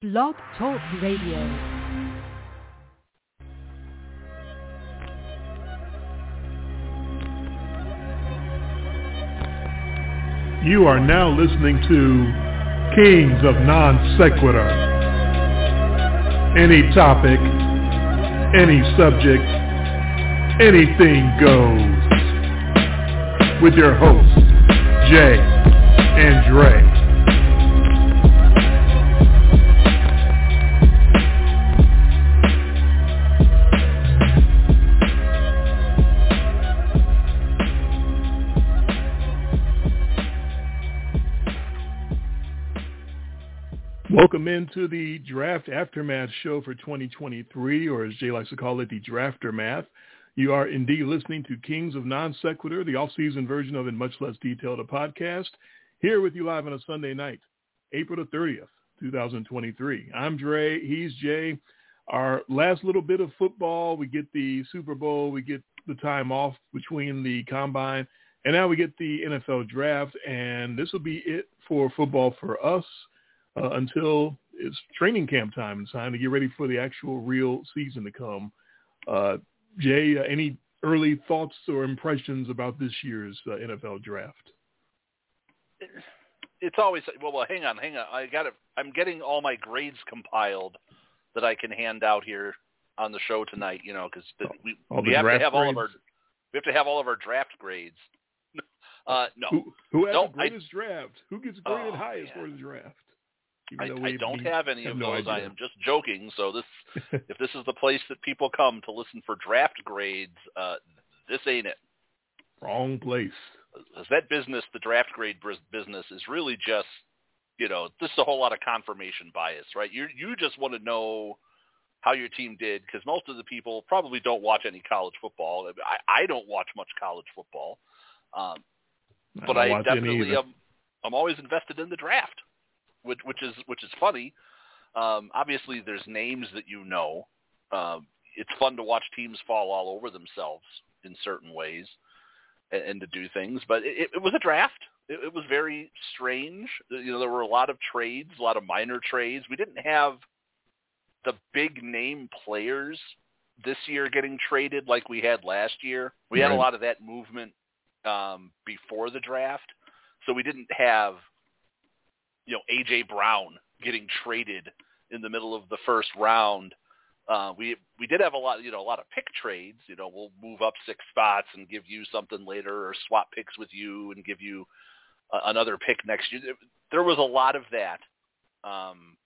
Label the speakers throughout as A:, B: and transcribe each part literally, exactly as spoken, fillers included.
A: Blog Talk Radio.
B: You are now listening to Kings of Non Sequitur. Any topic, any subject, anything goes. With your hosts, Jay and Dre. Welcome into the Draft Aftermath show for twenty twenty-three, or as Jay likes to call it, the Draftermath. You are indeed listening to Kings of Non Sequitur, the off-season version of In Much Less Detail, the podcast, here with you live on a Sunday night, April the thirtieth, twenty twenty-three. I'm Dre, he's Jay. Our last little bit of football, we get the Super Bowl, we get the time off between the combine, and now we get the N F L draft, and this will be it for football for us. Uh, until it's training camp time. It's time to get ready for the actual real season to come. Uh, Jay, uh, any early thoughts or impressions about this year's uh, N F L draft?
C: It's always well. Well, hang on, hang on. I got it. I'm getting all my grades compiled that I can hand out here on the show tonight. You know, because we we have to have grades? all of our we have to have all of our draft grades. uh, no,
B: who, who has
C: no,
B: the greatest I, draft? Who gets graded
C: oh,
B: highest
C: man.
B: for the draft?
C: I, I don't have any
B: have
C: of
B: no
C: those.
B: idea.
C: I am just joking. So this, if this is the place that people come to listen for draft grades, uh, this ain't it.
B: Wrong place.
C: That business, the draft grade business, is really just, you know, this is a whole lot of confirmation bias, right? You you just want to know how your team did, because most of the people probably don't watch any college football. I, I don't watch much college football, um, but I, I definitely am. I'm always invested in the draft. Which, which is which is funny. Um, obviously, there's names that you know. Um, it's fun to watch teams fall all over themselves in certain ways and, and to do things. But it, it was a draft. It, it was very strange. You know, there were a lot of trades, a lot of minor trades. We didn't have the big name players this year getting traded like we had last year. We had
B: right.
C: a lot of that movement um, before the draft, so we didn't have, you know, A J Brown getting traded in the middle of the first round. Uh, we we did have a lot, you know, a lot of pick trades. You know, we'll move up six spots and give you something later, or swap picks with you and give you uh, another pick next year. There was a lot of that. Um,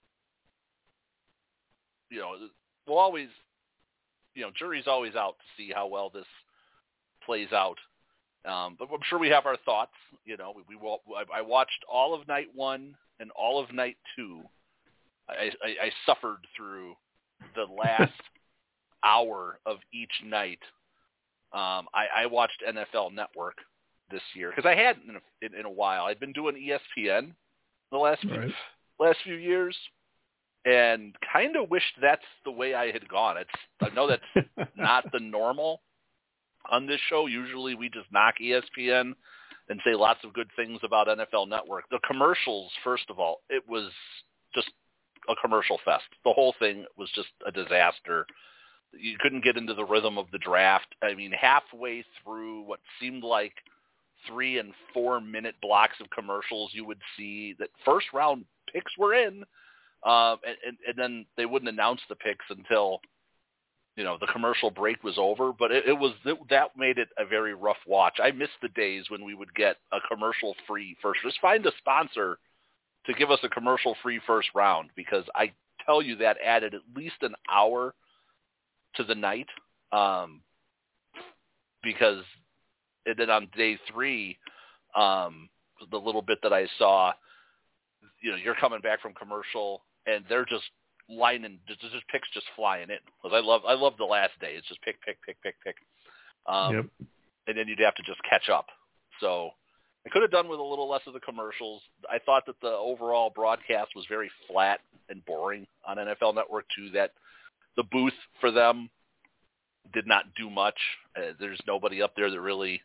C: you know, we'll always, you know, jury's always out to see how well this plays out. Um, but I'm sure we have our thoughts. You know, we, we I watched all of night one and all of night two. I, I, I suffered through the last hour of each night. Um, I, I watched N F L Network this year because I hadn't in a, in, in a while. I'd been doing E S P N the last few,
B: right.
C: last few years, and kind of wished that's the way I had gone. It's I know that's not the normal. On this show, usually we just knock E S P N and say lots of good things about N F L Network. The commercials, first of all, it was just a commercial fest. The whole thing was just a disaster. You couldn't get into the rhythm of the draft. I mean, halfway through what seemed like three and four minute blocks of commercials, you would see that first round picks were in, uh, and, and, and then they wouldn't announce the picks until, you know, the commercial break was over. But it, it was that made it a very rough watch. I miss the days when we would get a commercial-free first. Just find a sponsor to give us a commercial-free first round, because I tell you that added at least an hour to the night. Um, because and then on day three, um, the little bit that I saw, you know, you're coming back from commercial and they're just lining, just, just picks just flying in. Because I love, I love the last day. It's just pick, pick, pick, pick, pick. Um,
B: yep.
C: And then you'd have to just catch up. So I could have done with a little less of the commercials. I thought that the overall broadcast was very flat and boring on N F L Network too. That the booth for them did not do much. Uh, there's nobody up there that really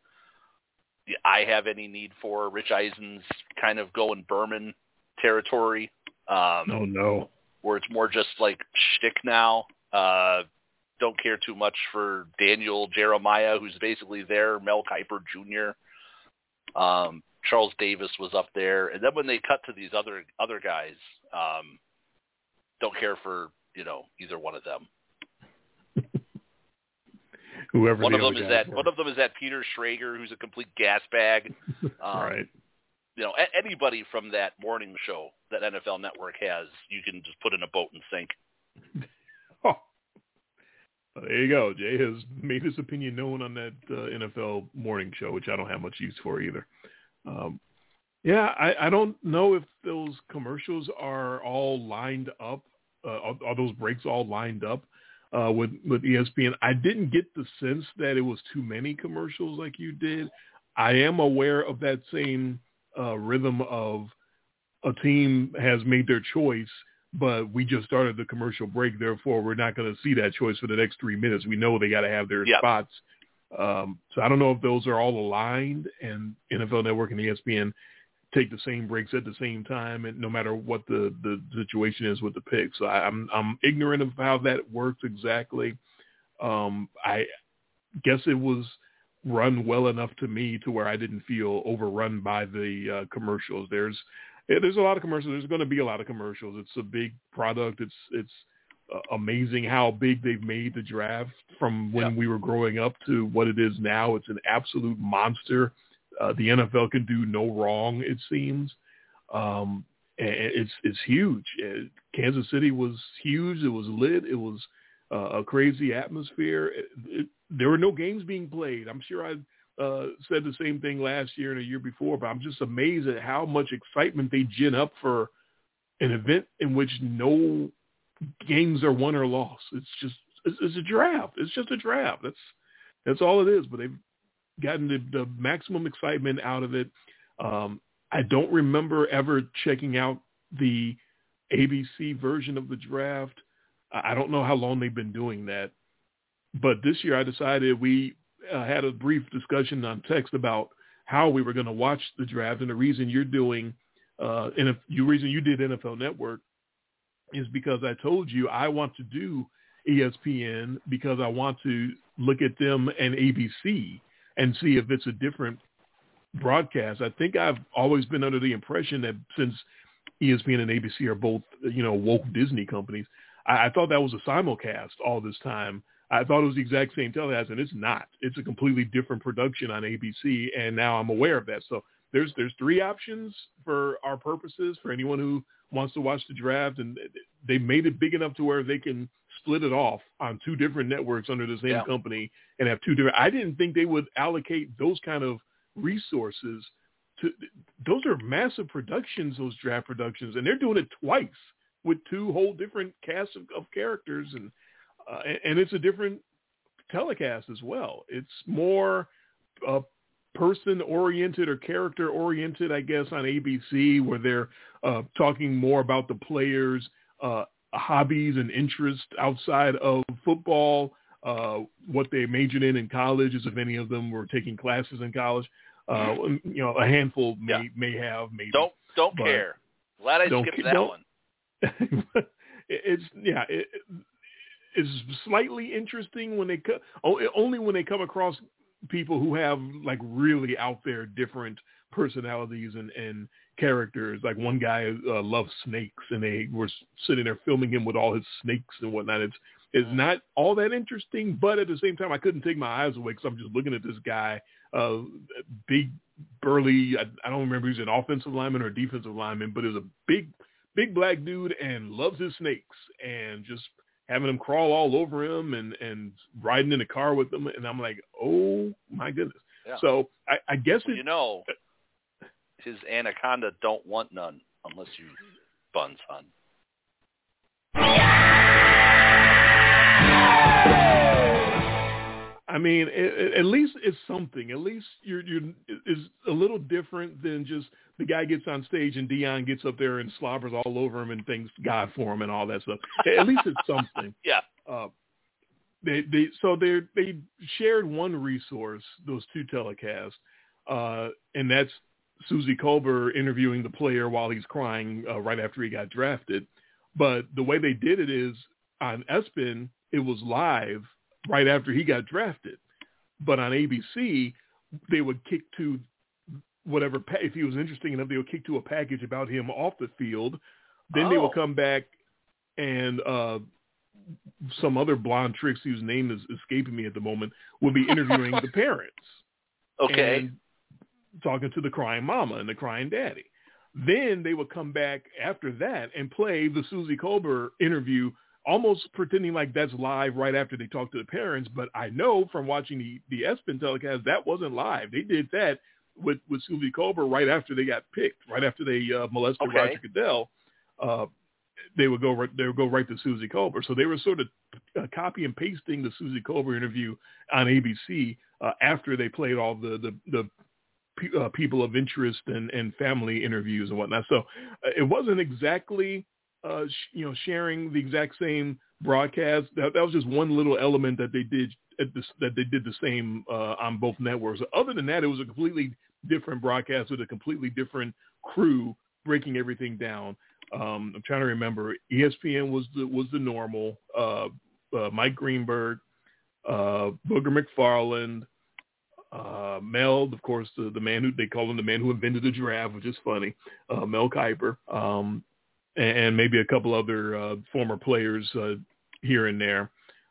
C: I have any need for. Rich Eisen's kind of going Berman territory. Um,
B: oh no.
C: where it's more just like shtick now. Uh, don't care too much for Daniel Jeremiah, who's basically there, Mel Kiper Junior Um, Charles Davis was up there. And then when they cut to these other other guys, um, don't care for, you know, either one of them.
B: Whoever
C: one
B: the
C: of them
B: other
C: is
B: guys
C: that
B: were.
C: one of them is that Peter Schrager, who's a complete gas bag. Um,
B: right.
C: You know, a- anybody from that morning show that N F L Network has, you can just put in a boat and sink.
B: Oh. Well, there you go. Jay has made his opinion known on that uh, N F L morning show, which I don't have much use for either. Um, yeah, I, I don't know if those commercials are all lined up. Uh, are, are those breaks all lined up uh, with, with E S P N? I didn't get the sense that it was too many commercials like you did. I am aware of that same uh, rhythm of a team has made their choice, but we just started the commercial break. Therefore, we're not going to see that choice for the next three minutes. We know they got to have their
C: yep.
B: spots. Um, so I don't know if those are all aligned and N F L Network and E S P N take the same breaks at the same time, and no matter what the, the situation is with the pick. So I, I'm I'm ignorant of how that works exactly. Um, I guess it was run well enough to me to where I didn't feel overrun by the uh, commercials. There's there's a lot of commercials. There's going to be a lot of commercials. It's a big product. It's it's uh, amazing how big they've made the draft from when
C: yep.
B: we were growing up to what it is now. It's an absolute monster. Uh, the N F L can do no wrong, it seems. Um, and it's it's huge. Uh, Kansas City was huge. It was lit. It was uh, a crazy atmosphere. It, it, there were no games being played. I'm sure I uh, said the same thing last year and a year before, but I'm just amazed at how much excitement they gin up for an event in which no games are won or lost. It's just it's, it's a draft. It's just a draft. That's that's all it is. But they've gotten the, the maximum excitement out of it. Um, I don't remember ever checking out the A B C version of the draft. I don't know how long they've been doing that. But this year I decided we uh, had a brief discussion on text about how we were going to watch the draft. And the reason you're doing, uh, and the reason you did N F L Network is because I told you I want to do E S P N because I want to look at them and A B C and see if it's a different broadcast. I think I've always been under the impression that since E S P N and A B C are both, you know, woke Disney companies, I, I thought that was a simulcast all this time. I thought it was the exact same telecast, and it's not. It's a completely different production on A B C, and now I'm aware of that. So there's there's three options for our purposes for anyone who wants to watch the draft, and they made it big enough to where they can split it off on two different networks under the same
C: yeah.
B: company and have two different. I didn't think they would allocate those kind of resources to. Those are massive productions, those draft productions, and they're doing it twice with two whole different casts of, of characters, and uh, and it's a different telecast as well. It's more uh, person-oriented or character-oriented, I guess, on A B C, where they're uh, talking more about the players' uh, hobbies and interests outside of football, uh, what they majored in in college, as if any of them were taking classes in college. Uh, you know, a handful may
C: yeah.
B: may have, maybe.
C: Don't don't care. Glad I skipped that
B: don't,
C: one.
B: it's yeah. It, it's slightly interesting when they co- only when they come across people who have like really out there different personalities and, and characters. Like one guy uh, loves snakes, and they were sitting there filming him with all his snakes and whatnot. It's it's not all that interesting, but at the same time, I couldn't take my eyes away because I'm just looking at this guy, uh, big, burly. I, I don't remember if he's an offensive lineman or a defensive lineman, but he's a big, big black dude and loves his snakes, and just having him crawl all over him and, and riding in the car with him. And I'm like, oh my goodness.
C: Yeah.
B: So I, I guess
C: well,
B: it,
C: you know, his anaconda don't want none unless you bun, son.
B: I mean, it, it, at least it's something. At least you're, you're is a little different than just the guy gets on stage and Dion gets up there and slobbers all over him and thanks God for him and all that stuff. At least it's something.
C: yeah.
B: Uh, they they so they they shared one resource, those two telecasts, uh, and that's Suzy Kolber interviewing the player while he's crying uh, right after he got drafted. But the way they did it is on ESPN, it was live right after he got drafted. But on A B C, they would kick to whatever, if he was interesting enough, they would kick to a package about him off the field. Then oh. they would come back and uh, some other blonde tricks whose name is escaping me at the moment would be interviewing the parents.
C: Okay.
B: And talking to the crying mama and the crying daddy. Then they would come back after that and play the Suzy Kolber interview, almost pretending like that's live right after they talk to the parents. But I know from watching the, the ESPN telecast, that wasn't live. They did that with, with Suzy Kolber right after they got picked, right after they uh, molested
C: okay.
B: Roger Goodell. Uh, they would go they would go right to Suzy Kolber. So they were sort of uh, copy and pasting the Suzy Kolber interview on A B C uh, after they played all the the, the Uh, people of interest and, and family interviews and whatnot. So uh, it wasn't exactly, uh, sh- you know, sharing the exact same broadcast. That, that was just one little element that they did at this, that they did the same uh, on both networks. Other than that, it was a completely different broadcast with a completely different crew breaking everything down. Um, I'm trying to remember. E S P N was the was the normal. Uh, uh, Mike Greenberg, uh, Booger McFarland. Uh, Mel, of course, the, the man who they call him the man who invented the giraffe, which is funny. Uh, Mel Kiper, um, and, and maybe a couple other uh, former players uh, here and there.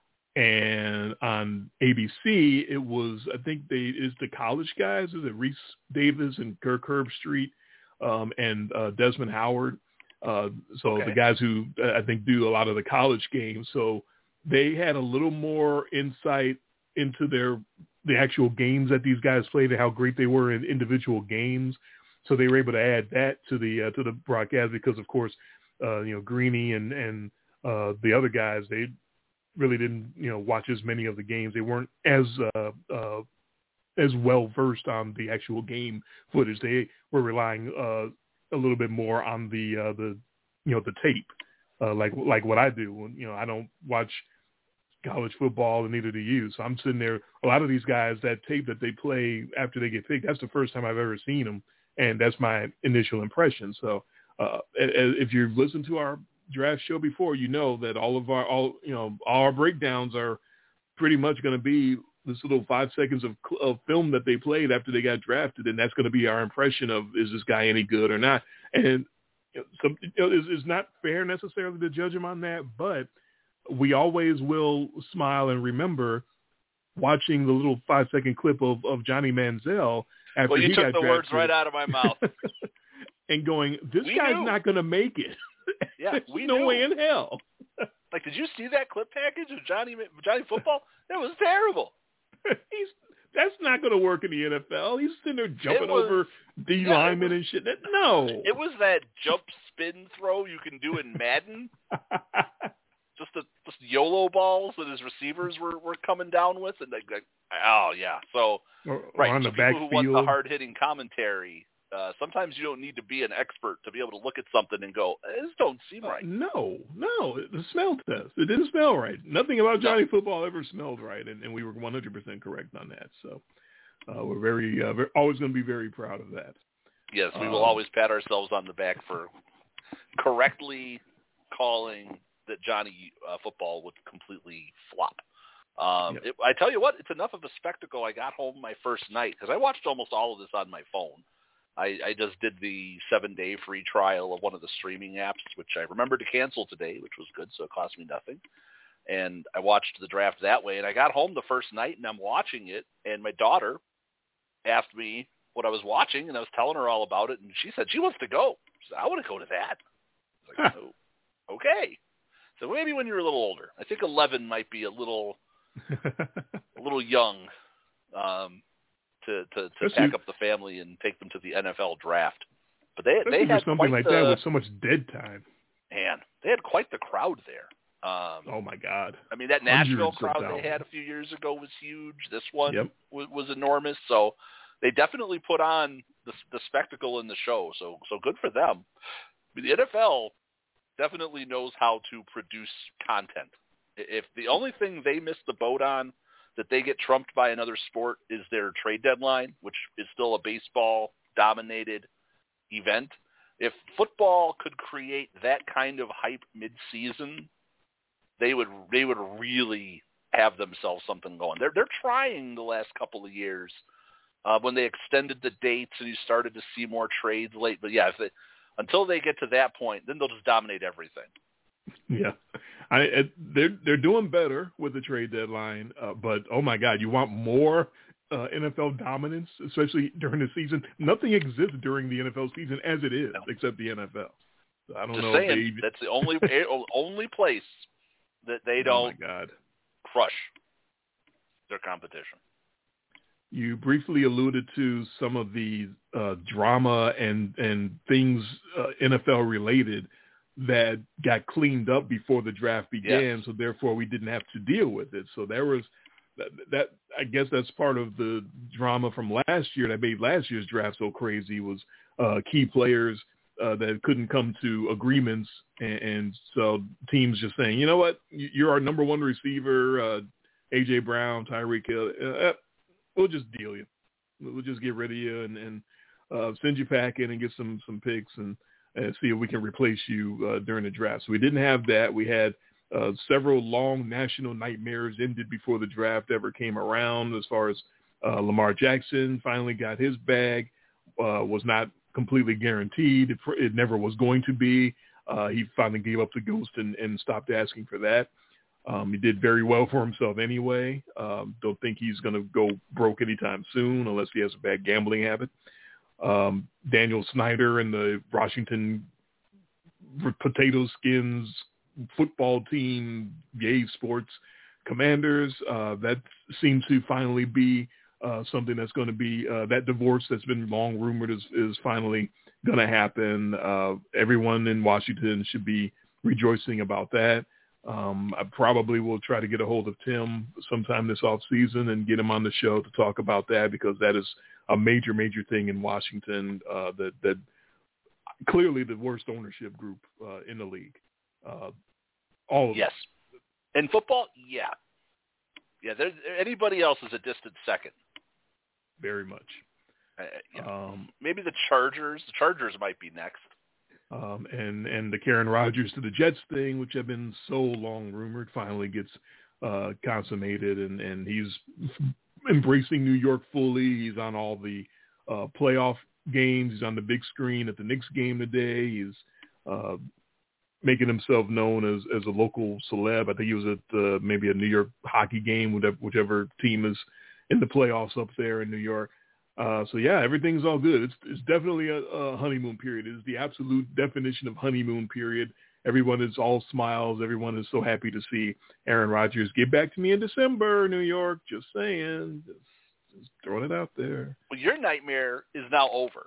B: And on A B C, it was I think they is the college guys, is it Reese Davis and Kirk Herbstreit um, and uh, Desmond Howard. Uh, so
C: okay.
B: the guys who uh, I think do a lot of the college games. So they had a little more insight into their the actual games that these guys played and how great they were in individual games. So they were able to add that to the, uh, to the broadcast because of course, uh, you know, Greeny and, and, uh, the other guys, they really didn't, you know, watch as many of the games. They weren't as, uh, uh, as well versed on the actual game footage. They were relying, uh, a little bit more on the, uh, the, you know, the tape, uh, like, like what I do. You know, I don't watch college football and neither do you. So I'm sitting there, a lot of these guys, that tape that they play after they get picked, that's the first time I've ever seen them. And that's my initial impression. So uh, if you've listened to our draft show before, you know that all of our, all, you know, all our breakdowns are pretty much going to be this little five seconds of, of film that they played after they got drafted. And that's going to be our impression of, is this guy any good or not? And you know, some, you know, it's, it's not fair necessarily to judge him on that, but we always will smile and remember watching the little five second clip of, of Johnny Manziel after
C: well, you
B: he
C: took
B: got
C: the
B: drafted,
C: words right out of my mouth,
B: and going, this
C: we
B: guy's
C: knew.
B: not going to make it.
C: Yeah,
B: There's
C: we
B: no
C: knew.
B: way in hell.
C: Like, did you see that clip package of Johnny Johnny Football? That was terrible.
B: He's that's not going to work in the N F L. He's sitting there jumping
C: was,
B: over D
C: yeah,
B: linemen
C: was,
B: and shit. No,
C: it was that jump spin throw you can do in Madden. Just the just YOLO balls that his receivers were, were coming down with, and like, like oh yeah, so
B: or,
C: right.
B: or on
C: so
B: the
C: people
B: backfield.
C: who want the hard hitting commentary, uh, sometimes you don't need to be an expert to be able to look at something and go, this don't seem right.
B: Uh, no, no, the smell test. It didn't smell right. Nothing about Johnny no. Football ever smelled right, and, and we were one hundred percent correct on that. So uh, we're very, uh, very always going to be very proud of that.
C: Yes, we
B: um,
C: will always pat ourselves on the back for correctly calling that Johnny uh, Football would completely flop. Um,
B: yep.
C: it, I tell you what, it's enough of a spectacle. I got home my first night because I watched almost all of this on my phone. I, I just did the seven-day free trial of one of the streaming apps, which I remembered to cancel today, which was good, so it cost me nothing. And I watched the draft that way. And I got home the first night, and I'm watching it, and my daughter asked me what I was watching, and I was telling her all about it, and she said she wants to go. She said, I want to go to that. I was like, oh, okay. So maybe when you're a little older. I think eleven might be a little a little young um, to, to, to pack up the family and take them to the N F L draft. But they they had
B: something
C: quite
B: like
C: the,
B: that with so much dead time.
C: Man, they had quite the crowd there. Um,
B: oh my God!
C: I mean, that
B: Hundreds
C: Nashville crowd
B: they
C: had a few years ago was huge. This one
B: yep.
C: was, was enormous. So they definitely put on the, the spectacle in the show. So so good for them. I mean, the N F L definitely knows how to produce content. If the only thing they miss the boat on that they get trumped by another sport is their trade deadline, which is still a baseball-dominated event, If football could create that kind of hype mid-season, they would they would really have themselves something going. They're they're trying the last couple of years uh, when they extended the dates and you started to see more trades late. But yeah, if they, until they get to that point, then they'll just dominate everything.
B: Yeah, I they're they're doing better with the trade deadline, uh, but oh my God, you want more uh, N F L dominance, especially during the season. Nothing exists during the N F L season as it is, no. except the N F L. So I don't
C: Just
B: know.
C: saying,
B: if they...
C: that's the only only place that they don't
B: oh my God.
C: crush their competition.
B: You briefly alluded to some of the uh, drama and and things uh, N F L related that got cleaned up before the draft began,
C: yes.
B: so therefore we didn't have to deal with it. So there was that, that. I guess that's part of the drama from last year that made last year's draft so crazy was uh, key players uh, that couldn't come to agreements, and, and so teams just saying, you know what, you're our number one receiver, uh, A J Brown, Tyreek Hill, uh, we'll just deal you. We'll just get rid of you and, and uh, send you packing and get some some picks and. and see if we can replace you uh, during the draft. So we didn't have that. We had uh, several long national nightmares ended before the draft ever came around as far as uh, Lamar Jackson finally got his bag, uh, was not completely guaranteed. It, it never was going to be. Uh, he finally gave up the ghost and, and stopped asking for that. Um, he did very well for himself anyway. Um, don't think he's going to go broke anytime soon unless he has a bad gambling habit. Um, Daniel Snyder and the Washington Potato Skins football team, Yay Sports Commanders, uh, that seems to finally be uh, something that's going to be uh, that divorce that's been long rumored is, is finally going to happen. Uh, everyone in Washington should be rejoicing about that. Um, I probably will try to get a hold of Tim sometime this off season and get him on the show to talk about that, because that is a major, major thing in Washington, uh, that, that clearly the worst ownership group uh, in the league. Uh, all of
C: yes. In football, yeah. Yeah, there, anybody else is a distant second.
B: Very much.
C: Uh, yeah.
B: um,
C: Maybe the Chargers. The Chargers might be next.
B: Um, and, and the Karen Rodgers to the Jets thing, which have been so long rumored, finally gets uh, consummated, and, and he's embracing New York fully. He's on all the uh, playoff games. He's on the big screen at the Knicks game today. He's uh, making himself known as, as a local celeb. I think he was at uh, maybe a New York hockey game, whichever, whichever team is in the playoffs up there in New York. Uh, so yeah, everything's all good. It's, it's definitely a, a honeymoon period. It is the absolute definition of honeymoon period. Everyone is all smiles. Everyone is so happy to see Aaron Rodgers. Get back to me in December, New York. Just saying, just, just throwing it out there.
C: Well, your nightmare is now over.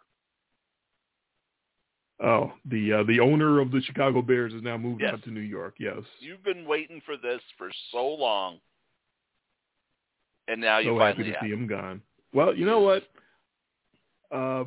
B: Oh, the uh, the owner of the Chicago Bears has now moved
C: yes.
B: out to New York. Yes,
C: you've been waiting for this for so long, and now you
B: so
C: finally
B: happy to
C: have.
B: see him gone. Well, you know what? Uh,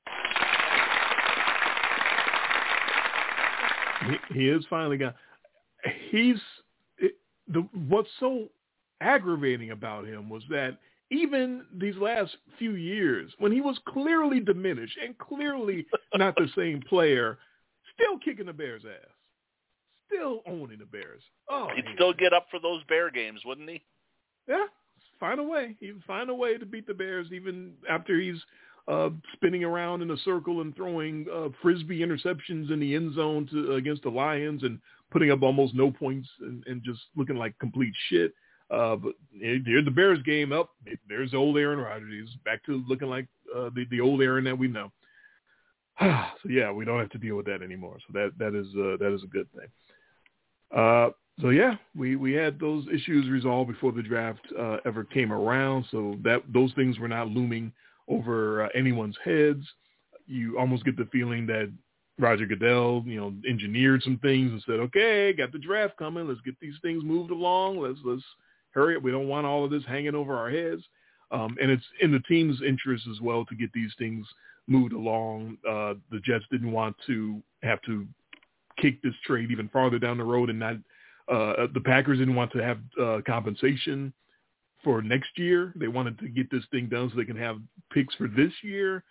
B: he, he is finally gone. He's it, the what's so aggravating about him was that even these last few years, when he was clearly diminished and clearly not the same player, still kicking the Bears' ass, still owning the Bears. Oh,
C: he'd still get up for those Bear games, wouldn't he?
B: Yeah, find a way. He'd find a way to beat the Bears even after he's uh, spinning around in a circle and throwing uh, Frisbee interceptions in the end zone to, against the Lions and putting up almost no points and, and just looking like complete shit. Uh, but here's the Bears game up. There's the old Aaron Rodgers. He's back to looking like uh, the, the old Aaron that we know. So yeah, we don't have to deal with that anymore. So that that is uh, that is a good thing. Uh, so yeah, we, we had those issues resolved before the draft uh, ever came around. So that those things were not looming over uh, anyone's heads. You almost get the feeling that Roger Goodell, you know, engineered some things and said, okay, got the draft coming. Let's get these things moved along. Let's, let's hurry up. We don't want all of this hanging over our heads. Um, and it's in the team's interest as well to get these things moved along. Uh, the Jets didn't want to have to kick this trade even farther down the road and not, uh, the Packers didn't want to have uh, compensation for next year. They wanted to get this thing done so they can have picks for this year.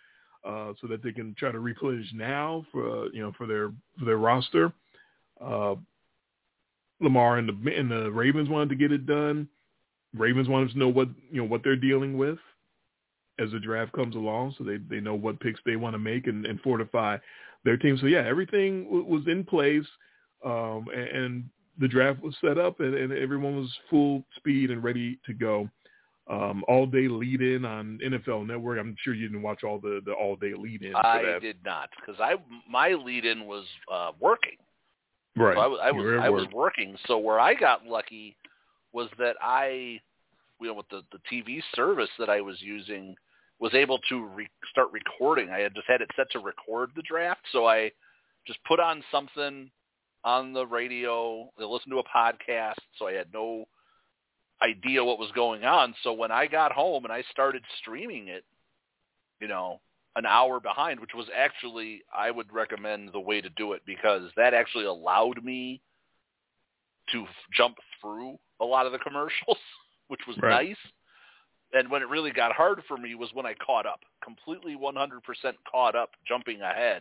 B: uh, so that they can try to replenish now for uh, you know for their for their roster. Uh, Lamar and the and the Ravens wanted to get it done. Ravens wanted to know what you know what they're dealing with as the draft comes along, so they, they know what picks they want to make and, and fortify their team. So yeah, everything w- was in place, um, and, and the draft was set up, and, and everyone was full speed and ready to go. Um, all day lead in on N F L Network. I'm sure you didn't watch all the, the all day lead in.
C: I did not, because I my lead in was uh, working.
B: Right.
C: So I was I was I was working. So where I got lucky was that I, you know, with the, the T V service that I was using, was able to re- start recording. I had just had it set to record the draft, so I just put on something on the radio, I listened to a podcast, so I had no idea what was going on. So when I got home and I started streaming it, you know, an hour behind, which was actually, I would recommend the way to do it, because that actually allowed me to f- jump through a lot of the commercials, which was
B: right.
C: nice. And when it really got hard for me was when I caught up. Completely one hundred percent caught up, jumping ahead,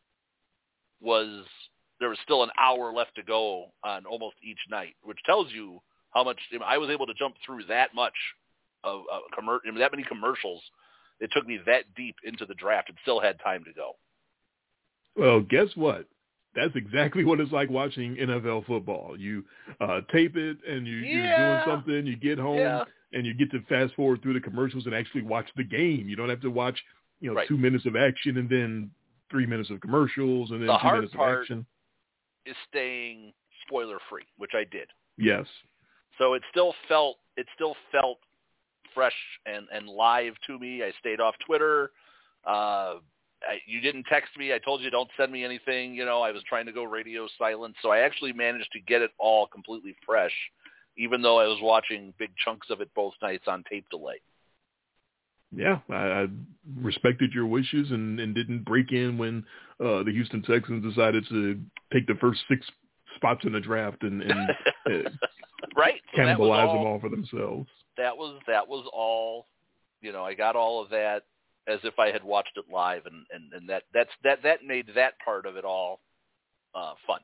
C: was there was still an hour left to go on almost each night, which tells you how much I was able to jump through that much of uh, commer- that many commercials. It took me that deep into the draft and still had time to go.
B: Well, guess what? That's exactly what it's like watching N F L football. You uh, tape it, and you,
C: yeah.
B: you're doing something. You get home,
C: yeah.
B: and you get to fast forward through the commercials and actually watch the game. You don't have to watch, you know,
C: right.
B: two minutes of action and then three minutes of commercials and then
C: the
B: two
C: hard
B: minutes
C: part
B: of action.
C: Is staying spoiler free, which I did.
B: Yes.
C: So it still felt it still felt fresh and, and live to me. I stayed off Twitter. Uh, I, you didn't text me. I told you don't send me anything. You know, I was trying to go radio silent. So I actually managed to get it all completely fresh, even though I was watching big chunks of it both nights on tape delay.
B: Yeah, I, I respected your wishes and, and didn't break in when uh, the Houston Texans decided to take the first six spots in the draft and, and uh,
C: right. So
B: cannibalize
C: all,
B: them all for themselves.
C: That was that was all. You know, I got all of that as if I had watched it live, and, and, and that that's that that made that part of it all uh, fun.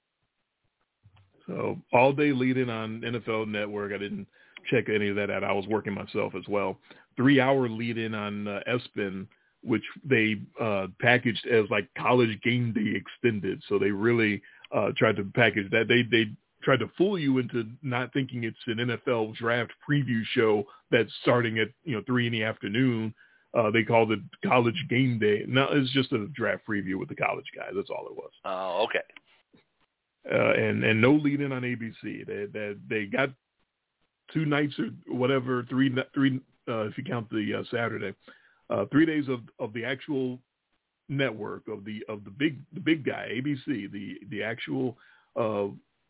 B: So all day leading on N F L Network. I didn't check any of that out. I was working myself as well. Three hour lead in on uh, E S P N, which they uh, packaged as like College Game Day Extended. So they really uh, tried to package that. They they tried to fool you into not thinking it's an N F L draft preview show that's starting at, you know, three in the afternoon. Uh, they called it College Game Day. No, it's just a draft preview with the college guys. That's all it was.
C: Oh, okay.
B: Uh, and, and no lead in on A B C. They, they, they got two nights or whatever, three, three, uh, if you count the uh, Saturday, uh, three days of, of the actual network of the, of the big, the big guy, A B C, the, the actual, uh,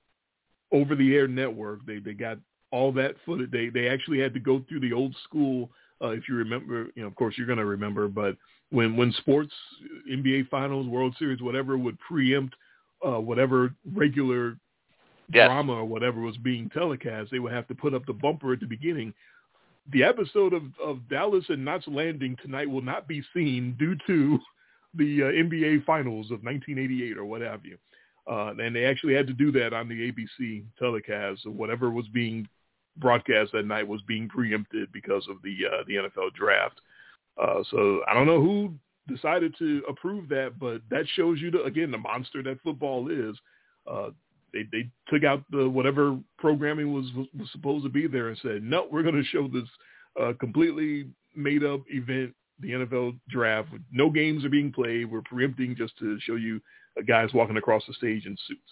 B: over the air network. They, they got all that footage. They, they actually had to go through the old school. Uh, if you remember, you know, of course you're going to remember, but when, when sports, N B A finals, World Series, whatever would preempt, uh, whatever regular
C: yes.
B: drama or whatever was being telecast, they would have to put up the bumper at the beginning. The episode of, of Dallas and Knots Landing tonight will not be seen due to the uh, N B A finals of nineteen eighty-eight or what have you. Uh, and they actually had to do that on the A B C telecast. So whatever was being broadcast that night was being preempted because of the uh, the N F L draft. Uh, so I don't know who decided to approve that, but that shows you, the, again, the monster that football is. Uh, they they took out the whatever programming was, was, was supposed to be there and said, no, we're going to show this uh, completely made-up event, the N F L draft. No games are being played. We're preempting just to show you uh, guys walking across the stage in suits.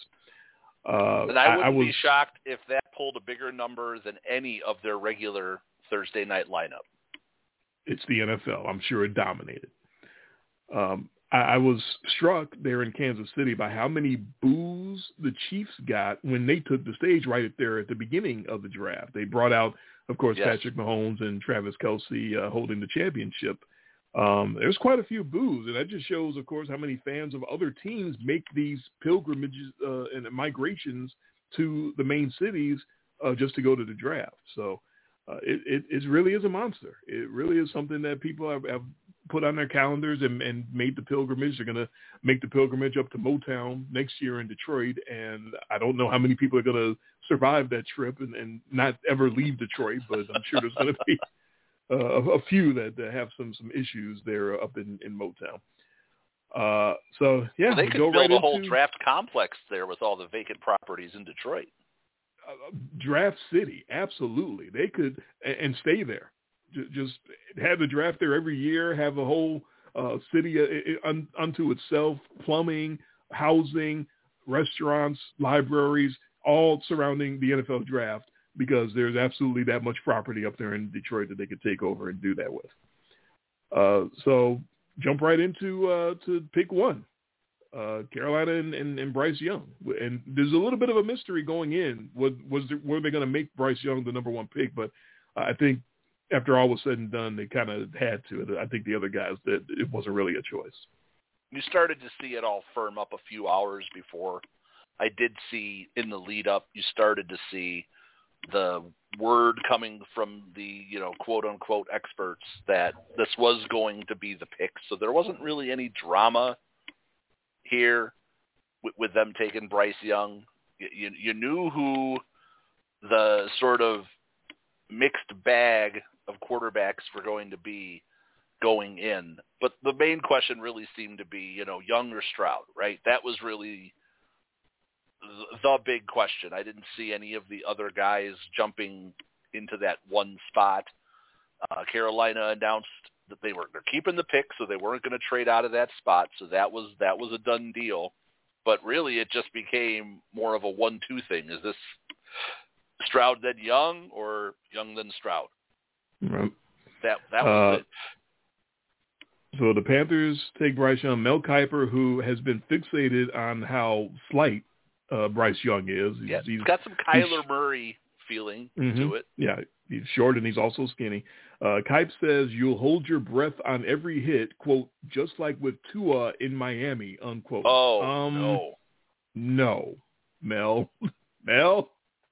B: Uh,
C: and I wouldn't I, I was, be shocked if that pulled a bigger number than any of their regular Thursday night lineup.
B: It's the N F L. I'm sure it dominated. Um, I, I was struck there in Kansas City by how many boos the Chiefs got when they took the stage right there at the beginning of the draft. They brought out, of course,
C: yes.
B: Patrick Mahomes and Travis Kelce uh, holding the championship. Um, there's quite a few boos, and that just shows, of course, how many fans of other teams make these pilgrimages uh, and migrations to the main cities uh, just to go to the draft. So uh, it, it, it really is a monster. It really is something that people have, have put on their calendars and, and made the pilgrimage. They're going to make the pilgrimage up to Motown next year in Detroit, and I don't know how many people are going to survive that trip and, and not ever leave Detroit, but I'm sure there's going to be uh, a few that, that have some some issues there up in, in Motown. Uh, so, yeah.
C: Well, they
B: we
C: could
B: go
C: build
B: right
C: a whole
B: into,
C: draft complex there with all the vacant properties in Detroit.
B: Uh, draft city, absolutely. They could and, and stay there. J- just have the draft there every year. Have a whole uh, city uh, un, unto itself. Plumbing, housing, restaurants, libraries, all surrounding the N F L draft because there's absolutely that much property up there in Detroit that they could take over and do that with. Uh, so jump right into uh, to pick one. Uh, Carolina and, and, and Bryce Young, and there's a little bit of a mystery going in. Was was there, were they going to make Bryce Young the number one pick? But I think after all was said and done, they kind of had to. I think the other guys that it wasn't really a choice.
C: You started to see it all firm up a few hours before. I did see in the lead up, you started to see the word coming from the, you know, quote unquote experts that this was going to be the pick. So there wasn't really any drama here with, with them taking Bryce Young. You, you knew who the sort of mixed bag of quarterbacks were going to be going in. But the main question really seemed to be, you know, Young or Stroud, right? That was really the big question. I didn't see any of the other guys jumping into that one spot. Uh, Carolina announced that they were they're keeping the pick, so they weren't going to trade out of that spot. So that was that was a done deal. But really, it just became more of a one two thing. Is this Stroud then Young, or Young then Stroud?
B: Right.
C: That that was
B: uh,
C: it.
B: So the Panthers take Bryce Young. Mel Kiper, who has been fixated on how slight uh, Bryce Young is. He's,
C: Yeah,
B: he's
C: got some Kyler Murray feeling
B: mm-hmm.
C: to it.
B: Yeah, he's short and he's also skinny. Uh, Kipe says, you'll hold your breath on every hit, quote, just like with Tua in Miami, unquote.
C: Oh,
B: um,
C: no.
B: No, Mel. Mel?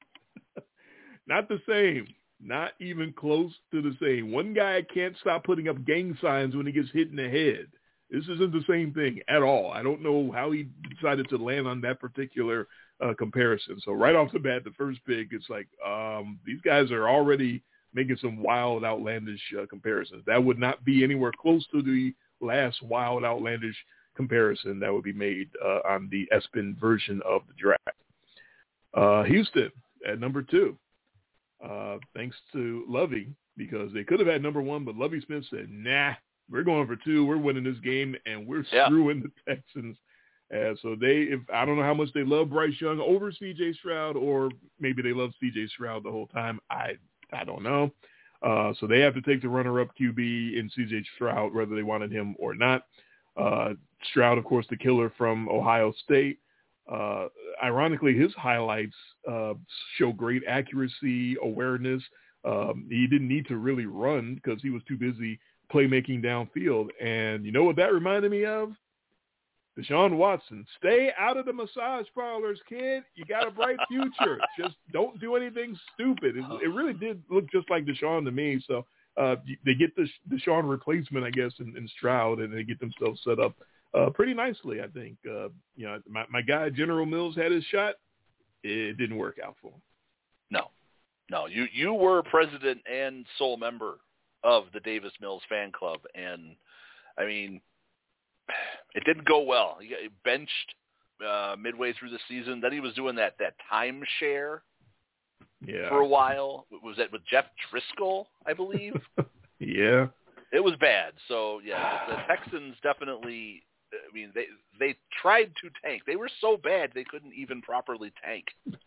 B: Not the same. Not even close to the same. One guy can't stop putting up gang signs when he gets hit in the head. This isn't the same thing at all. I don't know how he decided to land on that particular uh, comparison. So right off the bat, the first pick, it's like um, these guys are already making some wild, outlandish uh, comparisons. That would not be anywhere close to the last wild, outlandish comparison that would be made uh, on the ESPN version of the draft. Uh, Houston at number two, uh, thanks to Lovey, because they could have had number one, but Lovey Smith said, nah, we're going for two. We're winning this game, and we're
C: yeah.
B: screwing the Texans. Uh, so they, if I don't know how much they love Bryce Young over C J Stroud, or maybe they love C J Stroud the whole time. I I don't know. Uh, so they have to take the runner-up Q B in C J Stroud, whether they wanted him or not. Uh, Stroud, of course, the killer from Ohio State. Uh, ironically, his highlights uh, show great accuracy, awareness. Um, he didn't need to really run because he was too busy playmaking downfield. And you know what that reminded me of? Deshaun Watson. Stay out of the massage parlors, kid. You got a bright future. Just don't do anything stupid. It, it really did look just like Deshaun to me. So uh, they get the Deshaun replacement, I guess, in, in Stroud, and they get themselves set up uh, pretty nicely, I think. Uh, you know, my, my guy, General Mills, had his shot. It didn't work out for him.
C: No. No, you, you were president and sole member of the Davis Mills fan club, and, I mean, it didn't go well. He got benched uh, midway through the season. Then he was doing that that timeshare
B: yeah.
C: for a while. Was that with Jeff Driscoll, I believe?
B: yeah.
C: It was bad. So, yeah, the, the Texans definitely, I mean, they they tried to tank. They were so bad they couldn't even properly tank.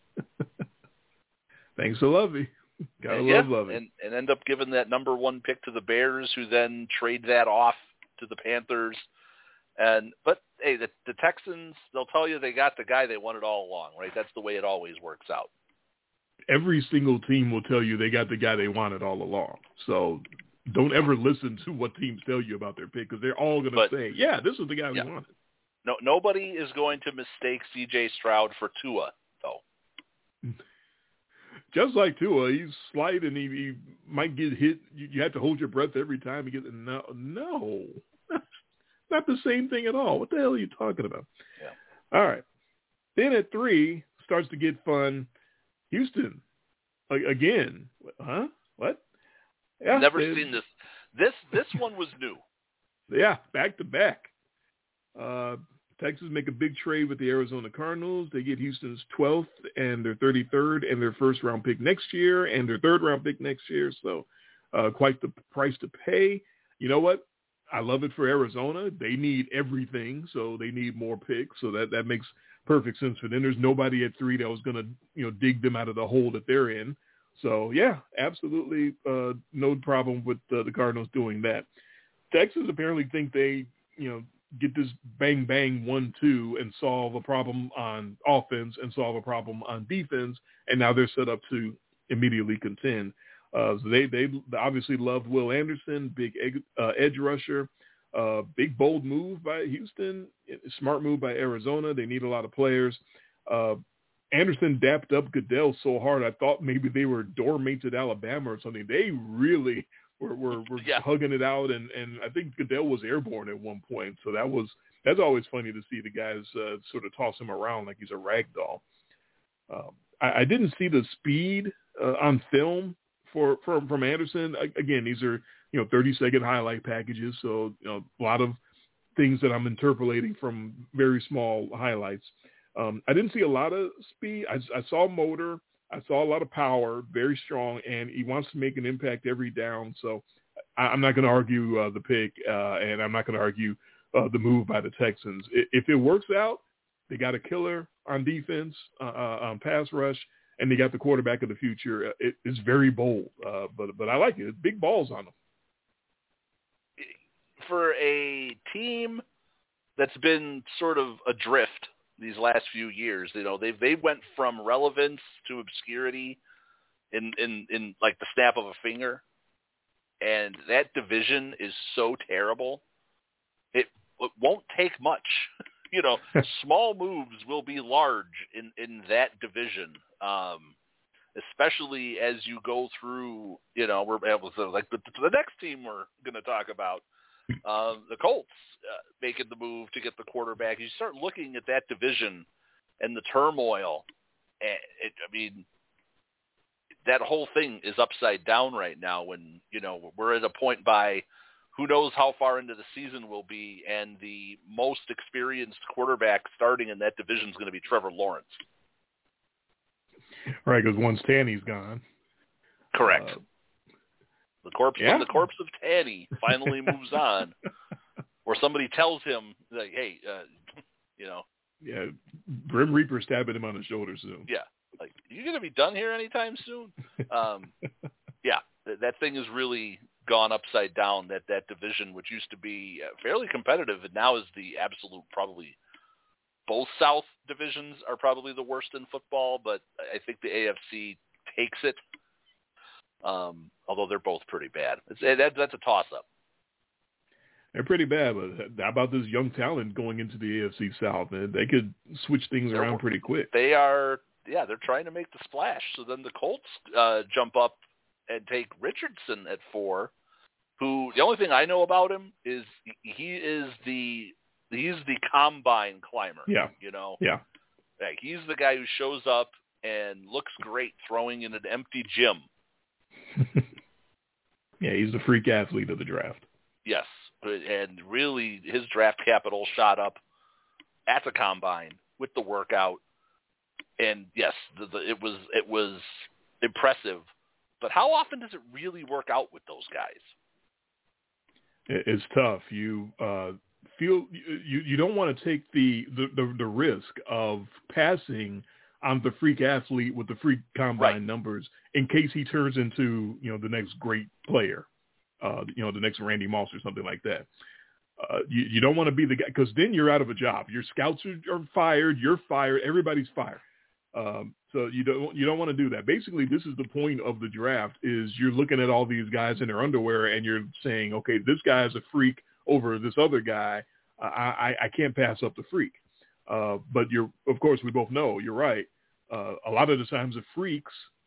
B: Thanks to Lovey. Gotta
C: and, yeah,
B: love Lovey.
C: And, and end up giving that number one pick to the Bears, who then trade that off to the Panthers. And but hey, the, the Texans, they'll tell you they got the guy they wanted all along, right? That's the way it always works out.
B: Every single team will tell you they got the guy they wanted all along. So don't ever listen to what teams tell you about their pick, because they're all going to say, yeah, this is the guy
C: yeah.
B: we wanted.
C: No, nobody is going to mistake C J Stroud for Tua, though.
B: just like Tua, he's slight and he, he might get hit. You, you have to hold your breath every time you get no, no, not the same thing at all. What the hell are you talking about?
C: Yeah.
B: All right. Then at three starts to get fun. Houston, like, again, huh? What? Yeah,
C: Never
B: it,
C: seen this. This this one was new.
B: Yeah, back to back. Uh, Texas make a big trade with the Arizona Cardinals. They get Houston's twelfth and their thirty-third and their first round pick next year and their third round pick next year. So uh, quite the price to pay. You know what? I love it for Arizona. They need everything, so they need more picks. So that, that makes perfect sense for them. There's nobody at three that was going to, you know, dig them out of the hole that they're in. So, yeah, absolutely uh, no problem with uh, the Cardinals doing that. Texas apparently think they, you know, get this bang, bang, one, two, and solve a problem on offense and solve a problem on defense, and now they're set up to immediately contend. Uh, so they, they obviously loved Will Anderson, big egg, uh, edge rusher, uh, big, bold move by Houston, smart move by Arizona. They need a lot of players. Uh, Anderson dapped up Goodell so hard, I thought maybe they were doormates at Alabama or something. They really were, were, were
C: yeah.
B: hugging it out, and, and I think Goodell was airborne at one point. So that was that's always funny to see the guys uh, sort of toss him around like he's a rag doll. Um, I, I didn't see the speed uh, on film for, for from Anderson. I, again, these are you know thirty second highlight packages, so you know a lot of things that I'm interpolating from very small highlights. Um, I didn't see a lot of speed. I, I saw motor. I saw a lot of power, very strong, and he wants to make an impact every down. So I, I'm not going to argue uh, the pick, uh, and I'm not going to argue uh, the move by the Texans. If it works out, they got a killer on defense, uh, uh, on pass rush, and they got the quarterback of the future. It, it's very bold, uh, but but I like it. It's big balls on them.
C: For a team that's been sort of adrift these last few years, you know, they they went from relevance to obscurity in, in, in like the snap of a finger. And that division is so terrible. It, it won't take much. You know, small moves will be large in, in that division, um, especially as you go through, you know, we're able to, like the, the next team we're going to talk about, uh, the Colts uh, making the move to get the quarterback. You start looking at that division and the turmoil. And it, I mean, that whole thing is upside down right now when, you know, we're at a point by who knows how far into the season we'll be, and the most experienced quarterback starting in that division is going to be Trevor Lawrence.
B: Right, because once Tanny's gone.
C: Correct. Uh, the corpse
B: yeah.
C: when the corpse of Tanny finally moves on, or somebody tells him, like, hey, uh, you know.
B: Yeah, Grim Reaper stabbing him on the shoulder soon.
C: Yeah, like, you going to be done here anytime soon? Um, yeah, th- that thing is really gone upside down, that, that division, which used to be fairly competitive, and now is the absolute probably both South divisions are probably the worst in football, but I think the A F C takes it, um, although they're both pretty bad. It's, that, that's a toss-up.
B: They're pretty bad, but how about this young talent going into the A F C South? They could switch things they're, around pretty quick.
C: They are, yeah, they're trying to make the splash. So then the Colts uh, jump up and take Richardson at four, who the only thing I know about him is he is the he's the combine climber.
B: Yeah.
C: You know?
B: Yeah.
C: Like, he's the guy who shows up and looks great throwing in an empty gym.
B: Yeah, he's the freak athlete of the draft.
C: Yes. And really his draft capital shot up at the combine with the workout. And yes, the, the, it was it was impressive. But how often does it really work out with those guys?
B: It's tough. You uh, feel you, you don't want to take the, the, the, the risk of passing on the freak athlete with the freak combine
C: right.
B: numbers in case he turns into, you know, the next great player, uh, you know, the next Randy Moss or something like that. Uh, you, you don't want to be the guy, because then you're out of a job. Your scouts are, are fired. You're fired. Everybody's fired. Um, so you don't you don't want to do that. Basically, this is the point of the draft: is you're looking at all these guys in their underwear and you're saying, okay, this guy's a freak over this other guy. I I, I can't pass up the freak. Uh, but you're of course we both know you're right. Uh, a lot of the times the freaks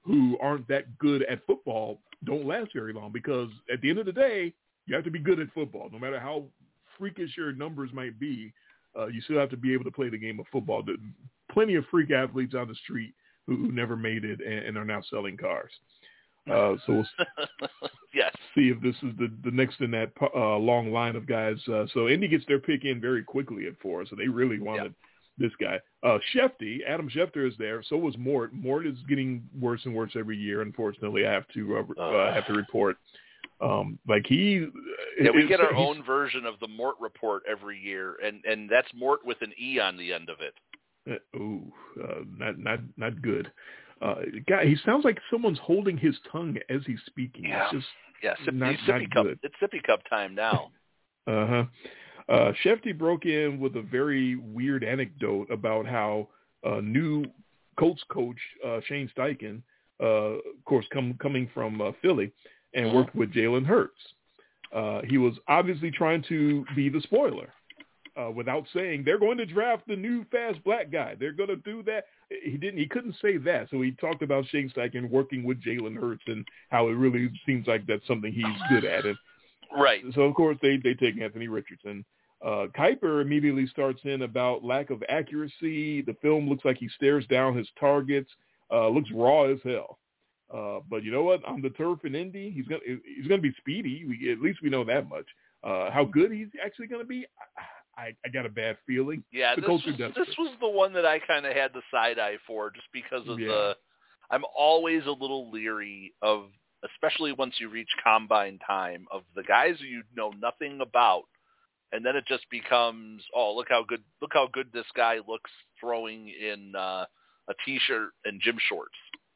B: who aren't that good at football don't last very long, because at the end of the day, you have to be good at football. No matter how freakish your numbers might be, uh, you still have to be able to play the game of football. There's plenty of freak athletes on the street who, who never made it and, and are now selling cars. Uh, so we'll
C: yes.
B: see if this is the, the next in that uh, long line of guys. Uh, so Indy gets their pick in very quickly at four, so they really wanted yeah. this guy. Uh, Shefty, Adam Schefter is there. So was Mort. Mort is getting worse and worse every year. Unfortunately, I have to uh, uh, have to report. Um, like he,
C: yeah, we get our own version of the Mort report every year, and, and that's Mort with an E on the end of it.
B: Uh, ooh, uh, not not not good. Uh, guy, he sounds like someone's holding his tongue as he's speaking.
C: Yeah,
B: it's just
C: yeah. Sip,
B: not,
C: sippy
B: not
C: cup.
B: good.
C: It's sippy cup time now.
B: uh-huh. Uh Shefty broke in with a very weird anecdote about how uh, new Colts coach uh, Shane Steichen, uh, of course, come, coming from uh, Philly, and mm-hmm. worked with Jalen Hurts. Uh, he was obviously trying to be the spoiler. Uh, without saying they're going to draft the new fast black guy. They're going to do that. He didn't. He couldn't say that. So he talked about Shane Steichen working with Jalen Hurts and how it really seems like that's something he's good at. And
C: right.
B: So of course they they take Anthony Richardson. Uh, Kuiper immediately starts in about lack of accuracy. The film looks like he stares down his targets. Uh, looks raw as hell. Uh, but you know what? On the turf in Indy, he's gonna he's gonna be speedy. We, at least we know that much. Uh, how good he's actually gonna be, I, I, I got a bad feeling.
C: Yeah,
B: the
C: this was, this was the one that I kind of had the side eye for, just because of yeah. the. I'm always a little leery of, especially once you reach combine time, of the guys who you know nothing about, and then it just becomes, oh, look how good look how good this guy looks throwing in uh, a t-shirt and gym shorts.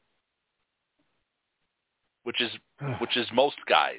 C: Which is which is most guys.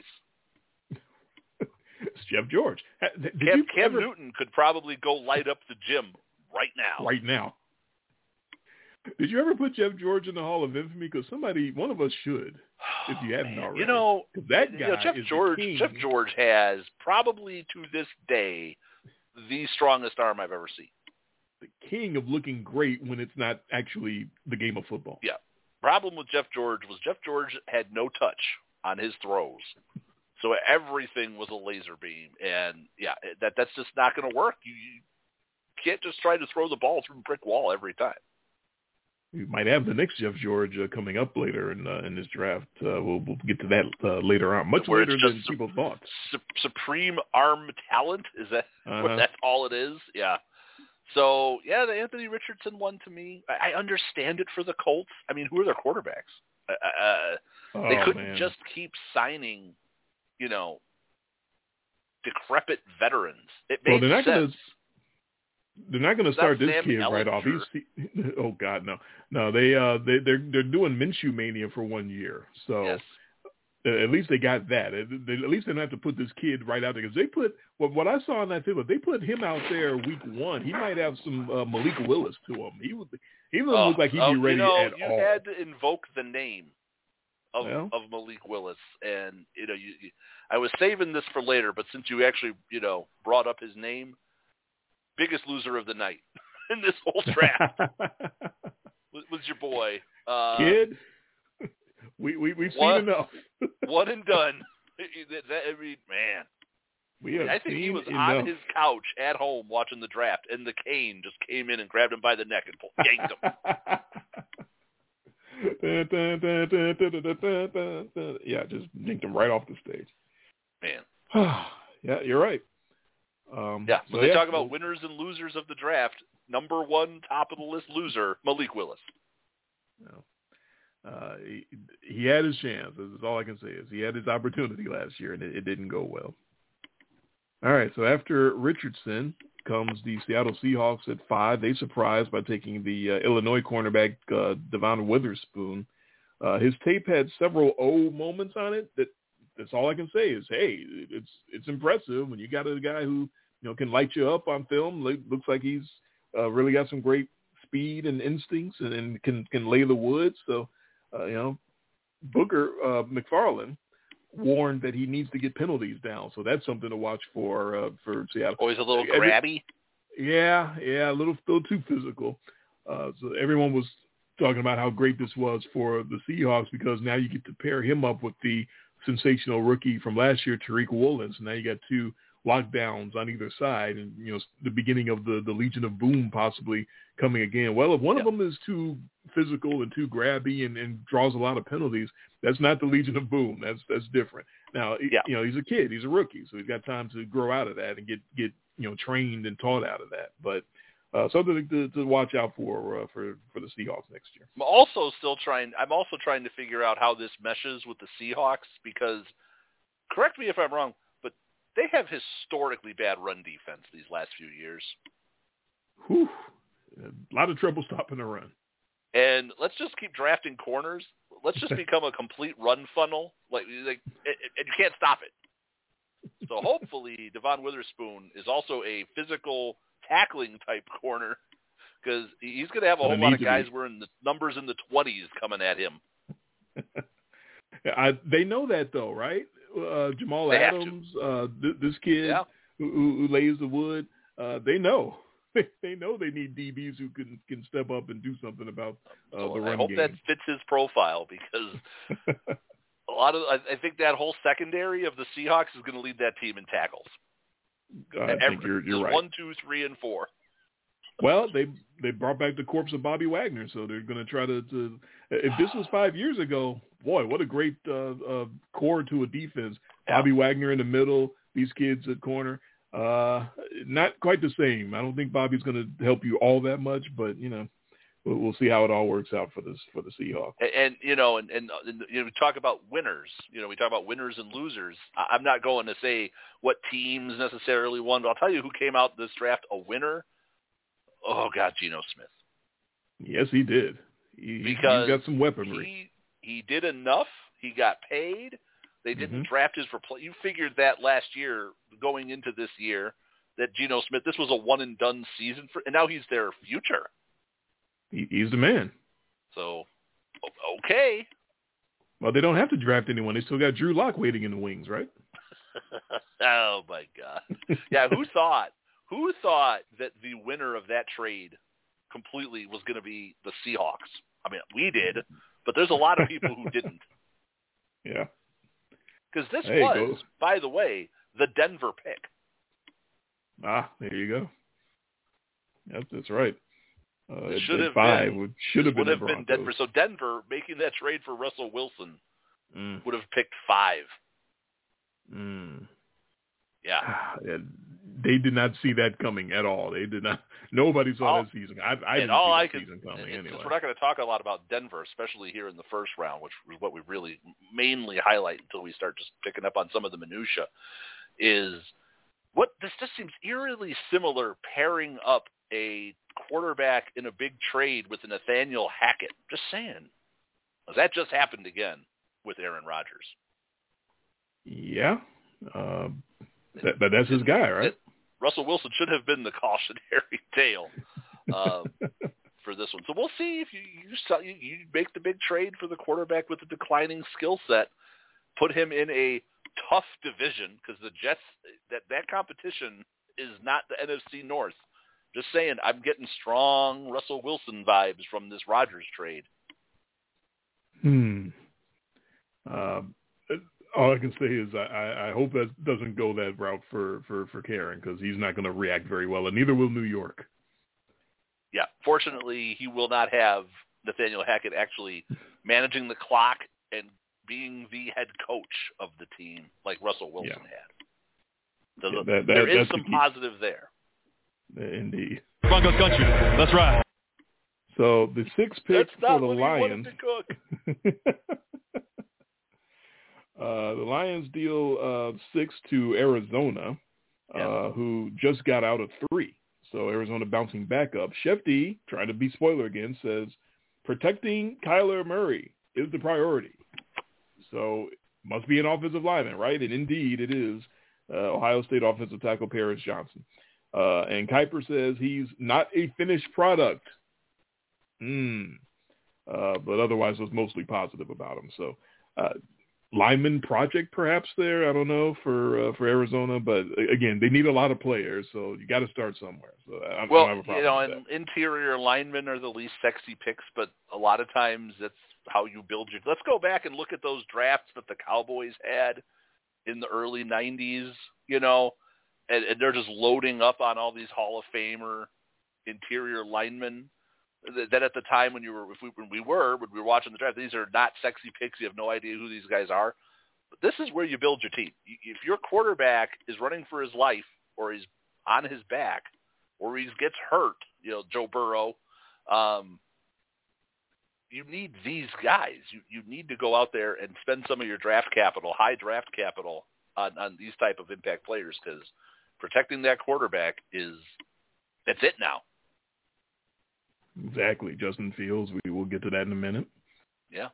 B: It's Jeff George. Did
C: Cam,
B: you
C: Cam
B: ever...
C: Newton could probably go light up the gym right now.
B: Right now. Did you ever put Jeff George in the Hall of Infamy? Because somebody, one of us should, if you haven't
C: Man,
B: already.
C: You know,
B: that guy
C: you know, Jeff
B: is
C: George.
B: the king.
C: Jeff George has probably to this day the strongest arm I've ever seen.
B: The king of looking great when it's not actually the game of football.
C: Yeah. Problem with Jeff George was Jeff George had no touch on his throws. So everything was a laser beam. And, yeah, that that's just not going to work. You, you can't just try to throw the ball through a brick wall every time.
B: We might have the next Jeff George uh, coming up later in uh, in this draft. Uh, we'll, we'll get to that uh, later on, much
C: Where
B: later than
C: su-
B: people thought.
C: Su- supreme arm talent? Is that
B: uh-huh.
C: what that's all it is? Yeah. So, yeah, the Anthony Richardson one to me, I, I understand it for the Colts. I mean, who are their quarterbacks? Uh,
B: oh,
C: they couldn't
B: man.
C: just keep signing, you know, decrepit veterans. It
B: well,
C: made
B: they're not
C: sense.
B: Gonna, they're not going to start this
C: Sam
B: kid
C: Ellinger.
B: right off. He's, oh, God, no. No, they, uh, they, they're they're doing Minshew Mania for one year. So
C: yes.
B: At least they got that. At least they don't have to put this kid right out there. Because they put, what, what I saw in that film, if they put him out there week one, he might have some uh, Malik Willis to him. He would, he doesn't
C: oh,
B: look like he'd
C: oh,
B: be ready
C: you know,
B: at
C: you
B: all.
C: You had to invoke the name of,
B: well,
C: of Malik Willis. And, you know, you, you, I was saving this for later, but since you actually, you know, brought up his name, biggest loser of the night in this whole draft was, was your boy. Uh,
B: Kid? We, we, we've
C: one,
B: seen enough.
C: One and done. That, that, I mean, man.
B: We have
C: I think
B: seen
C: he was
B: enough.
C: on his couch at home watching the draft, and the cane just came in and grabbed him by the neck and pulled,
B: yanked him. Yeah, just yanked him right off the stage.
C: Man.
B: Yeah, you're right. Um,
C: yeah,
B: so
C: when they
B: yeah,
C: talk about
B: well,
C: winners and losers of the draft, number one, top of the list loser, Malik Willis.
B: No. Uh, he, he had his chance. That's all I can say is he had his opportunity last year, and it, it didn't go well. All right, so after Richardson comes the Seattle Seahawks at five. They surprised by taking the uh, Illinois cornerback uh, Devon Witherspoon. Uh, his tape had several O moments on it. That that's all I can say is, hey, it's it's impressive when you got a guy who you know can light you up on film. Looks like he's uh, really got some great speed and instincts, and, and can can lay the wood. So. Uh, you know, Booker uh, McFarland warned that he needs to get penalties down, so that's something to watch for uh, for Seattle.
C: Always a little grabby.
B: Yeah, yeah, a little, little too physical. Uh, so everyone was talking about how great this was for the Seahawks because now you get to pair him up with the sensational rookie from last year, Tariq Woolen. So now you got two lockdowns on either side, and you know the beginning of the, the Legion of Boom possibly coming again. Well, if one yeah. of them is too physical and too grabby and, and draws a lot of penalties, that's not the Legion of Boom. That's that's different. Now, yeah. you know, he's a kid, he's a rookie, so he's got time to grow out of that and get get you know trained and taught out of that. But uh, something to, to watch out for uh, for for the Seahawks next year.
C: I'm also still trying. I'm also trying to figure out how this meshes with the Seahawks because, correct me if I'm wrong, but they have historically bad run defense these last few years.
B: Whew. A lot of trouble stopping the run.
C: And let's just keep drafting corners. Let's just become a complete run funnel, like, like, and you can't stop it. So hopefully, Devon Witherspoon is also a physical tackling type corner because he's going to have a whole lot of guys wearing the numbers in the twenties coming at him.
B: I, they know that though, right? Uh, Jamal
C: they
B: Adams, uh, th- this kid
C: yeah.
B: who, who lays the wood, uh, they know. They know they need D Bs who can can step up and do something about uh,
C: well,
B: the run game.
C: I hope
B: game.
C: that fits his profile because a lot of I think that whole secondary of the Seahawks is going to lead that team in tackles.
B: I
C: Every,
B: think you're, you're right.
C: One, two, three, and four.
B: Well, they they brought back the corpse of Bobby Wagner, so they're going to try to, to. If this was five years ago, boy, what a great uh, uh, core to a defense. Yeah. Bobby Wagner in the middle, these kids at corner. Uh, not quite the same. I don't think Bobby's going to help you all that much, but you know, we'll, we'll see how it all works out for this for the Seahawks.
C: And, and you know, and, and, and you know, we talk about winners. You know, we talk about winners and losers. I'm not going to say what teams necessarily won, but I'll tell you who came out this draft a winner. Oh God, Geno Smith.
B: Yes, he did. He,
C: because
B: he's got some weaponry.
C: He he did enough. He got paid. They didn't
B: mm-hmm.
C: draft his replacement. You figured that last year, going into this year, that Geno Smith, this was a one-and-done season, for, and now he's their future.
B: He, he's the man.
C: So, okay.
B: Well, they don't have to draft anyone. They still got Drew Lock waiting in the wings, right?
C: Oh, my God. Yeah, who thought, who thought that the winner of that trade completely was going to be the Seahawks? I mean, we did, but there's a lot of people who didn't.
B: Yeah.
C: Because this
B: hey,
C: was,
B: go.
C: by the way, the Denver pick.
B: Ah, there you go. Yep, that's right. Uh,
C: it should have
B: five
C: been,
B: would should have been,
C: would have
B: the
C: been Denver. So Denver making that trade for Russell Wilson
B: mm.
C: would have picked five.
B: Mm.
C: Yeah.
B: yeah. They did not see that coming at all. They did not. Nobody saw
C: all,
B: that season. I, I didn't
C: all
B: see
C: I
B: that
C: could,
B: season coming
C: and,
B: anyway.
C: We're not going to talk a lot about Denver, especially here in the first round, which is what we really mainly highlight until we start just picking up on some of the minutia, is what this just seems eerily similar pairing up a quarterback in a big trade with Nathaniel Hackett. Just saying. That just happened again with Aaron Rodgers.
B: Yeah. Uh, that, but that's his guy, right?
C: It, Russell Wilson should have been the cautionary tale uh, for this one. So we'll see if you you, you make the big trade for the quarterback with the declining skill set, put him in a tough division because the Jets, that, that competition is not the N F C North. Just saying, I'm getting strong Russell Wilson vibes from this Rodgers trade.
B: Hmm. Uh, all I can say is I, I hope that doesn't go that route for, for, for Karen because he's not going to react very well, and neither will New York.
C: Yeah, fortunately, he will not have Nathaniel Hackett actually managing the clock and being the head coach of the team like Russell Wilson
B: yeah.
C: had. So
B: yeah, that, that,
C: there is some
B: the
C: positive there.
B: Indeed.
A: Broncos country. That's right.
B: So the sixth pick
C: That's not
B: for the
C: what
B: Lions.
C: He wanted to cook.
B: uh, the Lions deal uh, six to Arizona,
C: yeah.
B: uh, who just got out of three. So Arizona bouncing back up. Shefty, trying to be spoiler again, says protecting Kyler Murray is the priority. So must be an offensive lineman, right? And indeed it is uh, Ohio State offensive tackle Paris Johnson. Uh, and Kuiper says he's not a finished product. Hmm. Uh, but otherwise was mostly positive about him. So uh, lineman project perhaps there. I don't know for uh, for Arizona, but again, they need a lot of players, so you got to start somewhere. So I,
C: well,
B: I don't have a problem
C: you know,
B: with
C: and
B: that.
C: interior linemen are the least sexy picks, but a lot of times that's how you build your. Let's go back and look at those drafts that the Cowboys had in the early nineties. You know, and, and they're just loading up on all these Hall of Famer interior linemen. That at the time when you were, if we, when we were, when we were watching the draft, these are not sexy picks. You have no idea who these guys are. But this is where you build your team. If your quarterback is running for his life, or he's on his back, or he gets hurt, you know, Joe Burrow, um, you need these guys. You you need to go out there and spend some of your draft capital, high draft capital, on, on these type of impact players, because protecting that quarterback is that's it now.
B: Exactly. Justin Fields, we will get to that in a minute.
C: Yeah.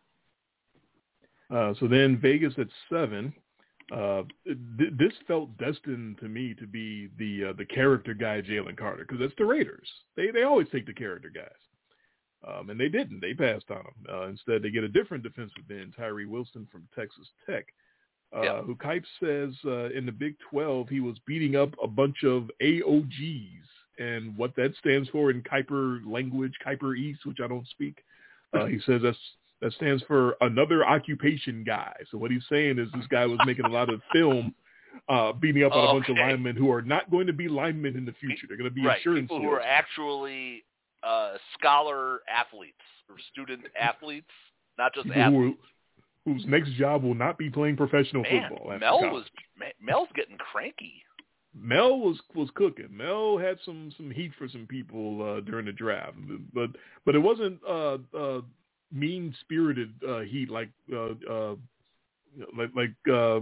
B: Uh, so then Vegas at seven. Uh, th- this felt destined to me to be the uh, the character guy, Jalen Carter, because that's the Raiders. They they always take the character guys. Um, and they didn't. They passed on him. Uh, instead, they get a different defensive end, Tyree Wilson from Texas Tech, uh,
C: yeah.
B: who Kipe says uh, in the Big twelve he was beating up a bunch of A O Gs. And what that stands for in Kuiper language, Kuiper East, which I don't speak, uh, he says that's, that stands for another occupation guy. So what he's saying is this guy was making a lot of film uh, beating up on a bunch
C: okay.
B: of linemen who are not going to be linemen in the future. They're going to be
C: right.
B: insurance
C: people who are actually uh, scholar athletes or student athletes, not just
B: people
C: athletes.
B: Who are, whose next job will not be playing professional
C: Man,
B: football.
C: Mel
B: college.
C: was Mel's getting cranky.
B: Mel was was cooking. Mel had some, some heat for some people uh, during the draft, but but it wasn't uh, uh, mean spirited uh, heat like uh, uh, like like uh,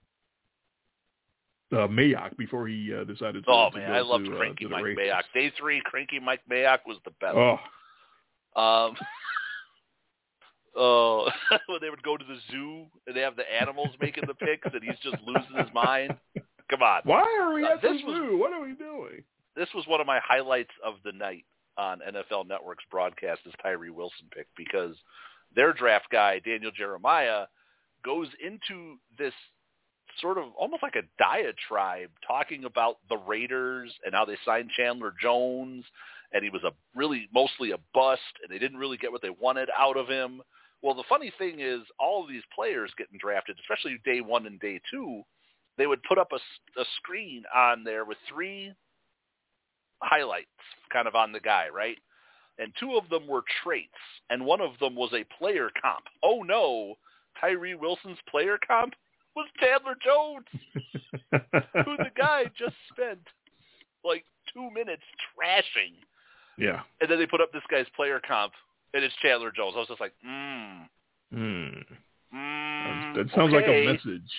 B: uh, Mayock before he uh, decided to.
C: Oh
B: to
C: man,
B: go
C: I loved
B: to,
C: cranky
B: uh, to
C: Mike
B: Raiders.
C: Mayock. Day three, cranky Mike Mayock was the best.
B: Oh,
C: um, oh, when they would go to the zoo and they have the animals making the picks, and he's just losing his mind. Come on.
B: Why are we
C: Uh,
B: at the
C: this was-
B: zoo? What are we doing?
C: This was one of my highlights of the night on N F L Network's broadcast, is Tyree Wilson pick, because their draft guy, Daniel Jeremiah, goes into this sort of almost like a diatribe talking about the Raiders and how they signed Chandler Jones, and he was a really mostly a bust, and they didn't really get what they wanted out of him. Well, the funny thing is all of these players getting drafted, especially day one and day two, they would put up a, a screen on there with three highlights kind of on the guy, right? And two of them were traits, and one of them was a player comp. Oh, no, Tyree Wilson's player comp was Chandler Jones, who the guy just spent like two minutes trashing.
B: Yeah.
C: And then they put up this guy's player comp, and it's Chandler Jones. I was just like, mm.
B: Mm.
C: mm
B: That sounds
C: okay.
B: like a message.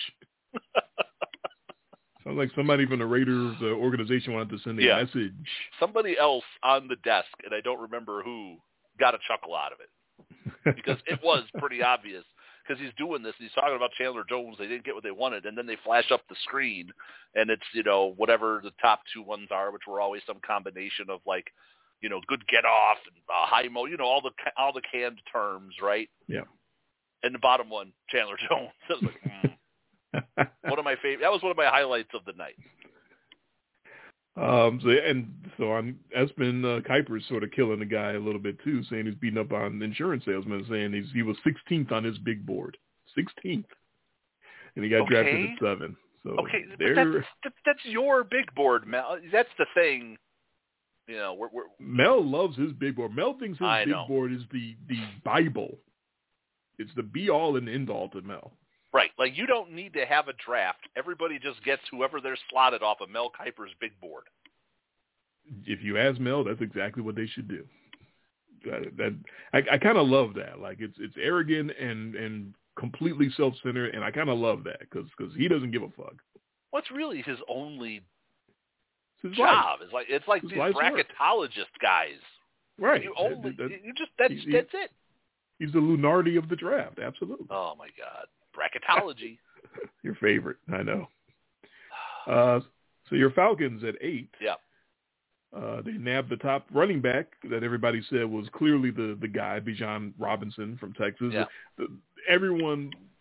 B: Sounds like somebody from the Raiders uh, organization wanted to send a
C: yeah.
B: message.
C: Somebody else on the desk, and I don't remember who, got a chuckle out of it. Because it was pretty obvious. Because he's doing this, and he's talking about Chandler Jones. They didn't get what they wanted, and then they flash up the screen, and it's, you know, whatever the top two ones are, which were always some combination of, like, you know, good get off and uh, high mo, you know, all the all the canned terms, right?
B: Yeah.
C: And the bottom one, Chandler Jones. I was like, mm. One of my favorite. That was one of my highlights of the night.
B: Um, so and so on. Espen uh, Kuiper's sort of killing the guy a little bit too, saying he's beating up on insurance salesmen, saying he's he was sixteenth on his big board, sixteenth, and he got
C: Okay.
B: drafted at seven. So
C: okay, but
B: they're,
C: that's, that, that's your big board, Mel. That's the thing. You know, we're, we're
B: Mel loves his big board. Mel thinks his
C: I
B: big
C: know.
B: board is the the Bible. It's the be all and end all to Mel.
C: Right. Like, you don't need to have a draft. Everybody just gets whoever they're slotted off of Mel Kiper's big board.
B: If you ask Mel, that's exactly what they should do. That, that I, I kind of love that. Like, it's it's arrogant and, and completely self-centered, and I kind of love that because because he doesn't give a fuck.
C: What's really his only
B: It's his
C: job?
B: life.
C: It's like it's like
B: His
C: these
B: life's work.
C: bracketologist guys.
B: Right.
C: You only
B: That- that-
C: you just that's
B: he-
C: that's it.
B: He's the Lunardi of the draft. Absolutely.
C: Oh my God, bracketology.
B: Your favorite, I know. Uh, so your Falcons at eight.
C: Yeah.
B: Uh, they nabbed the top running back that everybody said was clearly the, the guy, Bijan Robinson from Texas.
C: Yeah.
B: The, everyone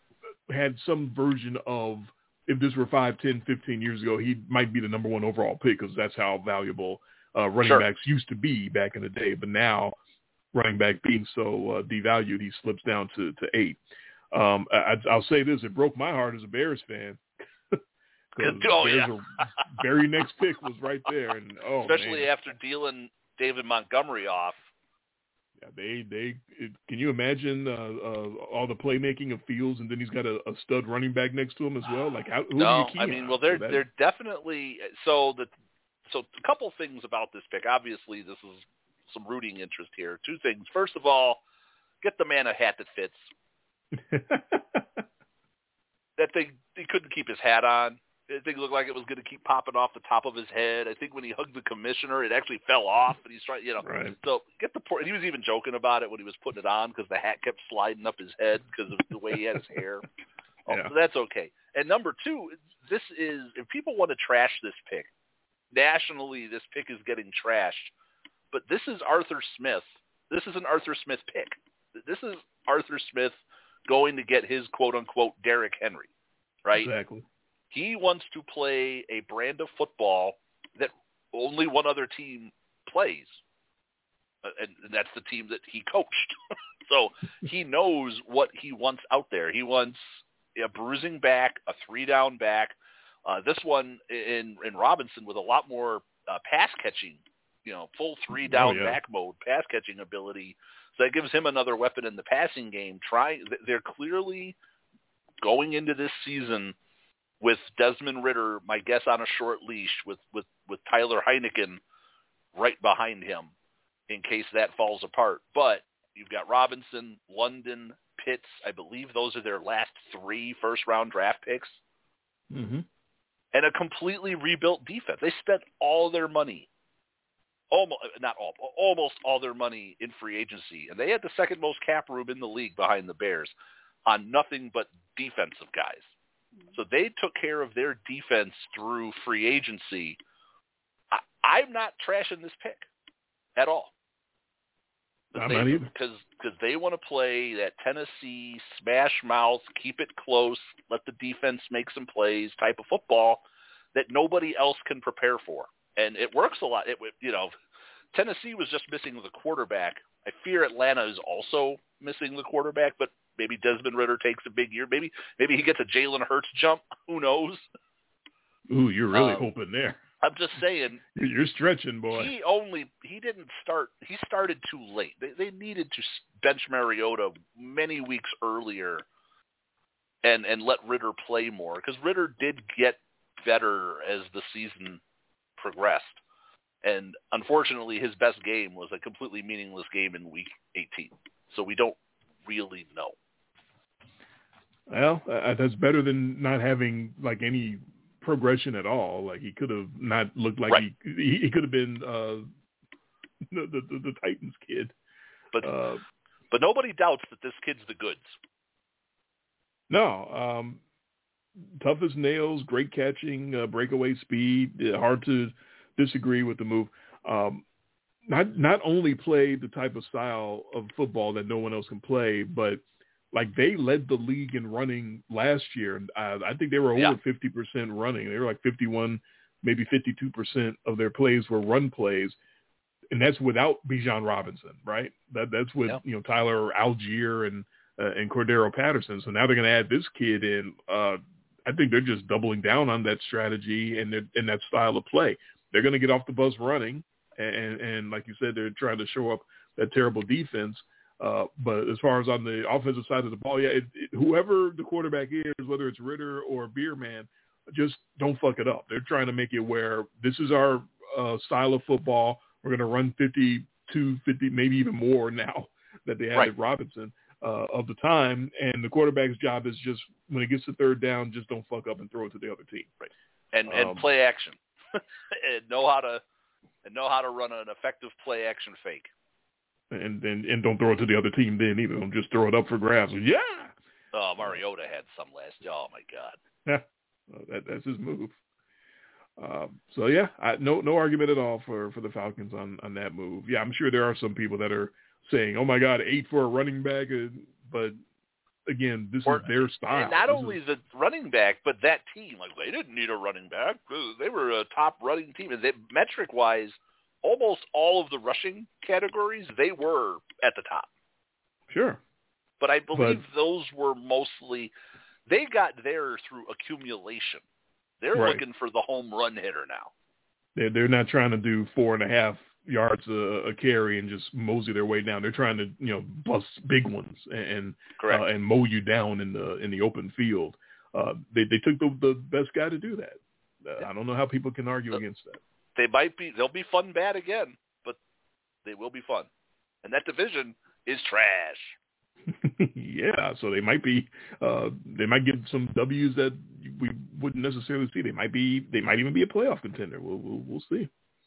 B: had some version of, if this were five, ten, fifteen years ago, he might be the number one overall pick because that's how valuable uh, running
C: sure.
B: backs used to be back in the day. But now, running back being so uh, devalued, he slips down to, to eight. Um, I, I'll say this, it broke my heart as a Bears fan.
C: oh,
B: Bears
C: yeah.
B: are, very next pick was right there. and oh,
C: Especially
B: man.
C: after dealing David Montgomery off.
B: Yeah, they, they, it, can you imagine uh, uh, all the playmaking of Fields, and then he's got a, a stud running back next to him as well? Like, how, who
C: no,
B: do you key
C: I mean,
B: on?
C: well, they're
B: so that,
C: they're definitely so the so a couple things about this pick. Obviously, this is some rooting interest here. Two things. First of all, get the man a hat that fits. That thing, he couldn't keep his hat on. It thing looked like it was going to keep popping off the top of his head. I think when he hugged the commissioner, it actually fell off, and he's trying, you know.
B: Right.
C: So get the point. He was even joking about it when he was putting it on because the hat kept sliding up his head because of the way he had his hair. Oh,
B: yeah.
C: So that's okay. And number two, this is, if people want to trash this pick, nationally this pick is getting trashed, but this is Arthur Smith. This is an Arthur Smith pick. This is Arthur Smith going to get his quote-unquote Derrick Henry, right?
B: Exactly.
C: He wants to play a brand of football that only one other team plays, and that's the team that he coached. So he knows what he wants out there. He wants a bruising back, a three-down back. Uh, this one in, in Robinson with a lot more uh, pass-catching, you know, full three-down
B: oh, yeah.
C: back mode, pass-catching ability. So that gives him another weapon in the passing game. Try, they're clearly going into this season with Desmond Ridder, my guess, on a short leash, with, with, with Tyler Heineken right behind him in case that falls apart. But you've got Robinson, London, Pitts. I believe those are their last three first-round draft picks.
B: Mm-hmm.
C: And a completely rebuilt defense. They spent all their money, almost not all, almost all their money in free agency. And they had the second most cap room in the league behind the Bears on nothing but defensive guys. So they took care of their defense through free agency. I, I'm not trashing this pick at all.
B: I'm
C: they,
B: not either.
C: Because because they want to play that Tennessee smash mouth, keep it close, let the defense make some plays type of football that nobody else can prepare for. And it works a lot. It, you know, Tennessee was just missing the quarterback. I fear Atlanta is also missing the quarterback, but maybe Desmond Ridder takes a big year. Maybe maybe he gets a Jalen Hurts jump. Who knows?
B: Ooh, you're really
C: um,
B: hoping there.
C: I'm just saying.
B: You're stretching, boy.
C: He only he didn't start. He started too late. They they needed to bench Mariota many weeks earlier, and and let Ridder play more because Ridder did get better as the season progressed. And unfortunately, his best game was a completely meaningless game in Week eighteen. So we don't really know.
B: Well, uh, that's better than not having like any progression at all. Like he could have not looked like
C: right.
B: he, he he could have been uh, the, the the Titans kid.
C: But
B: uh,
C: but nobody doubts that this kid's the goods.
B: No, um, tough as nails, great catching, uh, breakaway speed. Hard to disagree with the move. Um, not not only played the type of style of football that no one else can play, but like they led the league in running last year. And uh, I think they were over
C: yeah.
B: fifty percent running. They were like fifty-one, maybe fifty-two percent of their plays were run plays. And that's without Bijan Robinson, right? That That's with, yeah. you know, Tyler Algier and uh, and Cordero Patterson. So now they're going to add this kid in. Uh, I think they're just doubling down on that strategy and, and that style of play. They're going to get off the bus running. And, and like you said, they're trying to show up that terrible defense. Uh, but as far as on the offensive side of the ball, yeah, it, it, whoever the quarterback is, whether it's Ridder or Bierman, just don't fuck it up. They're trying to make it where this is our uh, style of football. We're going to run fifty-two, fifty, maybe even more now that they added
C: right.
B: Robinson uh, of the time. And the quarterback's job is just when it gets to third down, just don't fuck up and throw it to the other team.
C: Right. And
B: um,
C: and play action. and know how to and know how to run an effective play action fake.
B: And, and and don't throw it to the other team then either. Don't just throw it up for grabs. Yeah.
C: Oh, Mariota had some last. Oh my God.
B: Yeah, that that's his move. Uh, so yeah, I, no no argument at all for, for the Falcons on, on that move. Yeah, I'm sure there are some people that are saying, "Oh my God, eight for a running back," but again, this
C: or,
B: is their style.
C: And not
B: this
C: only
B: is,
C: the running back, but that team. Like, they didn't need a running back. They were a top running team. And they, metric-wise, almost all of the rushing categories, they were at the top.
B: Sure.
C: But I believe
B: but,
C: those were mostly – they got there through accumulation. They're
B: right.
C: looking for the home run hitter now.
B: They're, they're not trying to do four and a half yards a, a carry and just mosey their way down. They're trying to, you know, bust big ones and uh, and mow you down in the in the open field. Uh, they they took the the best guy to do that. Uh, I don't know how people can argue
C: the,
B: against that.
C: They might be they'll be fun bad again, but they will be fun. And that division is trash.
B: Yeah, so they might be uh, they might get some W's that we wouldn't necessarily see. They might be they might even be a playoff contender. We'll we'll, we'll see.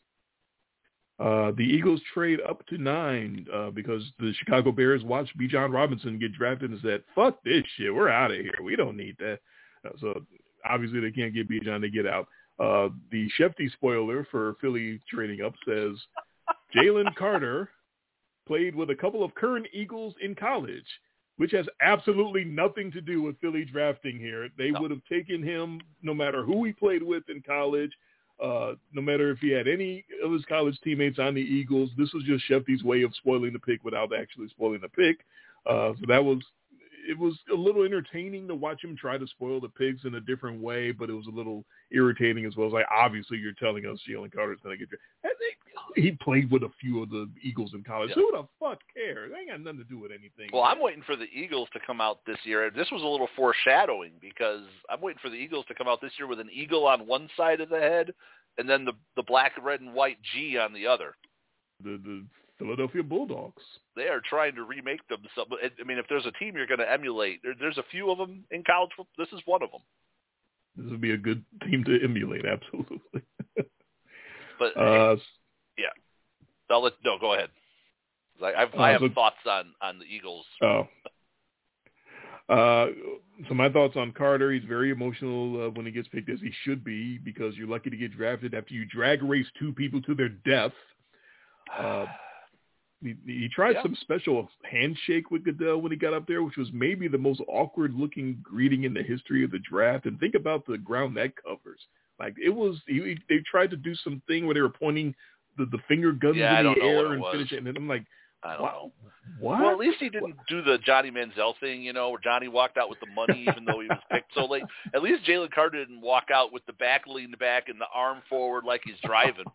B: Uh, the Eagles trade up to nine uh, because the Chicago Bears watched Bijan Robinson get drafted and said, "Fuck this shit, we're out of here. We don't need that." Uh, so obviously they can't get Bijan to get out. Uh, the Shefty spoiler for Philly trading up says Jalen Carter played with a couple of current Eagles in college, which has absolutely nothing to do with Philly drafting here. They
C: no.
B: would have taken him no matter who he played with in college. Uh, no matter if he had any of his college teammates on the Eagles, this was just Shefty's way of spoiling the pick without actually spoiling the pick. Uh, so that was, it was a little entertaining to watch him try to spoil the picks in a different way, but it was a little irritating as well. It's like, obviously you're telling us Jalen Carter's going to get drafted. He played with a few of the Eagles in college.
C: Yeah.
B: Who the fuck cares? They ain't got nothing to do with anything.
C: Well, I'm waiting for the Eagles to come out this year. This was a little foreshadowing because I'm waiting for the Eagles to come out this year with an eagle on one side of the head and then the the black, red, and white G on the other.
B: The the Philadelphia Bulldogs.
C: They are trying to remake them. So, I mean, if there's a team you're going to emulate, there, there's a few of them in college football. This is one of them.
B: This would be a good team to emulate, absolutely.
C: But
B: uh,
C: yeah, I'll let no go ahead. I, I've,
B: uh,
C: I have
B: so,
C: thoughts on, on the Eagles.
B: Oh. Uh, so my thoughts on Carter, he's very emotional uh, when he gets picked, as he should be, because you're lucky to get drafted after you drag race two people to their death. Uh, he, he tried
C: yeah.
B: some special handshake with Goodell when he got up there, which was maybe the most awkward-looking greeting in the history of the draft. And think about the ground that covers. Like, it was, he, they tried to do some thing where they were pointing the, the finger guns
C: yeah,
B: in
C: I
B: the
C: don't know
B: air
C: what it
B: and
C: was.
B: finishing. And I'm like,
C: I don't
B: wow,
C: know.
B: what?
C: Well, at least he didn't do the Johnny Manziel thing, you know, where Johnny walked out with the money even though he was picked so late. At least Jalen Carter didn't walk out with the back leaned back and the arm forward like he's driving.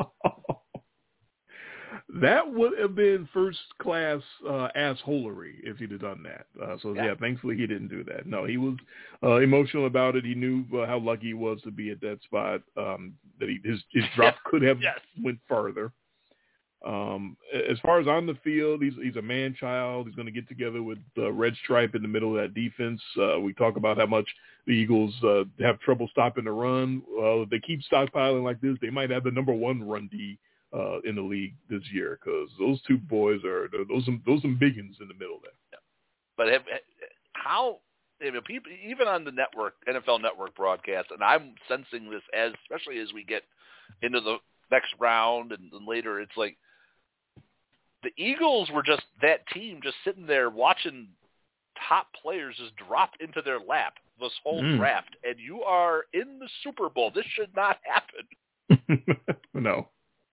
B: That would have been first-class uh, assholery if he'd have done that. Uh, so, yeah. yeah, thankfully he didn't do that. No, he was uh, emotional about it. He knew uh, how lucky he was to be at that spot, um, that he, his, his drop could have
C: yes.
B: went farther. Um, as far as on the field, he's he's a man-child. He's going to get together with uh, Red Stripe in the middle of that defense. Uh, we talk about how much the Eagles uh, have trouble stopping the run. Well, if they keep stockpiling like this, they might have the number one run D uh, in the league this year, because those two boys are those some those some biggins in the middle there.
C: Yeah. But have, how I mean, people, even on the network N F L Network broadcast, and I'm sensing this as especially as we get into the next round and, and later, it's like the Eagles were just that team just sitting there watching top players just drop into their lap this whole mm. draft, and you are in the Super Bowl. This should not happen.
B: No.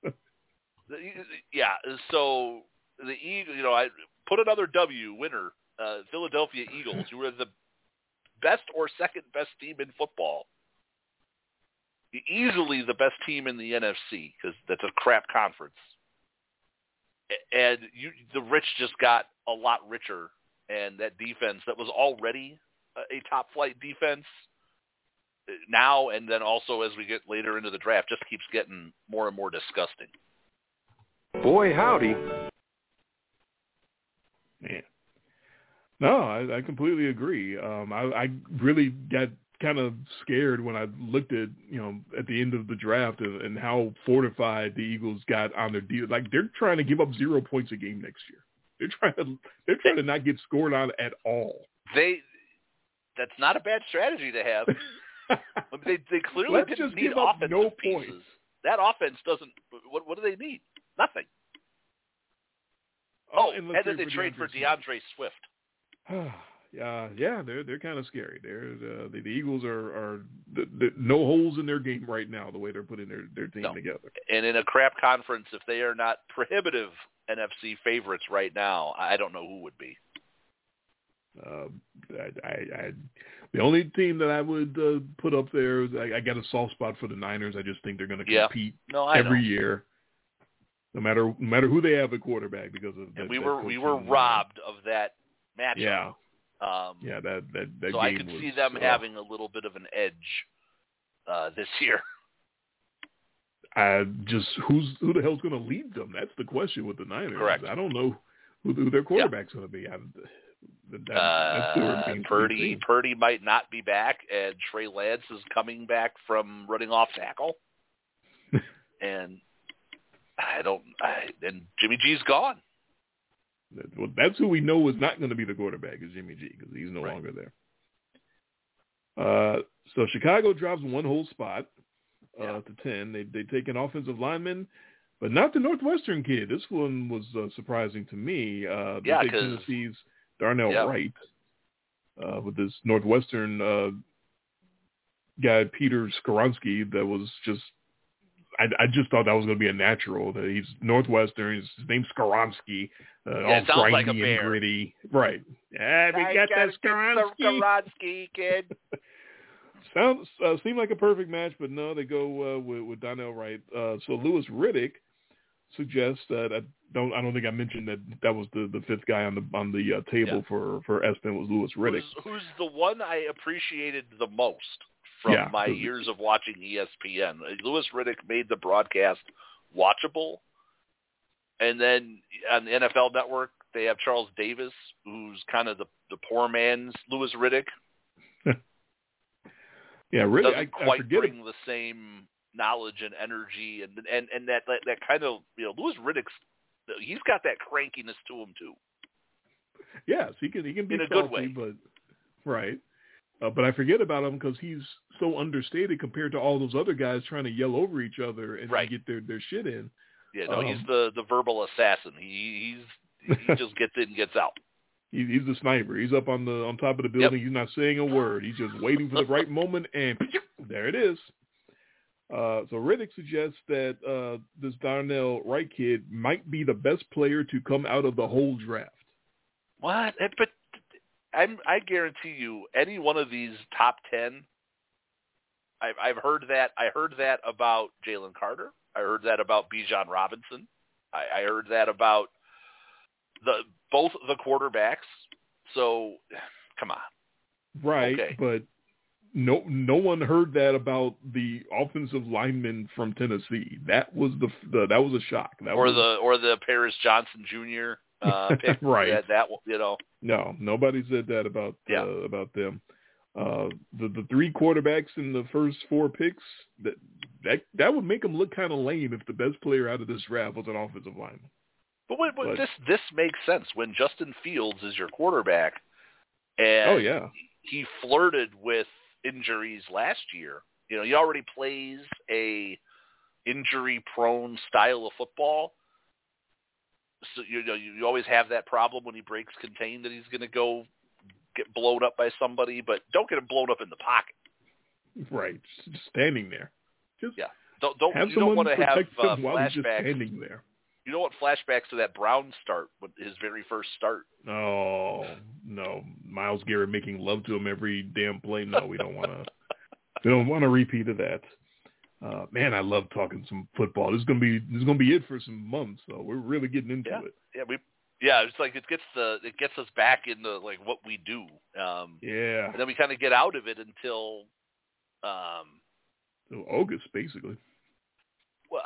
C: Yeah, so the Eagles, you know, I put another W, winner, uh, Philadelphia Eagles, who were the best or second best team in football. Easily the best team in the N F C, because that's a crap conference. And you, the rich just got a lot richer, and that defense that was already a top-flight defense now and then also as we get later into the draft just keeps getting more and more disgusting.
D: Boy, howdy.
B: Man. No, I, I completely agree. Um, I, I really got kind of scared when I looked at, you know, at the end of the draft and, and how fortified the Eagles got on their deal. Like, they're trying to give up zero points a game next year. They're trying to they're trying to not get scored on at all.
C: They that's not a bad strategy to have. they they clearly
B: Let's
C: didn't
B: just
C: need
B: give up
C: offensive
B: no
C: pieces.
B: points.
C: That offense doesn't. What what do they need? Nothing.
B: Oh,
C: oh and, and then they trade for DeAndre Swift.
B: uh, yeah, they're they're kind of scary. They're uh, the, the Eagles are are the, the, no holes in their game right now. The way they're putting their their team
C: no.
B: together.
C: And in a crap conference, if they are not prohibitive N F C favorites right now, I don't know who would be.
B: Uh, I, I, I, the only team that I would uh, put up there, is I, I got a soft spot for the Niners. I just think they're going to
C: yeah.
B: compete
C: no, I
B: every
C: know.
B: year, no matter no matter who they have at quarterback. Because of that,
C: and we
B: that
C: were we were
B: coaching,
C: robbed of that matchup.
B: Yeah,
C: um,
B: yeah, that that that
C: so
B: game
C: I could
B: was,
C: see them
B: uh,
C: having a little bit of an edge uh, this year.
B: I just who's who the hell's going to lead them? That's the question with the Niners.
C: Correct.
B: I don't know who, who their quarterback's yeah. going to be. I, that, that, that still
C: Uh,
B: remains
C: Purdy
B: to be seen.
C: Purdy might not be back, and Trey Lance is coming back from running off tackle, and I don't. I, and Jimmy G's gone.
B: That, well, that's who we know is not going to be the quarterback is Jimmy G because he's no
C: right.
B: longer there. Uh, so Chicago drops one whole spot uh,
C: yeah.
B: to ten. They they take an offensive lineman, but not the Northwestern kid. This one was uh, surprising to me. Uh, they
C: yeah,
B: take
C: because
B: Tennessee's Darnell
C: yeah.
B: Wright uh, with this Northwestern uh, guy Peter Skoronsky that was just. I, I just thought that was going to be a natural. That he's Northwestern. His, his name's Skoronsky. Uh,
C: yeah,
B: all
C: it sounds
B: grindy
C: like a
B: and
C: bear.
B: gritty. Right. Yeah, we
C: I
B: got that
C: Skoronsky. Skoronsky kid.
B: Sounds uh, seemed like a perfect match, but no, they go uh, with, with Darnell Wright. Uh, so Louis Riddick suggests that I don't. I don't think I mentioned that that was the, the fifth guy on the on the uh, table
C: yeah.
B: for for Espen was Louis Riddick,
C: who's, who's the one I appreciated the most from
B: yeah,
C: my years of watching E S P N. Louis Riddick made the broadcast watchable, and then on the N F L Network they have Charles Davis, who's kind of the the poor man's Louis Riddick.
B: yeah, really,
C: doesn't
B: I,
C: quite
B: I forget
C: bring it. the same knowledge and energy, and and and that that, that kind of you know Louis Riddick's he's got that crankiness to him too.
B: Yes, he can he can be
C: in a
B: salty,
C: good way,
B: but right. Uh, but I forget about him because he's so understated compared to all those other guys trying to yell over each other and
C: right.
B: get their, their shit in.
C: Yeah, no,
B: um,
C: he's the, the verbal assassin. He he's he just gets in and gets out.
B: He, he's the sniper. He's up on the on top of the building.
C: Yep.
B: He's not saying a word. He's just waiting for the right moment, and there it is. Uh, so Riddick suggests that uh, this Darnell Wright kid might be the best player to come out of the whole draft.
C: What? But I'm, I guarantee you, any one of these top ten, I've, I've heard that. I heard that about Jalen Carter. I heard that about Bijan Robinson. I, I heard that about the both the quarterbacks. So, come on.
B: Right,
C: okay.
B: but no, no one heard that about the offensive lineman from Tennessee. That was the, the that was a shock. That
C: or
B: was,
C: the or the Paris Johnson Junior Uh, pick.
B: right.
C: That, that you know.
B: No, nobody said that about
C: yeah.
B: uh, about them. Uh, the the three quarterbacks in the first four picks that that that would make them look kind of lame if the best player out of this draft was an offensive lineman.
C: But, wait, but,
B: but
C: this this makes sense when Justin Fields is your quarterback, and
B: oh yeah,
C: he flirted with injuries last year. You know, he already plays a injury-prone style of football. So you know you always have that problem when he breaks contain that he's going to go get blown up by somebody, but don't get him blown up in the pocket.
B: Right, just standing there. Just
C: yeah, don't don't
B: have
C: you don't want to have uh,
B: while he's just
C: flashbacks.
B: standing there.
C: You know what flashbacks to that Brown start, his very first start.
B: Oh no, Myles Garrett making love to him every damn play. No, we don't want to. we don't want a repeat of that. Uh, man, I love talking some football. This is gonna be this is gonna be it for some months. So we're really getting into
C: yeah.
B: it.
C: Yeah, we. Yeah, it's like it gets the it gets us back into like what we do. Um,
B: yeah,
C: and then we kind of get out of it until, um,
B: so August basically.
C: Well,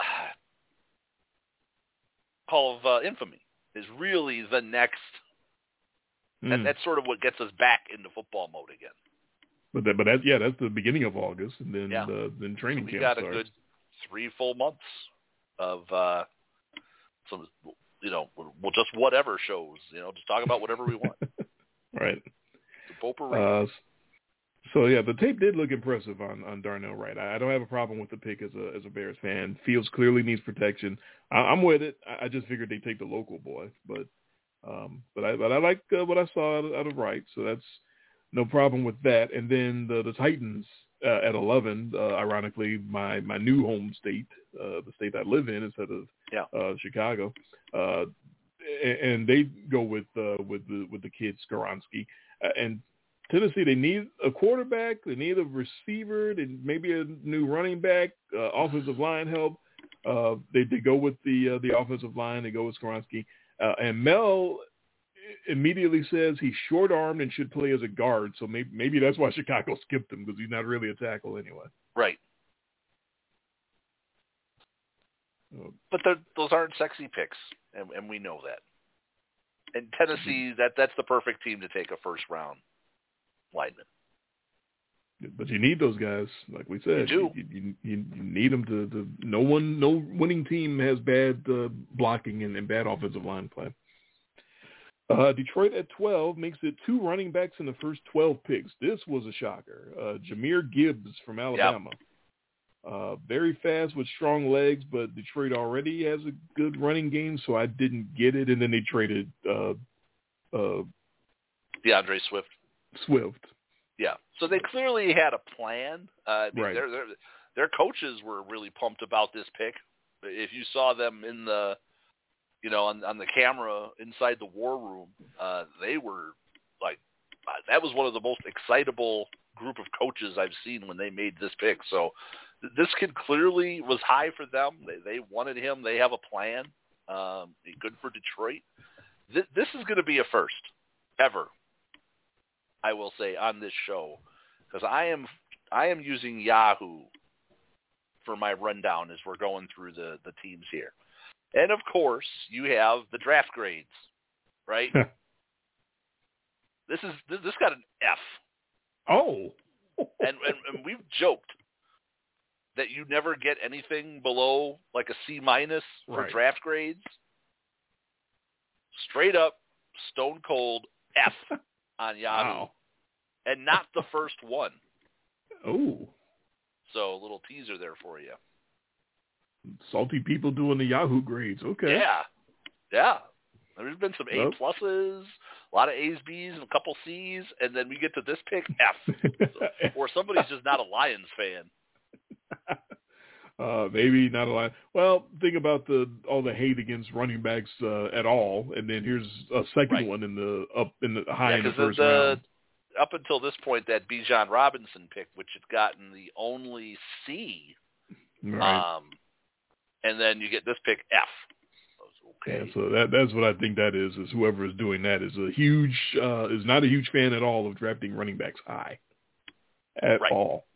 C: Hall of uh, Infamy is really the next.
B: Mm.
C: That, that's sort of what gets us back into football mode again.
B: But that, but that, yeah, that's the beginning of August, and then
C: yeah.
B: uh, then training
C: so we
B: camp
C: got
B: starts.
C: a good three full months of uh, some, you know, well, just whatever shows, you know, just talk about whatever we want.
B: Right.
C: Uh,
B: so yeah, the tape did look impressive on, on Darnell Wright. I, I don't have a problem with the pick as a as a Bears fan. Fields clearly needs protection. I, I'm with it. I, I just figured they'd take the local boy, but Um, but I but I like uh, what I saw out of, out of Wright, so that's no problem with that. And then the, the Titans uh, at eleven, uh, ironically, my, my new home state, uh, the state I live in instead of
C: yeah.
B: uh, Chicago, uh, and, and they go with uh, with the with the kid Skoronski. Uh, and Tennessee, they need a quarterback, they need a receiver, they maybe a new running back, uh, offensive line help. Uh, they they go with the uh, the offensive line. They go with Skoronski, uh, and Mel immediately says he's short-armed and should play as a guard. So maybe maybe that's why Chicago skipped him, because he's not really a tackle anyway.
C: Right.
B: Uh,
C: but those aren't sexy picks, and, and we know that. And Tennessee, that that's the perfect team to take a first-round lineman.
B: But you need those guys, like we said.
C: You do.
B: You, you, you, you need them to, to. No one, no winning team has bad uh, blocking and, and bad offensive line play. Uh, Detroit at twelve makes it two running backs in the first twelve picks. This was a shocker. Uh, Jahmyr Gibbs from Alabama. Yep. Uh, very fast with strong legs, but Detroit already has a good running game, so I didn't get it. And then they traded uh, uh,
C: DeAndre Swift.
B: Swift.
C: Yeah, so they clearly had a plan. Uh, I mean,
B: right.
C: their, their their coaches were really pumped about this pick. If you saw them in the, you know, on, on the camera inside the war room, uh, they were like, that was one of the most excitable group of coaches I've seen when they made this pick. So th- this kid clearly was high for them. They, they wanted him. They have a plan. Um, good for Detroit. Th- this is going to be a first ever, I will say, on this show, because I am I am using Yahoo for my rundown as we're going through the, the teams here. And, of course, you have the draft grades, right? this is this, this got an F.
B: Oh.
C: and, and and we've joked that you never get anything below like a C minus for
B: right.
C: draft grades. Straight up, stone cold F on Yahoo.
B: Wow.
C: And not the first one.
B: Oh.
C: So a little teaser there for you.
B: Salty people doing the Yahoo grades. Okay.
C: Yeah. Yeah. There's been some A
B: Well.
C: pluses, a lot of A's, B's, and a couple C's, and then we get to this pick, F. So, or somebody's just not a Lions fan.
B: Uh, maybe not a lot. Well, think about the all the hate against running backs uh, at all, and then here's a second
C: right.
B: one in the up in the high
C: yeah,
B: in the first
C: the,
B: round.
C: Up until this point, that Bijan Robinson pick, which had gotten the only C,
B: right.
C: um, and then you get this pick F.
B: Okay. Yeah, so that that's what I think that is. Is whoever is doing that is a huge uh, is not a huge fan at all of drafting running backs high, at
C: right.
B: all.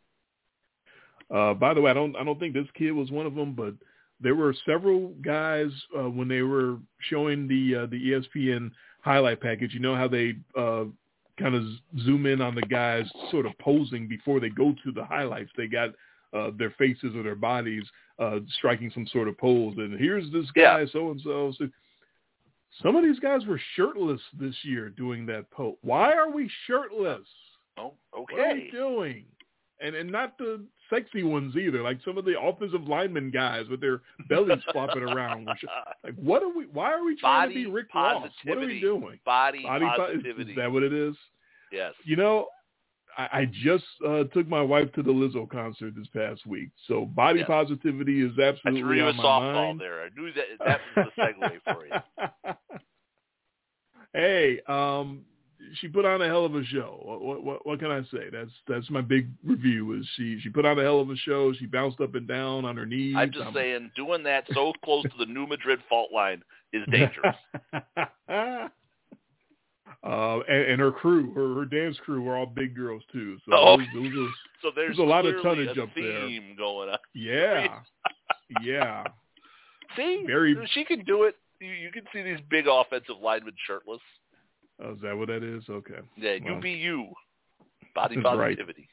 B: Uh, by the way, I don't I don't think this kid was one of them, but there were several guys uh, when they were showing the uh, the E S P N highlight package. You know how they uh, kind of zoom in on the guys sort of posing before they go to the highlights. They got uh, their faces or their bodies uh, striking some sort of pose. And here's this guy,
C: yeah.
B: so and so. Some of these guys were shirtless this year doing that pose. Why are we shirtless?
C: Oh, okay.
B: What are we doing? And and not the sexy ones either, like some of the offensive lineman guys with their bellies flopping around. Like, what are we? Why are we trying
C: Body
B: to be Rick Ross? What are we doing?
C: Body,
B: Body
C: positivity.
B: Is that what it is?
C: Yes.
B: You know, I, I just uh, took my wife to the Lizzo concert this past week, so body
C: yes.
B: positivity is absolutely
C: I threw you
B: on
C: a
B: my
C: softball
B: mind.
C: there. I knew that that was the segue for you.
B: Hey, um. She put on a hell of a show. What, what what can I say? That's that's my big review. Is she she put on a hell of a show. She bounced up and down on her knees.
C: I'm just
B: I'm,
C: saying, doing that so close to the New Madrid fault line is dangerous.
B: uh, and, and her crew, her her dance crew, were all big girls too. So
C: oh,
B: those, those are,
C: so there's,
B: there's a lot of
C: clearly
B: tonnage
C: a
B: up
C: theme
B: there.
C: going on.
B: Yeah, yeah.
C: See,
B: Very.
C: She can do it. You, you can see these big offensive linemen shirtless.
B: Oh, is that what that is? Okay.
C: Yeah,
B: well,
C: you be you. Body
B: that's
C: positivity.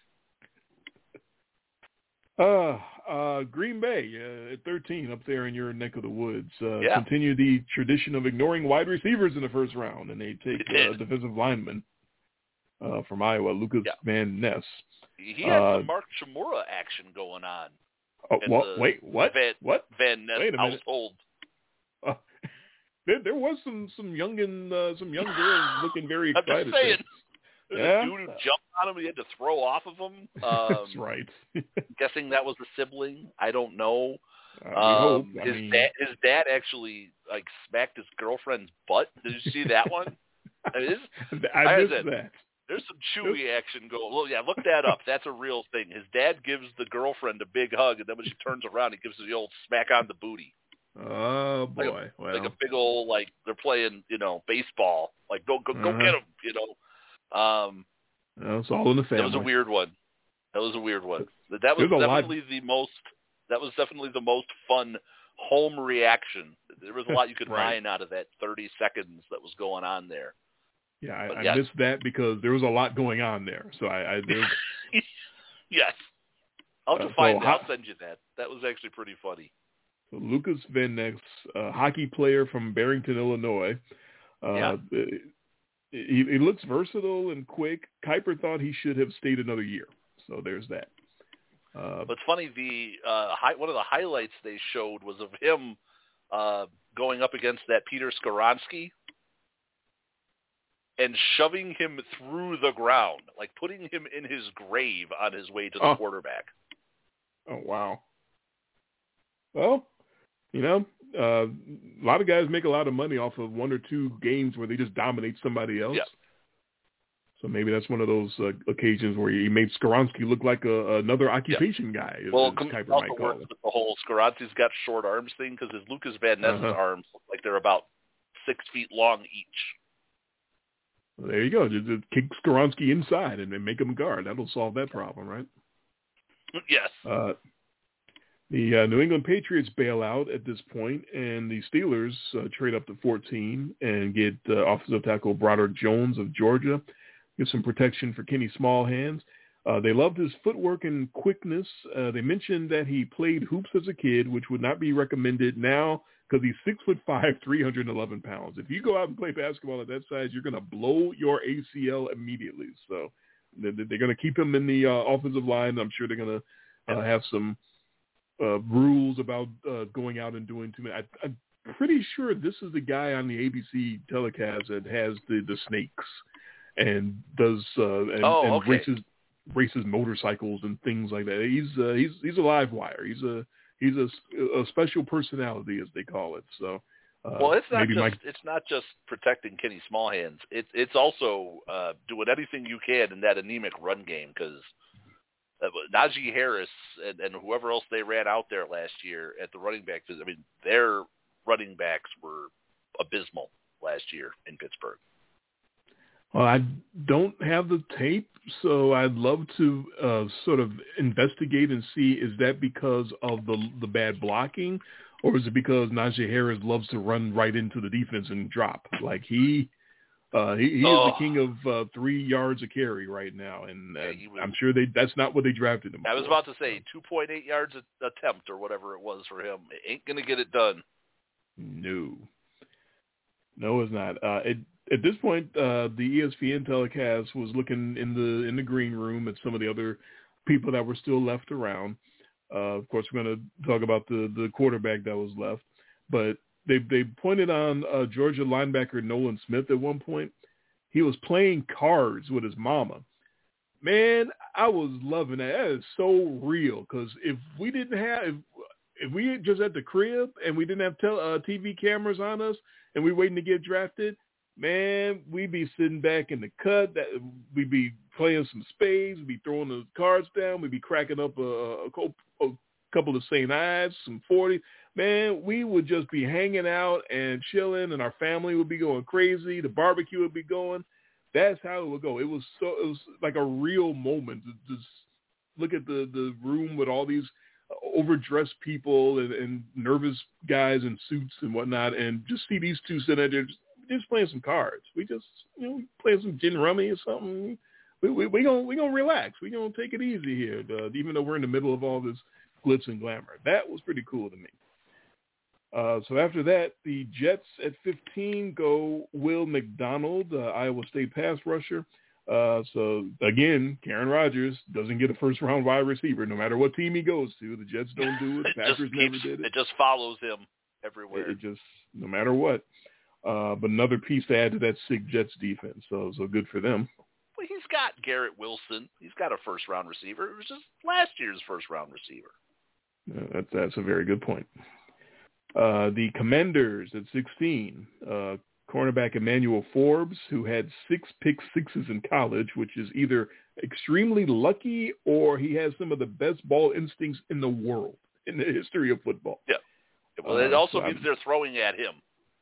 B: Right. Uh, uh, Green Bay uh, at thirteen up there in your neck of the woods. Uh,
C: yeah.
B: Continue the tradition of ignoring wide receivers in the first round, and they take
C: a
B: uh, defensive lineman uh, from Iowa, Lucas
C: yeah.
B: Van Ness.
C: He had
B: uh,
C: some Mark Chmura action going on.
B: Oh, what? Wait, what?
C: Van,
B: what?
C: Van Ness
B: Wait a minute.
C: household.
B: Uh, there, there was some some young and uh, some young girls looking very
C: I'm
B: excited.
C: just saying.
B: There's
C: yeah.
B: a
C: dude who jumped on him. He had to throw off of him. Um,
B: That's right.
C: guessing that was the sibling. I don't know.
B: Uh,
C: um,
B: we hope.
C: his
B: I mean...
C: dad, his dad actually like smacked his girlfriend's butt. Did you see that one? I, mean, this,
B: I
C: I
B: missed
C: said,
B: that.
C: There's some Chewy action going. Well, yeah, look that up. That's a real thing. His dad gives the girlfriend a big hug, and then when she turns around, he gives her the old smack on the booty.
B: Oh boy!
C: Like a,
B: well.
C: like a big old like they're playing, you know, baseball. Like go go go
B: uh-huh.
C: get him, you know. Um,
B: well, it's all in the family.
C: That was a weird one. That was a weird one. That was definitely the most. That was definitely the most fun home reaction. There was a lot you could
B: right.
C: mine out of that thirty seconds that was going on there.
B: Yeah, I,
C: but
B: I
C: yes.
B: missed that because there was a lot going on there. So I, I there's
C: yes, I'll have to
B: uh,
C: find
B: so
C: that.
B: ho-
C: I'll send you that. That was actually pretty funny.
B: So Lucas Van Ness, a hockey player from Barrington, Illinois. Uh,
C: yeah.
B: He, he looks versatile and quick. Kuiper thought he should have stayed another year. So there's that. Uh,
C: but it's funny, the uh, high, one of the highlights they showed was of him uh, going up against that Peter Skoronski and shoving him through the ground, like putting him in his grave on his way to the
B: oh.
C: quarterback.
B: Oh, wow. Well, you know, uh, a lot of guys make a lot of money off of one or two games where they just dominate somebody else.
C: Yeah.
B: So maybe that's one of those uh, occasions where he made Skoronski look like a, another occupation yeah. guy.
C: Well,
B: as
C: it
B: also
C: also works with the whole Skoronski's got short arms thing because his Lucas Van Ness's
B: uh-huh.
C: arms look like they're about six feet long each.
B: Well, there you go. Just, just kick Skoronski inside and then make him guard. That'll solve that problem, right?
C: Yes.
B: Uh, the uh, New England Patriots bail out at this point, and the Steelers uh, trade up to fourteen and get uh, offensive tackle Broderick Jones of Georgia. Give some protection for Kenny Smallhands. Uh, they loved his footwork and quickness. Uh, they mentioned that he played hoops as a kid, which would not be recommended now because he's six foot five, three hundred eleven pounds. If you go out and play basketball at that size, you're going to blow your A C L immediately. So they're, they're going to keep him in the uh, offensive line. I'm sure they're going to uh, have some uh, rules about uh, going out and doing too many. I, I'm pretty sure this is the guy on the A B C telecast that has the, the snakes and does uh, and,
C: oh,
B: and
C: okay.
B: races races motorcycles and things like that. He's uh, he's he's a live wire. He's a he's a, a special personality, as they call it. So uh,
C: well, it's not just
B: my...
C: it's not just protecting Kenny Smallhands. It's it's also uh, doing anything you can in that anemic run game because uh, Najee Harris and, and whoever else they ran out there last year at the running back. I mean, their running backs were abysmal last year in Pittsburgh.
B: Well, I don't have the tape, so I'd love to uh, sort of investigate and see, is that because of the the bad blocking, or is it because Najee Harris loves to run right into the defense and drop? Like he uh, he, he
C: oh.
B: is the king of uh, three yards a carry right now, and uh,
C: yeah, was,
B: I'm sure they that's not what they drafted him for.
C: I was about to say two point eight yards a, attempt or whatever it was for him. It ain't going to get it done.
B: No. No, it's not. Uh, it, at this point, uh, the E S P N telecast was looking in the in the green room at some of the other people that were still left around. Uh, of course, we're going to talk about the, the quarterback that was left. But they they pointed on uh, Georgia linebacker Nolan Smith at one point. He was playing cards with his mama. Man, I was loving that. That is so real because if we didn't have if, if we just at the crib and we didn't have tel- uh, T V cameras on us and we waiting to get drafted, man, we'd be sitting back in the cut. That we'd be playing some spades. We'd be throwing the cards down. We'd be cracking up a, a, a couple of Saint Ives, some forty. Man, we would just be hanging out and chilling, and our family would be going crazy. The barbecue would be going. That's how it would go. It was so. It was like a real moment. Just look at the, the room with all these overdressed people and, and nervous guys in suits and whatnot, and just see these two sitting there just, just playing some cards. We just, you know, playing some gin rummy or something. We we we gonna we gonna relax. We gonna take it easy here, uh, even though we're in the middle of all this glitz and glamour. That was pretty cool to me. Uh, so after that, the Jets at fifteen go Will McDonald, uh, Iowa State pass rusher. Uh, so again, Karen Rodgers doesn't get a first round wide receiver, no matter what team he goes to. The Jets don't do it. The
C: it
B: Packers
C: just
B: never
C: keeps,
B: did it.
C: It just follows him everywhere.
B: It, it just, no matter what. Uh, but another piece to add to that sick Jets defense. So, so good for them.
C: Well, he's got Garrett Wilson. He's got a first-round receiver. It was just last year's first-round receiver.
B: Uh, that's, that's a very good point. Uh, the Commanders at sixteen, uh, cornerback Emmanuel Forbes, who had six pick sixes in college, which is either extremely lucky or he has some of the best ball instincts in the world in the history of football.
C: Yeah. Well, it
B: uh,
C: also
B: so
C: means
B: I'm,
C: they're throwing at him.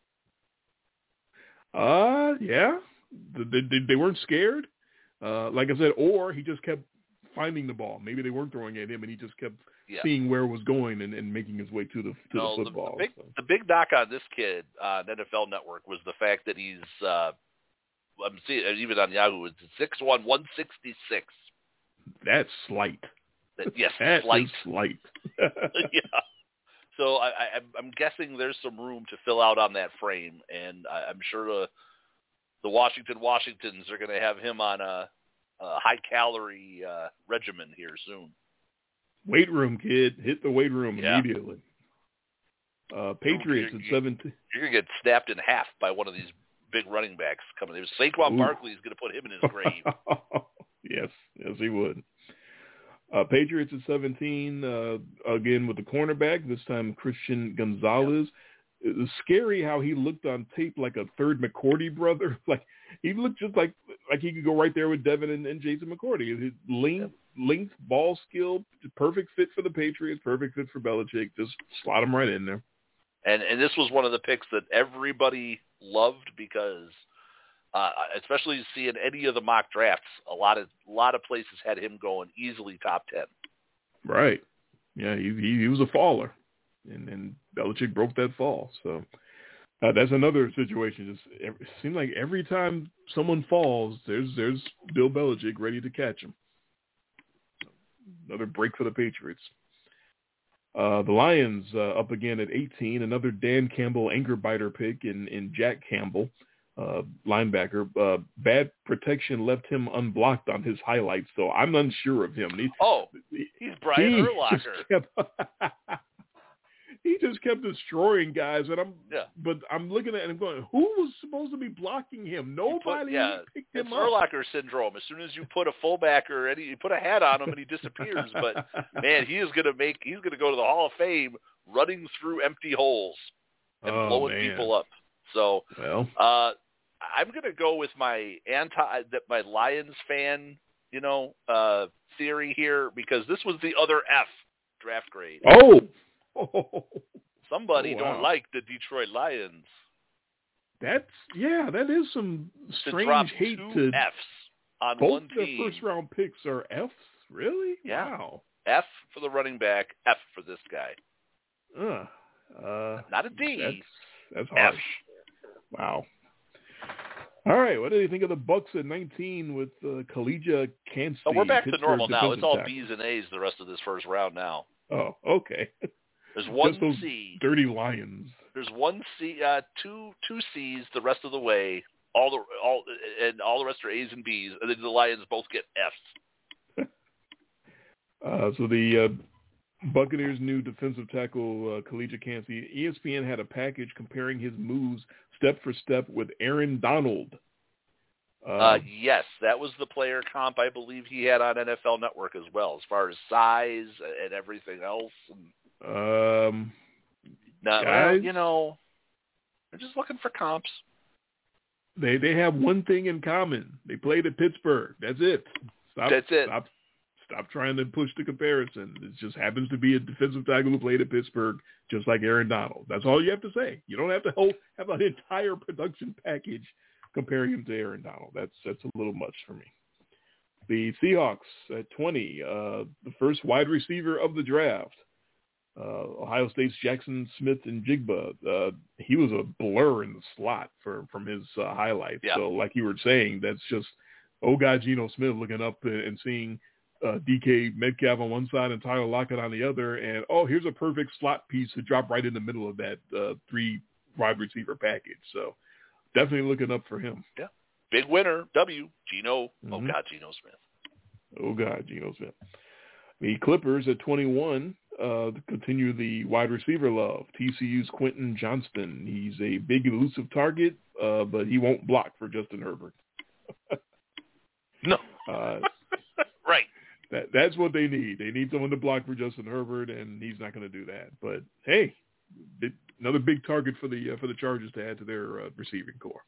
B: Uh, yeah. They, they, they weren't scared. Uh, like I said, or he just kept finding the ball. Maybe they weren't throwing at him, and he just kept yeah. seeing where it was going and, and making his way to the to
C: no,
B: the football.
C: The, the, big,
B: so.
C: the big knock on this kid on N F L Network was the fact that he's, uh, I'm seeing even on Yahoo, it's six one, one sixty-six.
B: That's slight.
C: That, yes,
B: that
C: slight.
B: Is slight.
C: yeah. So I, I, I'm guessing there's some room to fill out on that frame, and I, I'm sure the the Washington Washingtons are going to have him on a, a high-calorie uh, regimen here soon.
B: Weight room, kid. Hit the weight room
C: yeah.
B: immediately. Uh, Patriots
C: you're,
B: at
C: you're,
B: seventeen.
C: You're going to get snapped in half by one of these big running backs coming. There's Saquon Barkley is going to put him in his grave.
B: yes, yes, he would. Uh, Patriots at seventeen, uh, again with the cornerback, this time Christian Gonzalez. Yep. It was scary how he looked on tape like a third McCourty brother. Like he looked just like like he could go right there with Devin and, and Jason McCourty. His length, yep. length, ball skill, perfect fit for the Patriots, perfect fit for Belichick. Just slot him right in there.
C: And and this was one of the picks that everybody loved because, uh, especially seeing any of the mock drafts, a lot of a lot of places had him going easily top ten.
B: Right. Yeah, he he, he was a faller. And then Belichick broke that fall. So uh, that's another situation. Just, it seems like every time someone falls, there's there's Bill Belichick ready to catch him. Another break for the Patriots. Uh, the Lions uh, up again at eighteen. Another Dan Campbell anchor biter pick in, in Jack Campbell, uh, linebacker. Uh, bad protection left him unblocked on his highlights, so I'm unsure of him. He,
C: oh, he's Brian
B: he
C: Urlacher.
B: He just kept destroying guys, and I'm.
C: Yeah.
B: But I'm looking at it and going, who was supposed to be blocking him? Nobody
C: put, yeah,
B: picked him
C: it's
B: up.
C: Urlacher syndrome. As soon as you put a fullback or any, you put a hat on him, and he disappears. But man, he is going to make. He's going to go to the Hall of Fame running through empty holes and
B: oh,
C: blowing
B: man.
C: people up. So,
B: well,
C: uh, I'm going to go with my anti, that my Lions fan, you know, uh, theory here because this was the other F draft grade.
B: Oh. Oh,
C: Somebody
B: oh, wow.
C: don't like the Detroit Lions.
B: That's yeah, that is some strange
C: to
B: hate
C: two
B: to
C: F's on
B: both
C: one
B: the
C: team.
B: first round picks are Fs, really?
C: Yeah.
B: Wow.
C: F for the running back, F for this guy.
B: Uh, uh
C: not a D.
B: That's, that's harsh.
C: F.
B: Wow. All right, what do you think of the Bucks at nineteen with uh, Khalija Kancey?
C: Oh, we're back
B: Pittsburgh
C: to normal now. It's all
B: tackle.
C: B's and A's the rest of this first round now.
B: Oh, okay.
C: There's one
B: Just those
C: C.
B: Dirty Lions.
C: There's one C, uh, two two C's the rest of the way. All the all and all the rest are A's and B's, and then the Lions both get F's.
B: uh, so the uh, Buccaneers' new defensive tackle uh, Khalija Kancey. E S P N had a package comparing his moves step for step with Aaron Donald.
C: Uh,
B: Uh,
C: yes, that was the player comp I believe he had on N F L Network as well, as far as size and everything else. And,
B: um,
C: now, well, you know, they're just looking for comps.
B: They they have one thing in common. They played at Pittsburgh. That's it. Stop,
C: That's it.
B: Stop, stop trying to push the comparison. It just happens to be a defensive tackle who played at Pittsburgh, just like Aaron Donald. That's all you have to say. You don't have to hold, have an entire production package comparing him to Aaron Donald. That's that's a little much for me. The Seahawks at twenty, uh, the first wide receiver of the draft, uh, Ohio State's Jackson Smith and Jigba. Uh, he was a blur in the slot for from his uh, highlights.
C: Yeah.
B: So, like you were saying, that's just old guy Geno Smith looking up and seeing uh, D K Metcalf on one side and Tyler Lockett on the other, and oh, here's a perfect slot piece to drop right in the middle of that uh, three wide receiver package. So. Definitely looking up for him.
C: Yeah. Big winner, W, Geno.
B: Mm-hmm.
C: Oh, God, Geno Smith.
B: Oh, God, Geno Smith. The Clippers at twenty-one, uh, to continue the wide receiver love. T C U's Quentin Johnston. He's a big, elusive target, uh, but he won't block for Justin Herbert.
C: no.
B: Uh,
C: right.
B: That That's what they need. They need someone to block for Justin Herbert, and he's not going to do that. But, hey, big, another big target for the uh, for the Chargers to add to their uh, receiving core.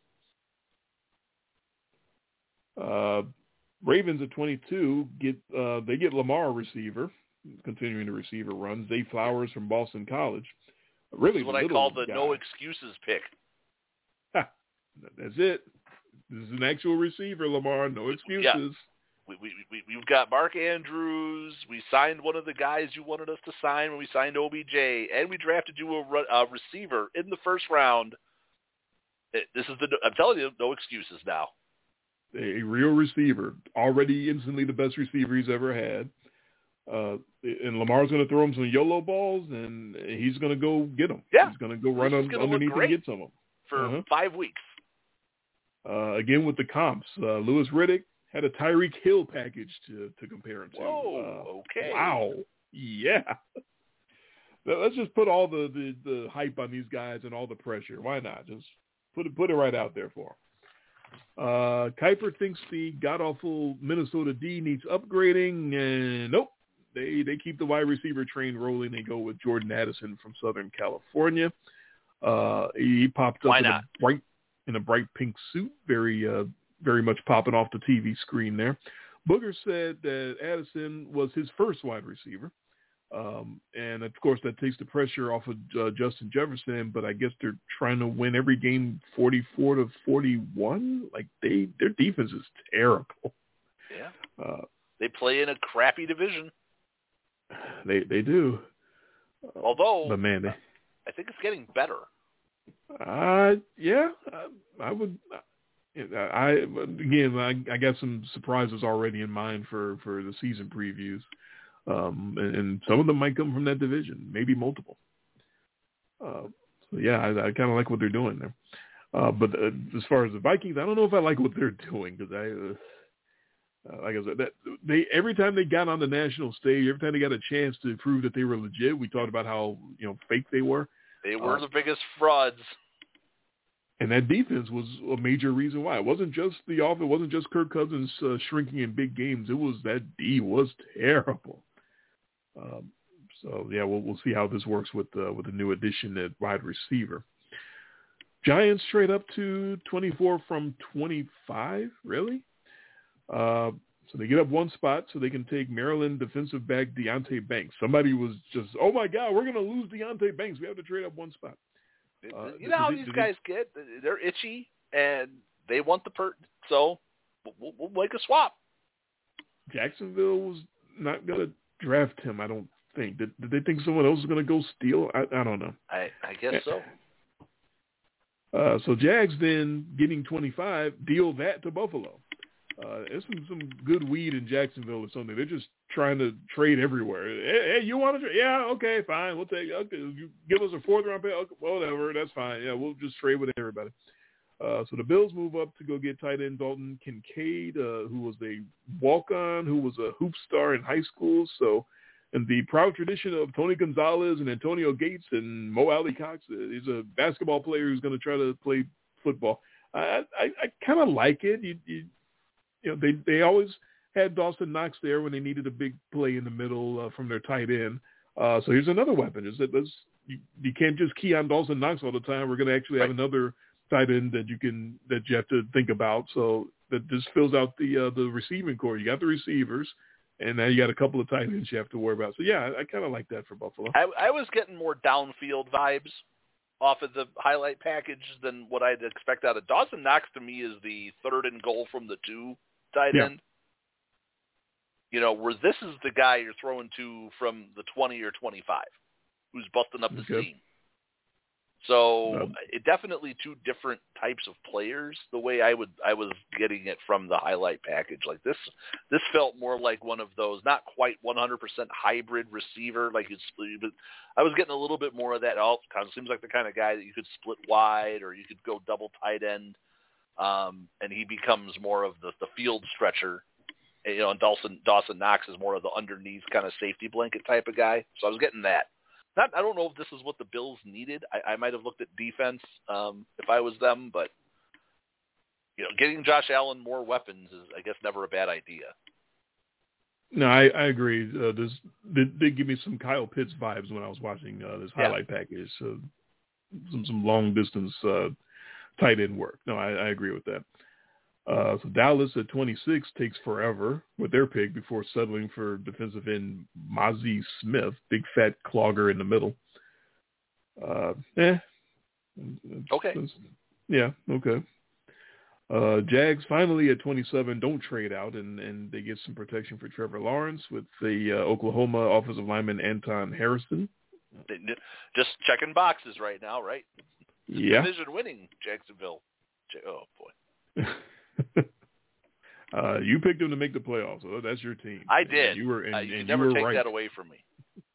B: Uh, Ravens at twenty-two get uh, they get Lamar, a receiver, continuing the receiver run. Zay Flowers from Boston College. Really,
C: this is what I call the guy. No excuses pick.
B: Ha, that's it. This is an actual receiver, Lamar. No excuses.
C: Yeah. We, we, we, we've got Mark Andrews. We signed one of the guys you wanted us to sign when we signed O B J, and we drafted you a, a receiver in the first round. This is the I'm telling you, no excuses now.
B: A real receiver, already instantly the best receiver he's ever had. Uh, and Lamar's going to throw him some YOLO balls, and he's going to go get them.
C: Yeah.
B: He's going to go run un- underneath and get some of them.
C: For
B: uh-huh.
C: five weeks.
B: Uh, again, with the comps, uh, Louis Riddick had a Tyreek Hill package to, to compare him to.
C: Whoa,
B: uh,
C: okay.
B: Wow. Yeah. Let's just put all the, the, the hype on these guys and all the pressure. Why not? Just put it, put it right out there for them. Uh, Kuiper thinks the god-awful Minnesota D needs upgrading, and nope, they they keep the wide receiver train rolling. They go with Jordan Addison from Southern California. Uh, he popped up
C: Why
B: in
C: not?
B: a bright in a bright pink suit, very uh, very much popping off the T V screen there. Booger said that Addison was his first wide receiver. Um, and, of course, that takes the pressure off of uh, Justin Jefferson, but I guess they're trying to win every game forty-four to forty-one. Like, they their defense is terrible.
C: Yeah.
B: Uh,
C: they play in a crappy division.
B: They they do.
C: Although,
B: but man, they,
C: I think it's getting better.
B: Uh, yeah, I, I would. I again, I, I got some surprises already in mind for, for the season previews. Um, and, and some of them might come from that division, maybe multiple. Uh, so yeah, I, I kind of like what they're doing there. Uh, but uh, as far as the Vikings, I don't know if I like what they're doing because I, uh, uh, like I said, that they every time they got on the national stage, every time they got a chance to prove that they were legit, we talked about how you know fake they were.
C: They were
B: uh,
C: the biggest frauds.
B: And that defense was a major reason why. It wasn't just the offense. It wasn't just Kirk Cousins uh, shrinking in big games. It was that D was terrible. Um, so yeah, we'll we'll see how this works with uh, with the new addition at wide receiver. Giants trade up to twenty-four from twenty-five. Really? Uh, so they get up one spot so they can take Maryland defensive back Deonte Banks. Somebody was just, oh my God, we're going to lose Deonte Banks. We have to trade up one spot.
C: Uh, you know how
B: did,
C: these
B: did
C: guys get? They're itchy and they want the per. So we'll, we'll make a swap.
B: Jacksonville was not going to draft him, I don't think. Did, did they think someone else was going to go steal? I, I don't know.
C: I, I guess so.
B: Uh, so Jags then getting twenty-five, deal that to Buffalo. Uh, there's some, some good weed in Jacksonville or something. They're just trying to trade everywhere. Hey, hey you want to trade? Yeah, okay, fine. We'll take okay, you give us a fourth round pick. Okay, whatever, that's fine. Yeah, we'll just trade with everybody. Uh, so the Bills move up to go get tight end Dalton Kincaid, uh, who was a walk-on, who was a hoop star in high school. So in the proud tradition of Tony Gonzalez and Antonio Gates and Mo Alley Cox, uh, he's a basketball player who's going to try to play football. I I, I kind of like it. You, you you know they they always had Dawson Knox there when they needed a big play in the middle uh, from their tight end. Uh, so here's another weapon. Is that let's, you, you can't just key on Dawson Knox all the time. We're going to actually have
C: right.
B: another tight end that you can that you have to think about. So that just fills out the uh, the receiving core. You got the receivers, and now you got a couple of tight ends you have to worry about. So yeah, I, I kind of like that for Buffalo.
C: I, I was getting more downfield vibes off of the highlight package than what I'd expect out of Dawson Knox. To me, is the third and goal from the two tight
B: yeah.
C: end. You know, where this is the guy you're throwing to from the twenty or twenty-five, who's busting up the
B: okay.
C: seam. So
B: um,
C: it definitely two different types of players. The way I would I was getting it from the highlight package, like this, this felt more like one of those, not quite one hundred percent hybrid receiver. Like it's, but I was getting a little bit more of that. Oh, kind of seems like the kind of guy that you could split wide, or you could go double tight end, um, and he becomes more of the, the field stretcher. you know, and Dawson Dawson Knox is more of the underneath kind of safety blanket type of guy. So I was getting that. Not, I don't know if this is what the Bills needed. I, I might have looked at defense um, if I was them, but you know, getting Josh Allen more weapons is, I guess, never a bad idea.
B: No, I, I agree. Uh, this did, did give me some Kyle Pitts vibes when I was watching uh, this highlight yeah. package. So some some long distance uh, tight end work. No, I, I agree with that. Uh, so Dallas at twenty-six takes forever with their pick before settling for defensive end Mazi Smith, big fat clogger in the middle. Uh, eh.
C: Okay.
B: Yeah, okay. Uh, Jags finally at twenty-seven don't trade out, and, and they get some protection for Trevor Lawrence with the uh, Oklahoma offensive lineman Anton Harrison.
C: Just checking boxes right now, right?
B: Yeah.
C: Division winning Jacksonville. Oh, boy.
B: uh, you picked them to make the playoffs, so that's your team.
C: I did.
B: And you were, and,
C: uh, you
B: and
C: never
B: you were
C: take
B: right.
C: that away from me.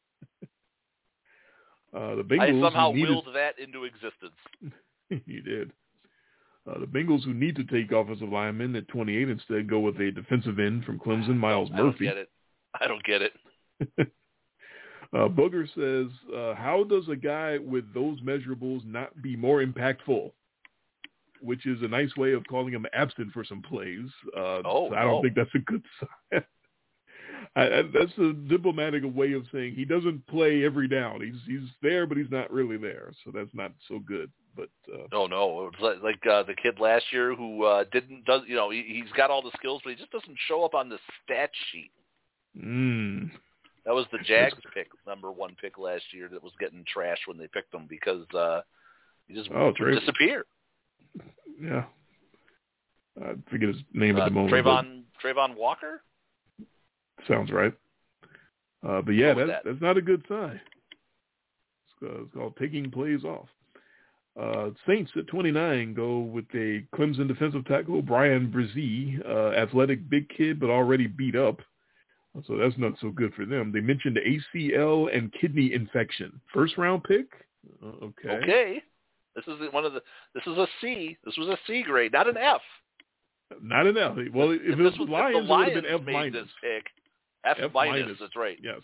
B: uh, the Bengals
C: I somehow
B: needed...
C: willed that into existence.
B: You did. Uh, the Bengals, who need to take offensive linemen at twenty-eight, instead go with a defensive end from Clemson, Miles
C: I
B: Murphy.
C: I don't get it. I don't get it.
B: uh, Booger says, uh, how does a guy with those measurables not be more impactful? Which is a nice way of calling him absent for some plays. Uh,
C: oh,
B: so I don't
C: no.
B: think that's a good sign. I, I, that's a diplomatic way of saying he doesn't play every down. He's he's there, but he's not really there. So that's not so good. But uh,
C: oh no, it's like, like uh, the kid last year who uh, didn't does you know he, he's got all the skills, but he just doesn't show up on the stat sheet.
B: Mm.
C: That was the Jags pick, number one pick last year, that was getting trashed when they picked him because uh, he just
B: oh,
C: would disappear.
B: Yeah, I forget his name
C: uh,
B: at the moment.
C: Trayvon Trayvon Walker.
B: Sounds right. Uh, but yeah, that's
C: that.
B: that's not a good sign. It's, uh, it's called taking plays off. Uh, Saints at twenty-nine go with a Clemson defensive tackle, Brian Brzee, uh, athletic big kid, but already beat up. So that's not so good for them. They mentioned A C L and kidney infection. First round pick? Uh, okay.
C: Okay. This is one of the. This is a C. This was a C grade, not an F.
B: Not an F. Well, if, if it was
C: was,
B: Lions,
C: if the Lions
B: it would have been F
C: made
B: minus.
C: This pick, F,
B: F
C: minus,
B: minus.
C: That's right.
B: Yes.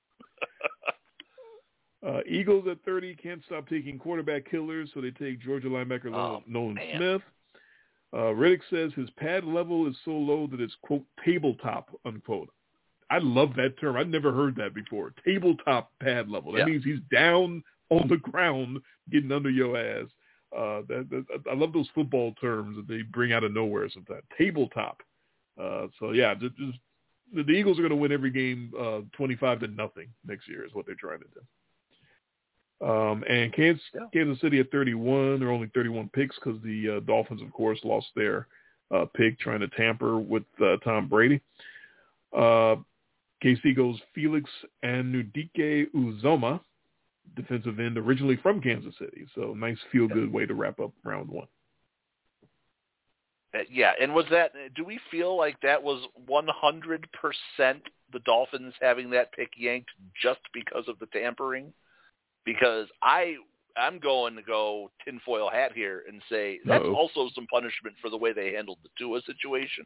B: uh, Eagles at thirty can't stop taking quarterback killers, so they take Georgia linebacker
C: oh,
B: Nolan
C: man.
B: Smith. Uh, Riddick says his pad level is so low that it's, quote, tabletop, unquote. I love that term. I'd never heard that before. Tabletop pad level. That
C: yeah.
B: means he's down on the ground getting under your ass. Uh, that, that, I love those football terms that they bring out of nowhere sometimes. Tabletop. Uh, so, yeah, just, just, the Eagles are going to win every game uh, twenty-five to nothing next year is what they're trying to do. Um, and Kansas, yeah. Kansas City at thirty-one. There are only thirty-one picks because the uh, Dolphins, of course, lost their uh, pick trying to tamper with uh, Tom Brady. Uh, K C goes Felix Anudike Uzoma, defensive end originally from Kansas City. So nice feel-good way to wrap up round one.
C: Uh, yeah, and was that, do we feel like that was one hundred percent the Dolphins having that pick yanked just because of the tampering? Because I, I'm going to go tinfoil hat here and say that's
B: Uh-oh.
C: also some punishment for the way they handled the Tua situation.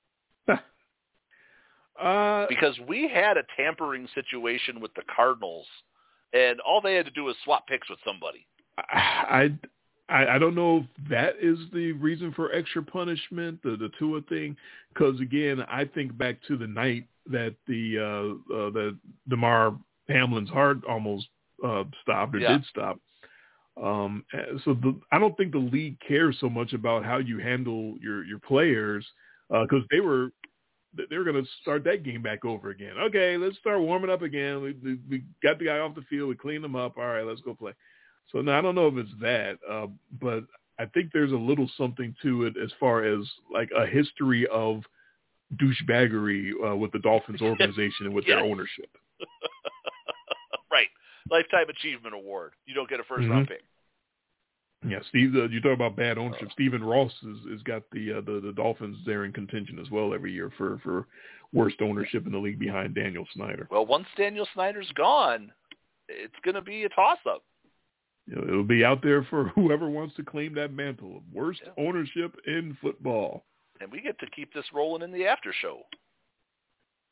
B: uh,
C: because we had a tampering situation with the Cardinals, and all they had to do was swap picks with somebody.
B: I, I, I don't know if that is the reason for extra punishment, the, the Tua thing, because, again, I think back to the night that the uh, uh, that Damar Hamlin's heart almost uh, stopped or
C: yeah.
B: did stop. Um, so the, I don't think the league cares so much about how you handle your, your players because uh, they were they were going to start that game back over again. Okay, let's start warming up again. We, we, we got the guy off the field. We cleaned him up. All right, let's go play. So now I don't know if it's that, uh, but I think there's a little something to it as far as like a history of douchebaggery uh, with the Dolphins organization and with
C: yes.
B: their ownership.
C: Right. Lifetime Achievement Award. You don't get a first
B: mm-hmm.
C: round pick.
B: Yeah, Steve, uh, you talk about bad ownership. Uh, Stephen Ross has, has got the, uh, the the Dolphins there in contention as well every year for, for worst ownership in the league behind Daniel Snyder.
C: Well, once Daniel Snyder's gone, it's going to be a toss-up.
B: You know, it'll be out there for whoever wants to claim that mantle of worst yeah. ownership in football.
C: And we get to keep this rolling in the after show.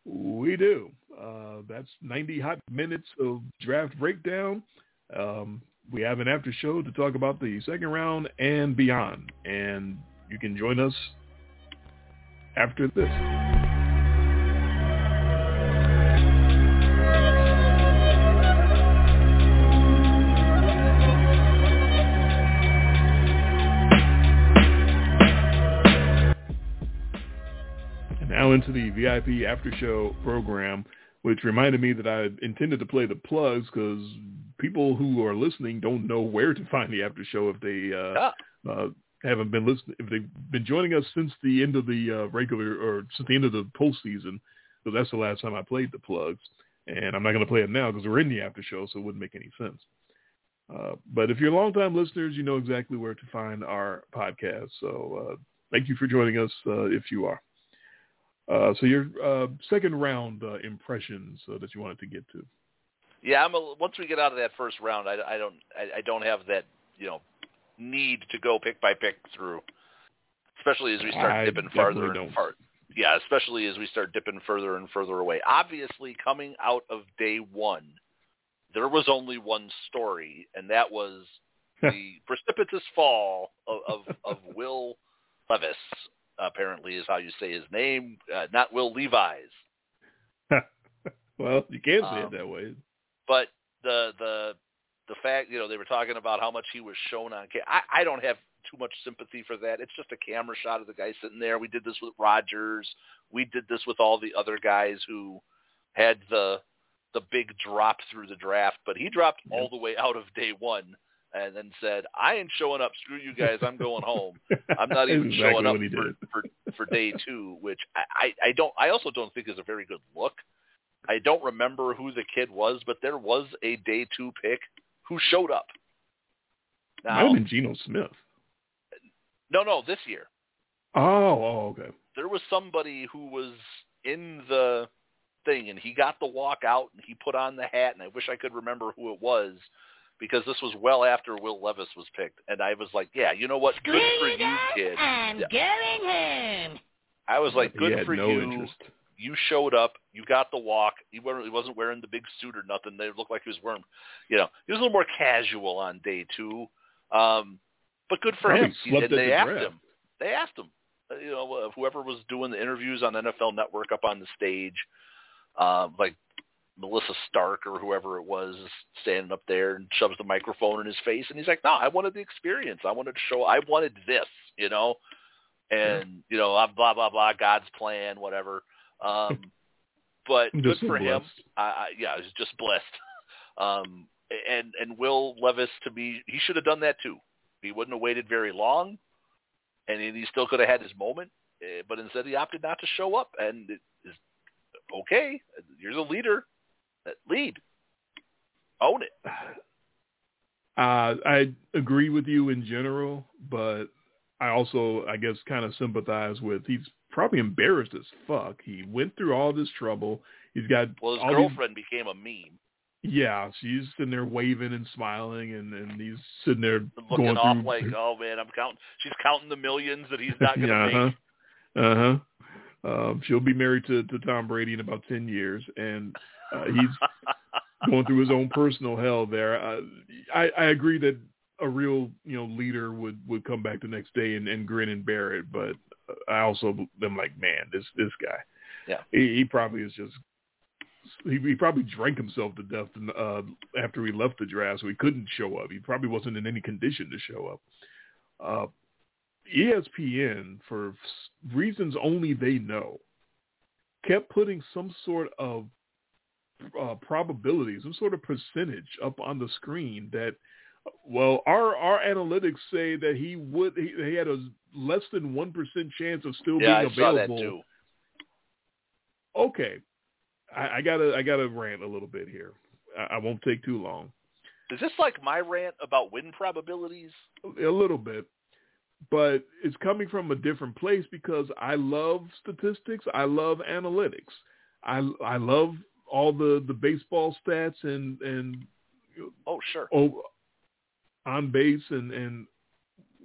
B: We do. Uh, that's ninety hot minutes of draft breakdown. Um, we have an after show to talk about the second round and beyond. And you can join us after this. Now into the V I P after show program, which reminded me that I intended to play the plugs because people who are listening don't know where to find the after show if they uh, yeah. uh, haven't been listening, if they've been joining us since the end of the uh, regular or since the end of the postseason. So that's the last time I played the plugs, and I'm not going to play it now because we're in the after show, so it wouldn't make any sense. Uh, but if you're longtime listeners, you know exactly where to find our podcast. So uh, thank you for joining us uh, if you are. Uh, so your uh, second round uh, impressions uh, that you wanted to get to.
C: Yeah, I'm a, once we get out of that first round, I, I don't I, I don't have that you know need to go pick by pick through, especially as we start
B: I
C: dipping farther
B: don't.
C: and farther. Yeah, especially as we start dipping further and further away. Obviously, coming out of day one, there was only one story, and that was the precipitous fall of, of, of Will Levis. Apparently is how you say his name, uh, not Will Levi's.
B: Well, you can say
C: um,
B: it that way.
C: But the the the fact, you know, they were talking about how much he was shown on camera. I, I don't have too much sympathy for that. It's just a camera shot of the guy sitting there. We did this with Rodgers. We did this with all the other guys who had the the big drop through the draft. But he dropped yeah. all the way out of day one. And then said, I ain't showing up. Screw you guys. I'm going home. I'm not even
B: exactly
C: showing up for, for, for day two, which I, I, I don't. I also don't think is a very good look. I don't remember who the kid was, but there was a day two pick who showed up. Now,
B: might have been Geno Smith.
C: No, no, this year.
B: Oh, oh, okay.
C: There was somebody who was in the thing, and he got the walk out, and he put on the hat, and I wish I could remember who it was, because this was well after Will Levis was picked. And I was like, yeah, you know what? Good for you, kid.
E: I'm
C: yeah.
E: going home.
C: I was like, good for
B: no
C: you.
B: Interest.
C: You showed up. You got the walk. He wasn't wearing the big suit or nothing. They looked like he was wearing, you know, he was a little more casual on day two. Um, but good for
B: Probably
C: him.
B: Slept
C: and they
B: the
C: asked
B: draft.
C: him. They asked him. Uh, you know, uh, whoever was doing the interviews on N F L Network up on the stage, uh, like, Melissa Stark or whoever it was standing up there and shoves the microphone in his face. And he's like, no, I wanted the experience. I wanted to show, I wanted this, you know, and, you know, blah, blah, blah, God's plan, whatever. Um, but good
B: just
C: for
B: blessed.
C: him. I, I, yeah, I was just blessed. Um, and, and Will Levis, to me, he should have done that too. He wouldn't have waited very long, and he still could have had his moment, but instead he opted not to show up. And it is okay. You're the leader. Lead. Own it.
B: Uh, I agree with you in general, but I also, I guess, kind of sympathize with, he's probably embarrassed as fuck. He went through all this trouble. He's got
C: Well, his
B: all
C: girlfriend
B: these,
C: became a meme.
B: Yeah, she's sitting there waving and smiling, and, and he's sitting there
C: looking
B: going
C: off
B: through,
C: like, oh, man, I'm counting. She's counting the millions that he's not going to
B: uh-huh.
C: make.
B: Uh-huh. Um, she'll be married to, to Tom Brady in about ten years, and uh, he's going through his own personal hell there. Uh, I, I agree that a real, you know, leader would, would come back the next day and, and grin and bear it, but I also am like, man, this this guy,
C: yeah,
B: he, he probably is just, he, he probably drank himself to death uh, after he left the draft, so he couldn't show up. He probably wasn't in any condition to show up. Uh, E S P N, for reasons only they know, kept putting some sort of uh, probability, some sort of percentage up on the screen that, well, our our analytics say that he would he, he had a less than one percent chance of still
C: yeah,
B: being
C: I saw
B: available.
C: that too.
B: Okay, I, I gotta I gotta rant a little bit here. I, I won't take too long.
C: Is this like my rant about win probabilities?
B: A little bit. But it's coming from a different place because I love statistics. I love analytics. I I love all the, the baseball stats and and
C: oh sure
B: oh, on base and and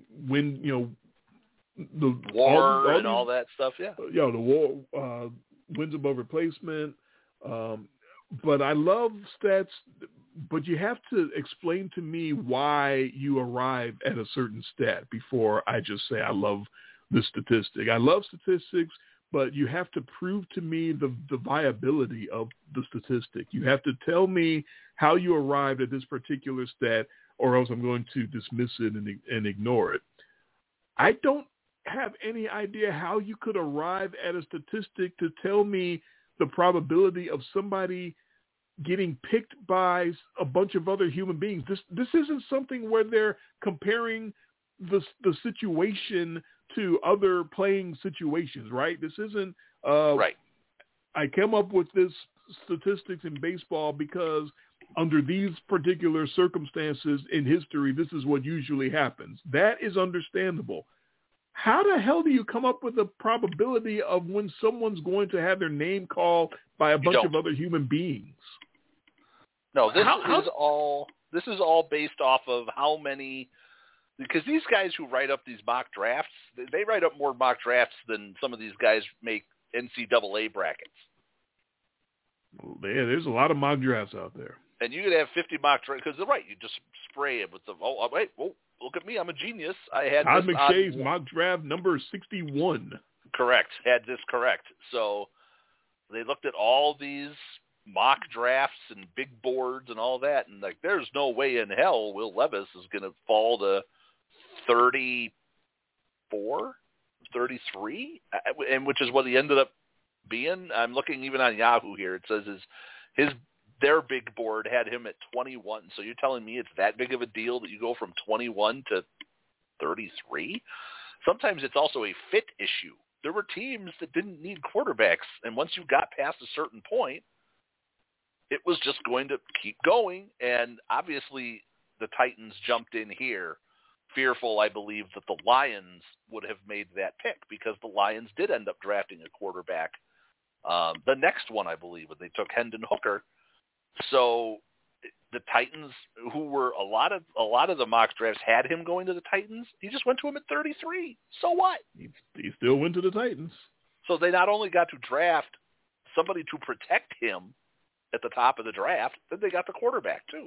B: when you know the
C: war
B: all, all
C: and
B: these,
C: all that stuff. Yeah,
B: you know, the war uh, wins above replacement. Um, but I love stats, but you have to explain to me why you arrive at a certain stat before I just say I love this statistic. I love statistics, but you have to prove to me the, the viability of the statistic. You have to tell me how you arrived at this particular stat, or else I'm going to dismiss it and, and ignore it. I don't have any idea how you could arrive at a statistic to tell me the probability of somebody getting picked by a bunch of other human beings. This this isn't something where they're comparing the the situation to other playing situations, right? This isn't uh,
C: right.
B: I came up with this statistics in baseball because under these particular circumstances in history, this is what usually happens. That is understandable. How the hell do you come up with a probability of when someone's going to have their name called by a bunch of other human beings?
C: No, this
B: how,
C: is
B: how?
C: all this is all based off of how many, because these guys who write up these mock drafts, they write up more mock drafts than some of these guys make N C double A brackets.
B: Well, yeah, there's a lot of mock drafts out there.
C: And you could have fifty mock drafts, because they're right, you just spray it with the, oh, wait, whoa, look at me, I'm a genius. I had
B: Todd
C: this
B: McShay's
C: on,
B: mock draft number sixty-one.
C: Correct, had this correct. So they looked at all these mock drafts and big boards and all that, and like, there's no way in hell Will Levis is going to fall to thirty-four, thirty-three, and which is what he ended up being. I'm looking even on Yahoo here. It says his, his their big board had him at twenty-one. So you're telling me it's that big of a deal that you go from twenty-one to thirty-three? Sometimes it's also a fit issue. There were teams that didn't need quarterbacks, and once you got past a certain point, it was just going to keep going. And obviously the Titans jumped in here, fearful, I believe, that the Lions would have made that pick, because the Lions did end up drafting a quarterback. Um, the next one, I believe, when they took Hendon Hooker. So the Titans, who were a lot of a lot of the mock drafts had him going to the Titans. He just went to him at thirty-three. So what?
B: He, he still went to the Titans.
C: So they not only got to draft somebody to protect him at the top of the draft, then they got the quarterback too.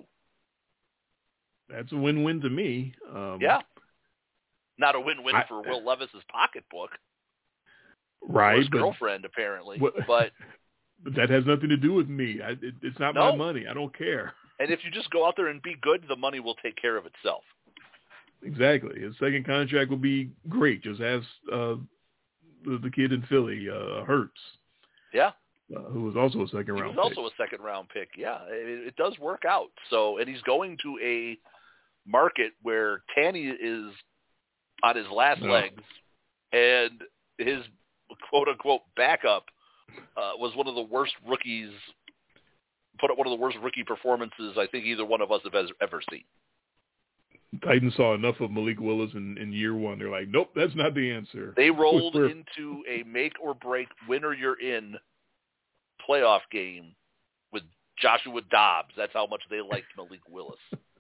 B: That's a win-win to me. Um,
C: yeah. Not a win-win
B: I,
C: for Will Levis's pocketbook.
B: Right.
C: Or his
B: but,
C: girlfriend, apparently.
B: What,
C: but
B: But that has nothing to do with me. I, it, it's not
C: no.
B: my money. I don't care.
C: And if you just go out there and be good, the money will take care of itself.
B: Exactly. His second contract will be great. Just ask uh, the, the kid in Philly, uh, Hurts.
C: Yeah.
B: Uh, who was also a second
C: he
B: round
C: was
B: pick.
C: also a second round pick. Yeah, it, it does work out. So, and he's going to a market where Tanny is on his last
B: no.
C: legs, and his quote unquote backup uh, was one of the worst rookies. Put up one of the worst rookie performances I think either one of us have ever seen.
B: Titans saw enough of Malik Willis in, in year one. They're like, nope, that's not the answer.
C: They rolled into a make or break, winner you're in playoff game with Joshua Dobbs. That's how much they liked Malik Willis.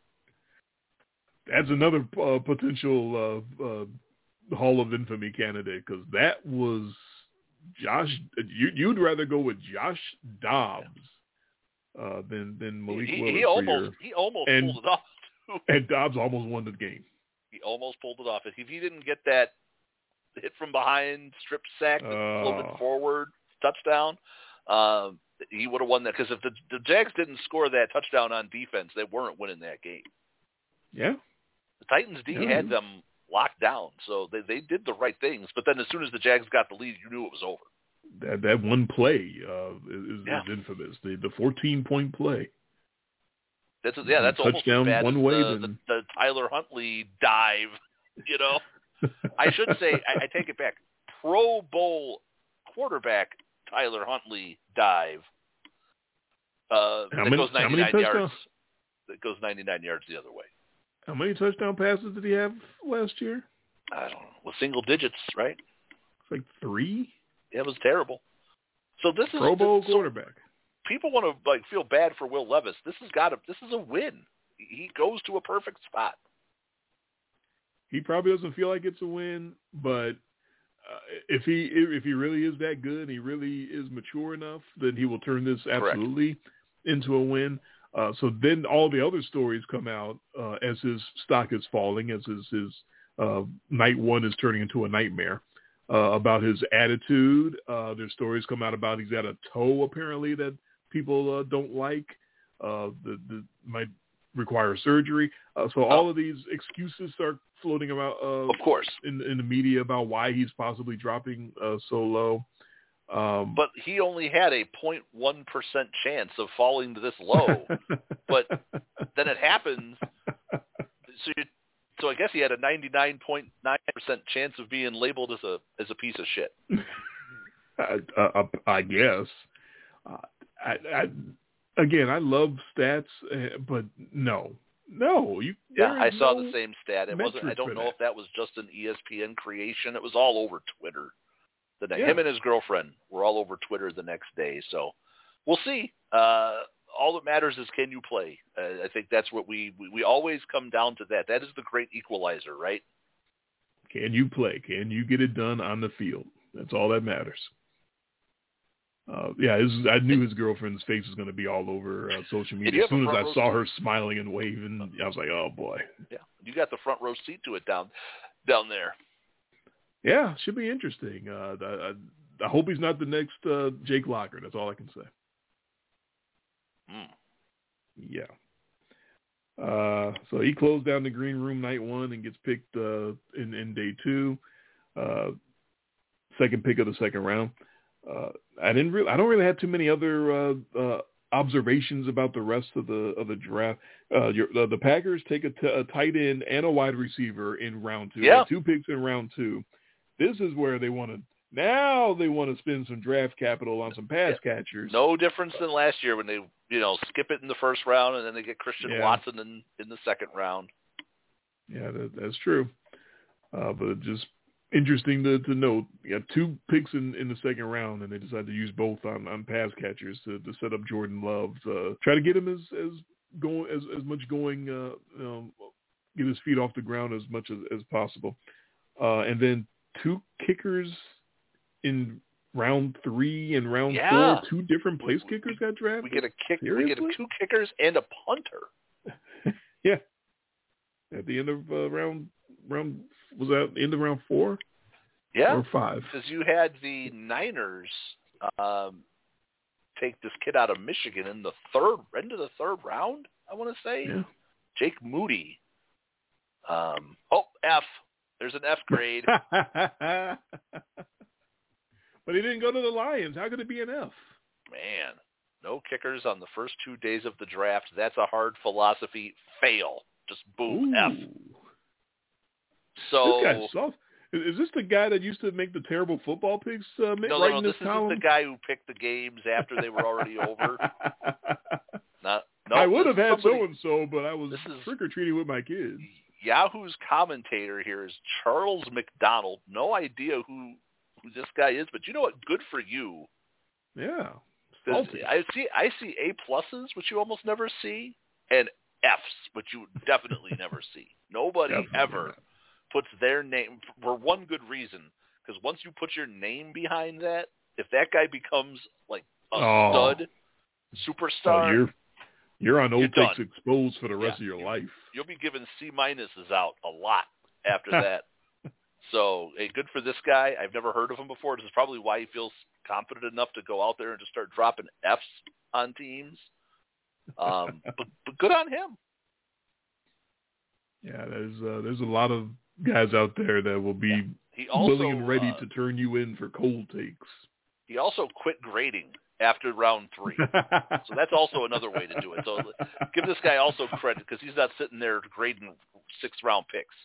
B: That's another uh, potential uh, uh, Hall of Infamy candidate, because that was Josh. You, you'd rather go with Josh Dobbs uh, than than Malik
C: he,
B: Willis.
C: He almost
B: your,
C: he almost
B: and,
C: pulled it off.
B: And Dobbs almost won the game.
C: He almost pulled it off. If he didn't get that hit from behind, strip sack, that
B: uh,
C: floated forward touchdown, um, he would have won that. Because if the, the Jags didn't score that touchdown on defense, they weren't winning that game.
B: Yeah.
C: The Titans D
B: yeah,
C: had them locked down, so they, they did the right things. But then as soon as the Jags got the lead, you knew it was over.
B: That that one play uh, is,
C: yeah.
B: is infamous. The the fourteen-point play.
C: That's yeah, that's almost as bad
B: one
C: as
B: way,
C: the, the, the Tyler Huntley dive. You know, I should say I, I take it back. Pro Bowl quarterback Tyler Huntley dive. Uh,
B: how
C: that
B: many,
C: goes ninety-nine
B: how many
C: yards. That goes ninety-nine yards the other way.
B: How many touchdown passes did he have last year?
C: I don't know. With single digits, right?
B: It's like three.
C: Yeah, it was terrible. So this is
B: Pro Bowl
C: this,
B: quarterback.
C: So people want to like feel bad for Will Levis. This has got a this is a win. He goes to a perfect spot.
B: He probably doesn't feel like it's a win, but if he if he really is that good and he really is mature enough, then he will turn this absolutely
C: Correct.
B: into a win. Uh, so then all the other stories come out uh, as his stock is falling, as his, his uh, night one is turning into a nightmare, uh, about his attitude. Uh, there's stories come out about he's got a toe apparently that people uh, don't like, uh, that, that might require surgery. Uh, so all of these excuses start floating about, uh,
C: of course,
B: in, in the media about why he's possibly dropping uh, so low. Um,
C: but he only had a zero point one percent chance of falling to this low. But then it happens. So, you, so I guess he had a ninety-nine point nine percent chance of being labeled as a as a piece of shit.
B: I, uh, I guess. Uh, I, I, again, I love stats, uh, but no, no. You.
C: Yeah, I saw
B: no
C: the same stat. It wasn't. I don't know
B: that.
C: if that was just an E S P N creation. It was all over Twitter. The
B: Yeah.
C: Him and his girlfriend were all over Twitter the next day. So we'll see. Uh, all that matters is can you play. Uh, I think that's what we, we we always come down to that. That is the great equalizer, right?
B: Can you play? Can you get it done on the field? That's all that matters. Uh, yeah, his, I knew his girlfriend's face was going to be all over uh, social media. As soon as I saw her smiling and waving, I was like, oh, boy.
C: Yeah, you got the front row seat to it down down there.
B: Yeah, should be interesting. Uh, I, I hope he's not the next uh, Jake Locker. That's all I can say.
C: Mm.
B: Yeah. Uh, so he closed down the green room night one and gets picked uh, in, in day two. Uh, second pick of the second round. Uh, I didn't really, I don't really have too many other uh, uh, observations about the rest of the of the draft. Uh, your, the, the Packers take a, t- a tight end and a wide receiver in round two.
C: Yeah.
B: Two picks in round two. This is where they want to now they want to spend some draft capital on some pass
C: yeah.
B: catchers.
C: No difference than last year when they you know skip it in the first round and then they get Christian
B: yeah.
C: Watson in in the second round.
B: Yeah, that, that's true. Uh, but just interesting to, to note, you got two picks in, in the second round, and they decided to use both on, on pass catchers to, to set up Jordan Love. Uh, try to get him as as going as, as much going, uh, um, get his feet off the ground as much as, as possible. Uh, and then two kickers in round three and round
C: yeah.
B: four. Two different place kickers got drafted.
C: We get a kick.
B: Seriously?
C: We get a two kickers and a punter.
B: Yeah. At the end of uh, round round was that the end of round four?
C: Yeah.
B: Or five?
C: Because you had the Niners um, take this kid out of Michigan in the third end of the third round. I want to say
B: yeah.
C: Jake Moody. Um, oh, F. There's an F grade.
B: But he didn't go to the Lions. How could it be an F?
C: Man, no kickers on the first two days of the draft. That's a hard philosophy. Fail. Just boom,
B: Ooh.
C: F. So
B: this guy's soft. Is this the guy that used to make the terrible football picks? Uh,
C: no,
B: right
C: no, no.
B: in
C: This,
B: this
C: isn't
B: column?
C: the guy who picked the games after they were already over. Not, no,
B: I would have had
C: somebody,
B: so-and-so, but I was
C: this is,
B: trick-or-treating with my kids.
C: Yahoo's commentator here is Charles McDonald. No idea who, who this guy is, but you know what? Good for you.
B: Yeah.
C: I see I see A pluses, which you almost never see, and Fs, which you definitely never see. Nobody
B: Definitely
C: ever
B: not.
C: puts their name for one good reason, because once you put your name behind that, if that guy becomes like a
B: oh.
C: stud superstar,
B: oh, you're you're on
C: you're
B: Old Takes
C: done.
B: Exposed for the rest
C: Yeah.
B: of your life.
C: You'll be giving C minuses out a lot after that. So, hey, good for this guy. I've never heard of him before. This is probably why he feels confident enough to go out there and just start dropping Fs on teams. Um, but, but good on him.
B: Yeah, there's uh, there's a lot of guys out there that will be
C: Yeah. He also,
B: willing and ready
C: uh,
B: to turn you in for cold takes.
C: He also quit grading after round three. So that's also another way to do it. So give this guy also credit because he's not sitting there grading sixth-round picks.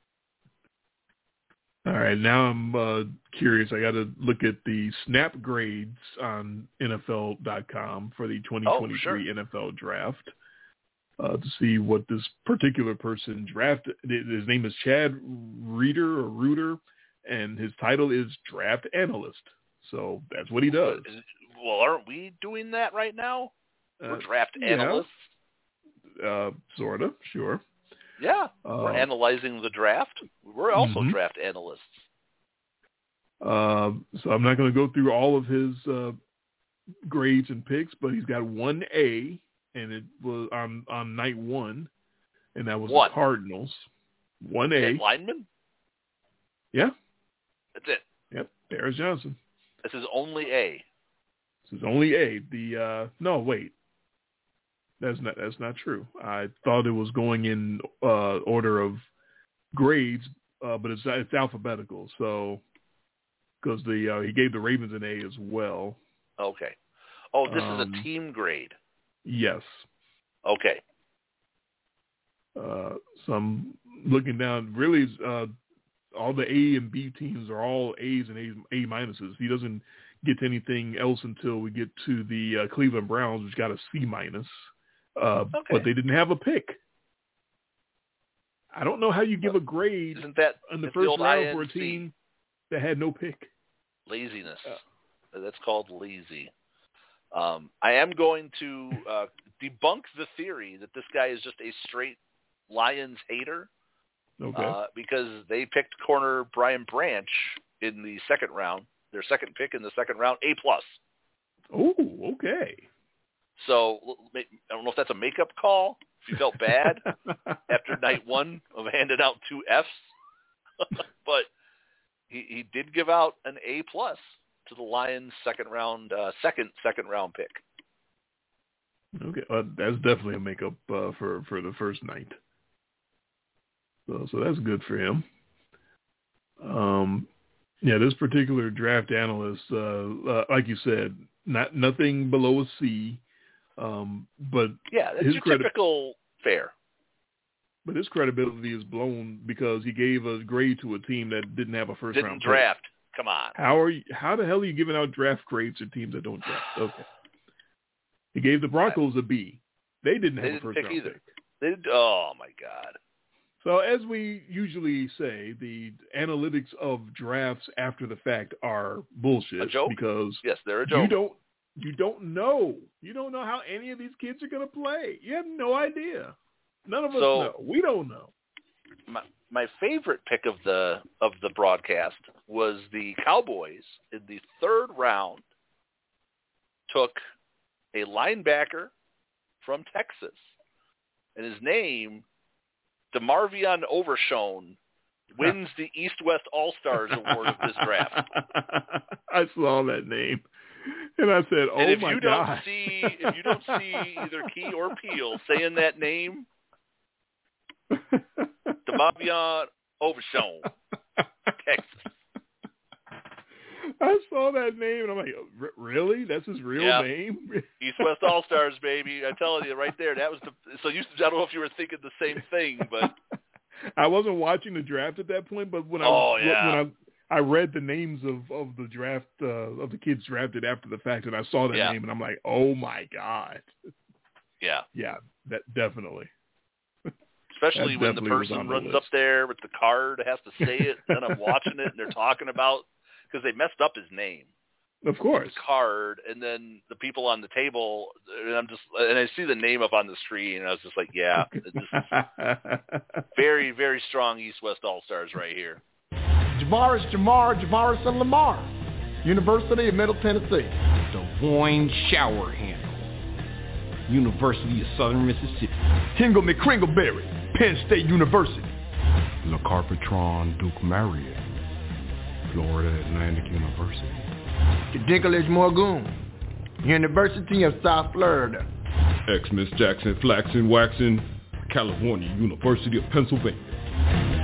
B: All right, now I'm uh, curious. I got to look at the snap grades on N F L dot com for the twenty twenty-three
C: oh, sure.
B: N F L draft uh, to see what this particular person drafted. His name is Chad Reeder or Reuter, and his title is draft analyst. So that's what he does.
C: Well, aren't we doing that right now? We're
B: Uh,
C: draft
B: yeah.
C: analysts.
B: Uh, sort of, sure.
C: Yeah,
B: Uh,
C: we're analyzing the draft. We're also
B: mm-hmm.
C: draft analysts.
B: Uh, so I'm not going to go through all of his uh, grades and picks, but he's got one A, and it was on, on night one, and that was
C: one.
B: the Cardinals. One A.
C: Lineman?
B: Yeah.
C: That's it.
B: Yep. Paris Johnson.
C: This is only A.
B: This is only A. The uh, no, wait. That's not that's not true. I thought it was going in uh, order of grades, uh, but it's it's alphabetical. So because the uh, he gave the Ravens an A as well.
C: Okay. Oh, this
B: um,
C: is a team grade.
B: Yes.
C: Okay.
B: Uh, so I'm looking down. Really, uh, all the A and B teams are all A's and A, A minuses. He doesn't get to anything else until we get to the uh, Cleveland Browns, which got a C minus. Uh,
C: okay.
B: But they didn't have a pick. I don't know how you give a grade
C: Isn't that
B: in the
C: first
B: first
C: the
B: round
C: I N C?
B: for a team that had no pick.
C: Laziness.
B: Uh,
C: That's called lazy. Um, I am going to uh, debunk the theory that this guy is just a straight Lions hater.
B: Okay.
C: Uh, because they picked corner Brian Branch in the second round, their second pick in the second round, A plus.
B: Oh, okay.
C: So I don't know if that's a makeup call. If you felt bad after night one of handing out two Fs, but he, he did give out an A plus to the Lions' second round, uh, second second round pick.
B: Okay, uh, that's definitely a makeup uh, for for the first night. So, so that's good for him. Um, yeah, this particular draft analyst, uh, uh, like you said, not nothing below a C, um, but
C: yeah, that's
B: his
C: your
B: credi-
C: typical fare.
B: But his credibility is blown because he gave a grade to a team that didn't have a first
C: Didn't
B: round
C: draft.
B: pick.
C: Come on.
B: How are you? How the hell are you giving out draft grades to teams that don't draft? Okay. He gave the Broncos a B. They didn't have
C: they
B: a
C: didn't
B: first
C: pick
B: round
C: either.
B: pick.
C: They did, oh my God.
B: So as we usually say, the analytics of drafts after the fact are bullshit.
C: A joke?
B: Because
C: yes, they're a joke.
B: You don't you don't know. You don't know how any of these kids are going to play. You have no idea. None of us
C: so,
B: know. We don't know.
C: My my favorite pick of the of the broadcast was the Cowboys in the third round took a linebacker from Texas, and his name, DeMarvion Overshown, wins the East-West All-Stars Award of this draft.
B: I saw that name, and I said, "Oh
C: and if
B: my
C: you
B: God!"
C: Don't see, if you don't see either Key or Peel saying that name, DeMarvion Overshown, Texas.
B: I saw that name, and I'm like, really? That's his real
C: yeah.
B: name?
C: East-West All-Stars, baby. I'm telling you right there. That was the. So you, I don't know if you were thinking the same thing, but
B: I wasn't watching the draft at that point. But when I
C: oh, yeah.
B: when I I read the names of, of the draft uh, of the kids drafted after the fact, and I saw that
C: yeah.
B: name, and I'm like, oh my God.
C: Yeah.
B: Yeah, that definitely.
C: Especially
B: that
C: when the
B: definitely
C: person
B: the
C: runs
B: list.
C: up there with the card, has to say it, and I'm watching it, and they're talking about because they messed up his name.
B: Of course.
C: The card, and then the people on the table, and I'm just, and I see the name up on the screen, and I was just like, yeah, this is very, very strong East-West All-Stars right here.
E: Jamar is Jamar, Jamar is son Lamar, University of Middle Tennessee.
F: Dwayne Shower Handle, University of Southern Mississippi.
E: Tingle McCringleberry, Penn State University.
G: Le Carpetron Duke Marriott, Florida Atlantic University.
E: Dinklage Morgan, University of South Florida.
G: Xmas Jackson Flaxen Waxen, California University of Pennsylvania.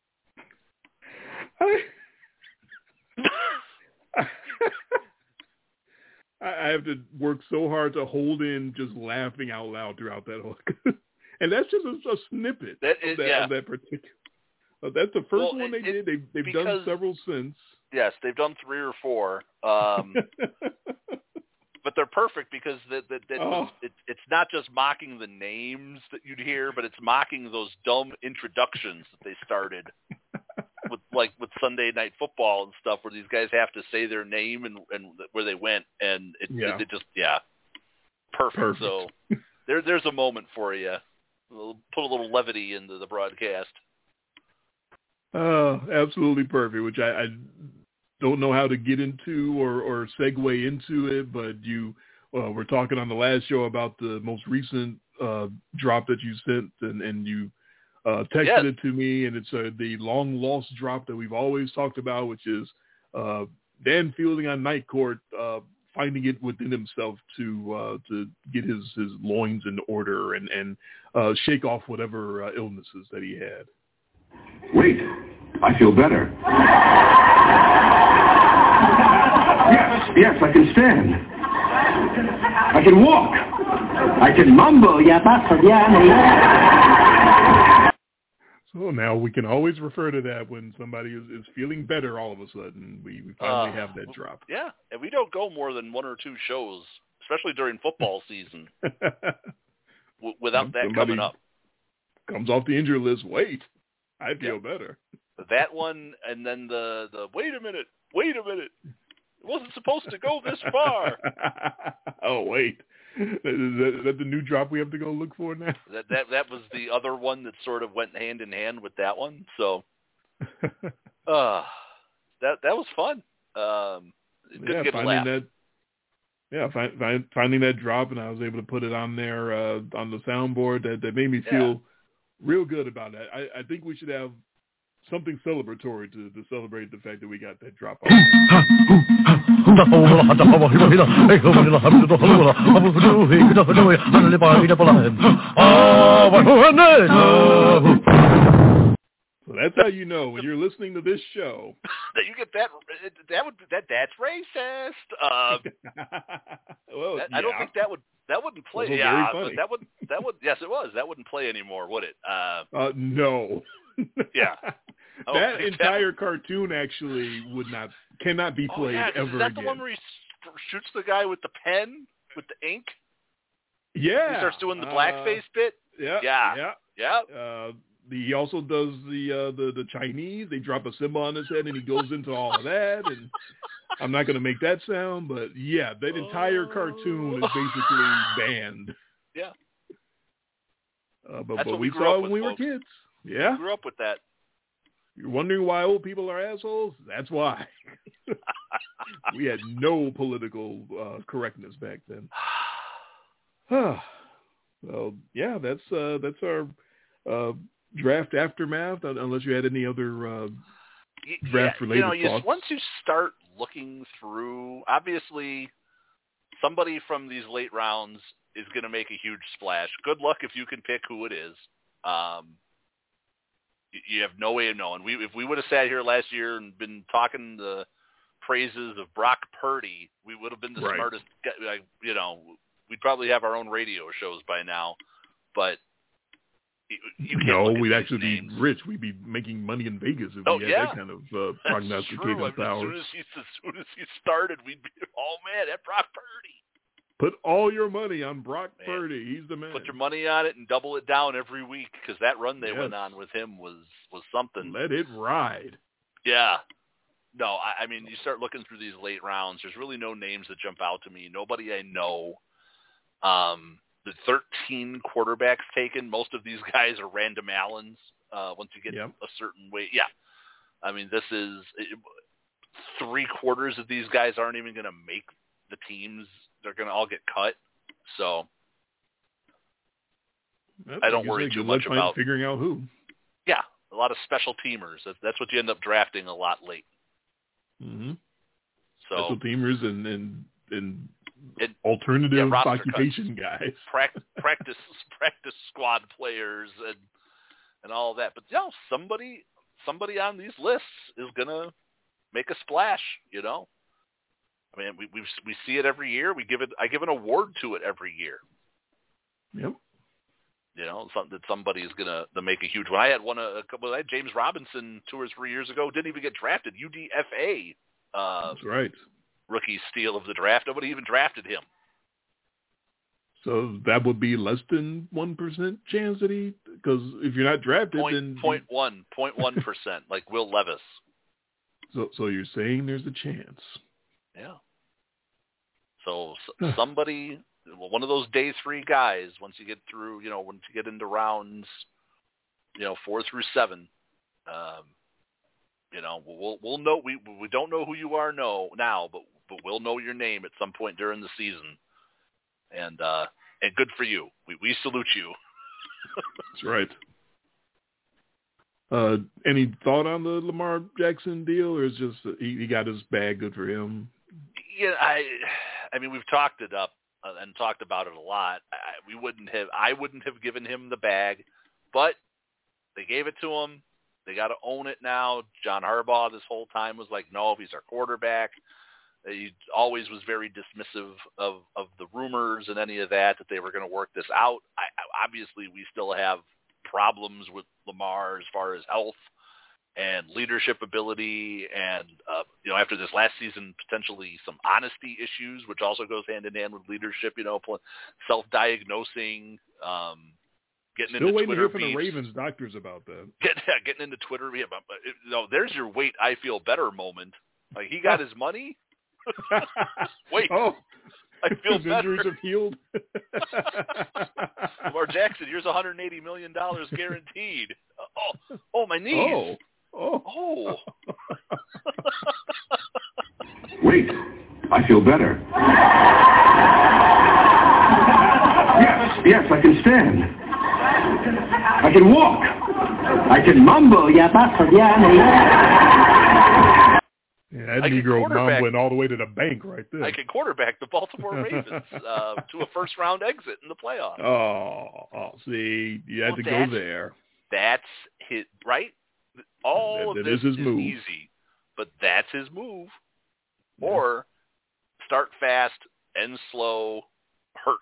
B: I have to work so hard to hold in just laughing out loud throughout that whole, and that's just a, a snippet
C: that is,
B: of, that,
C: yeah.
B: of that particular. Uh, that's the first
C: well,
B: one they
C: it,
B: did. They've they've
C: because,
B: done several since.
C: Yes, they've done three or four, um, but they're perfect because that that, that
B: oh.
C: it, it's not just mocking the names that you'd hear, but it's mocking those dumb introductions that they started. With like with Sunday Night Football and stuff, where these guys have to say their name and, and where they went, and it,
B: yeah.
C: it, it just yeah, perfect.
B: perfect.
C: So there there's a moment for you. We'll put a little levity into the broadcast.
B: Oh, absolutely perfect. Which I, I don't know how to get into or, or segue into it, but you uh, were talking on the last show about the most recent uh, drop that you sent, and, and you uh, texted
C: yes.
B: it to me, and it's uh, the long lost drop that we've always talked about, which is uh, Dan Fielding on Night Court uh, finding it within himself to uh, to get his, his loins in order and, and uh, shake off whatever uh, illnesses that he had.
H: Wait, I feel better. Yes, yes, I can stand. I can walk. I can mumble. Ya pasa,
B: So now we can always refer to that when somebody is, is feeling better all of a sudden. We, we finally uh, have that drop.
C: Yeah, and we don't go more than one or two shows, especially during football season, w- without that coming up.
B: Comes off the injury list. Wait, I feel
C: yeah.
B: better.
C: That one, and then the, the wait a minute, wait a minute. It wasn't supposed to go this far.
B: Oh, wait. Is that, is that the new drop we have to go look for now?
C: That that that was the other one that sort of went hand in hand with that one. So, uh, that that was fun. Um, good
B: yeah,
C: to get a
B: finding
C: laugh.
B: that. Yeah, find, find, finding that drop, and I was able to put it on there uh, on the soundboard. That that made me feel
C: yeah.
B: real good about that. I, I think we should have something celebratory to, to celebrate the fact that we got that drop off. So that's how you know when you're listening to this show
C: that you get that. That would that that's racist. Uh,
B: well,
C: that,
B: yeah.
C: I don't think that would that wouldn't play.
B: Well,
C: yeah, but that would that would yes, it was. That wouldn't play anymore, would it? Uh,
B: uh, no.
C: Yeah.
B: That entire that cartoon actually would not, cannot be played
C: oh, yeah,
B: ever again.
C: Is that again. The one where he shoots the guy with the pen, with the ink?
B: Yeah.
C: He starts doing the blackface
B: uh,
C: bit?
B: Yeah.
C: Yeah.
B: Yeah.
C: Yeah.
B: Uh, the, he also does the, uh, the the Chinese. They drop a symbol on his head and he goes into all of that. And I'm not going to make that sound, but yeah, that entire cartoon is basically banned.
C: Yeah.
B: Uh, but
C: That's
B: but
C: what
B: we,
C: we
B: saw it when
C: with,
B: we were
C: folks.
B: kids. Yeah.
C: We grew up with that.
B: You're wondering why old people are assholes? That's why. We had no political uh, correctness back then. Well, yeah, that's uh, that's our uh, draft aftermath. Unless you had any other uh, draft-related
C: yeah, you know,
B: thoughts.
C: You, once you start looking through, obviously, somebody from these late rounds is going to make a huge splash. Good luck if you can pick who it is. Um, You have no way of knowing. We, if we would have sat here last year and been talking the praises of Brock Purdy, we would have been the
B: right.
C: smartest. You know, we'd probably have our own radio shows by now. But you can't
B: no,
C: look
B: we'd
C: at
B: actually
C: names.
B: be rich. We'd be making money in Vegas if
C: oh,
B: we had
C: yeah.
B: that kind of uh, prognosticating
C: That's true. I mean,
B: powers.
C: as, soon as he, as soon as he started, we'd be, oh man, that Brock Purdy.
B: Put all your money on Brock
C: man.
B: Purdy. He's the man.
C: Put your money on it and double it down every week because that run they
B: yes.
C: went on with him was, was something.
B: Let it ride.
C: Yeah. No, I, I mean, you start looking through these late rounds, there's really no names that jump out to me. Nobody I know. Um, the thirteen quarterbacks taken, most of these guys are random Allens uh, once you get
B: yep.
C: a certain weight. Yeah. I mean, this is it, three quarters of these guys aren't even going to make the teams. They're going to all get cut. So
B: yep,
C: I don't worry too much about
B: figuring out who.
C: Yeah, a lot of special teamers. That's, that's what you end up drafting a lot late.
B: Mm-hmm.
C: So
B: special teamers and and, and
C: it,
B: alternative
C: yeah,
B: occupation
C: cuts.
B: guys,
C: practice practice practice squad players and and all that. But you know, somebody somebody on these lists is gonna make a splash. You know. I mean, we we we see it every year. We give it. I give an award to it every year.
B: Yep.
C: You know, something that somebody is gonna to make a huge one. I had one a, a couple. I had James Robinson two or three years ago. Didn't even get drafted. U D F A. Uh,
B: That's right.
C: Rookie steal of the draft. Nobody even drafted him.
B: So that would be less than one percent chance that he. Because if you're not drafted,
C: point,
B: then
C: point one, point one percent, like Will Levis.
B: So, so you're saying there's a chance.
C: Yeah. So somebody, one of those day three guys, once you get through, you know, once you get into rounds, you know, four through seven, um, You know, we'll we'll know we we don't know who you are no now, but but we'll know your name at some point during the season. And uh, and good for you. We we salute you.
B: That's right. Uh, any thought on the Lamar Jackson deal, or is just uh, he, he got his bag? Good for him.
C: Yeah, I I mean we've talked it up uh, and talked about it a lot. I, we wouldn't have I wouldn't have given him the bag, but they gave it to him. They got to own it now. John Harbaugh this whole time was like, no, he's our quarterback. He always was very dismissive of, of the rumors and any of that, that they were going to work this out. I, obviously, we still have problems with Lamar as far as health and leadership ability and, uh, you know, after this last season, potentially some honesty issues, which also goes hand in hand with leadership, you know, self-diagnosing, um, Getting
B: Still
C: into
B: waiting
C: Twitter
B: to hear from
C: beefs.
B: the Ravens doctors about that.
C: Get, yeah, getting into Twitter. Yeah, but, but, you know, there's your wait, I feel better moment. Like, he got his money. Wait.
B: Oh,
C: I feel
B: his
C: better.
B: injuries have healed.
C: Lamar Jackson, here's one hundred eighty million dollars guaranteed. Oh, oh, my knees.
B: Oh.
C: Oh. oh.
H: Wait, I feel better. Yes, yes, I can stand. I can walk. I can mumble. Yeah,
B: that Negro mom went all the way to the bank right there.
C: I can quarterback the Baltimore Ravens uh, to a first-round exit in the playoffs.
B: Oh, oh see, you had
C: well,
B: to go there.
C: That's his, right? All
B: that,
C: of
B: that
C: this
B: is, his
C: is
B: move.
C: easy, but that's his move. Yeah. Or start fast, end slow, hurt.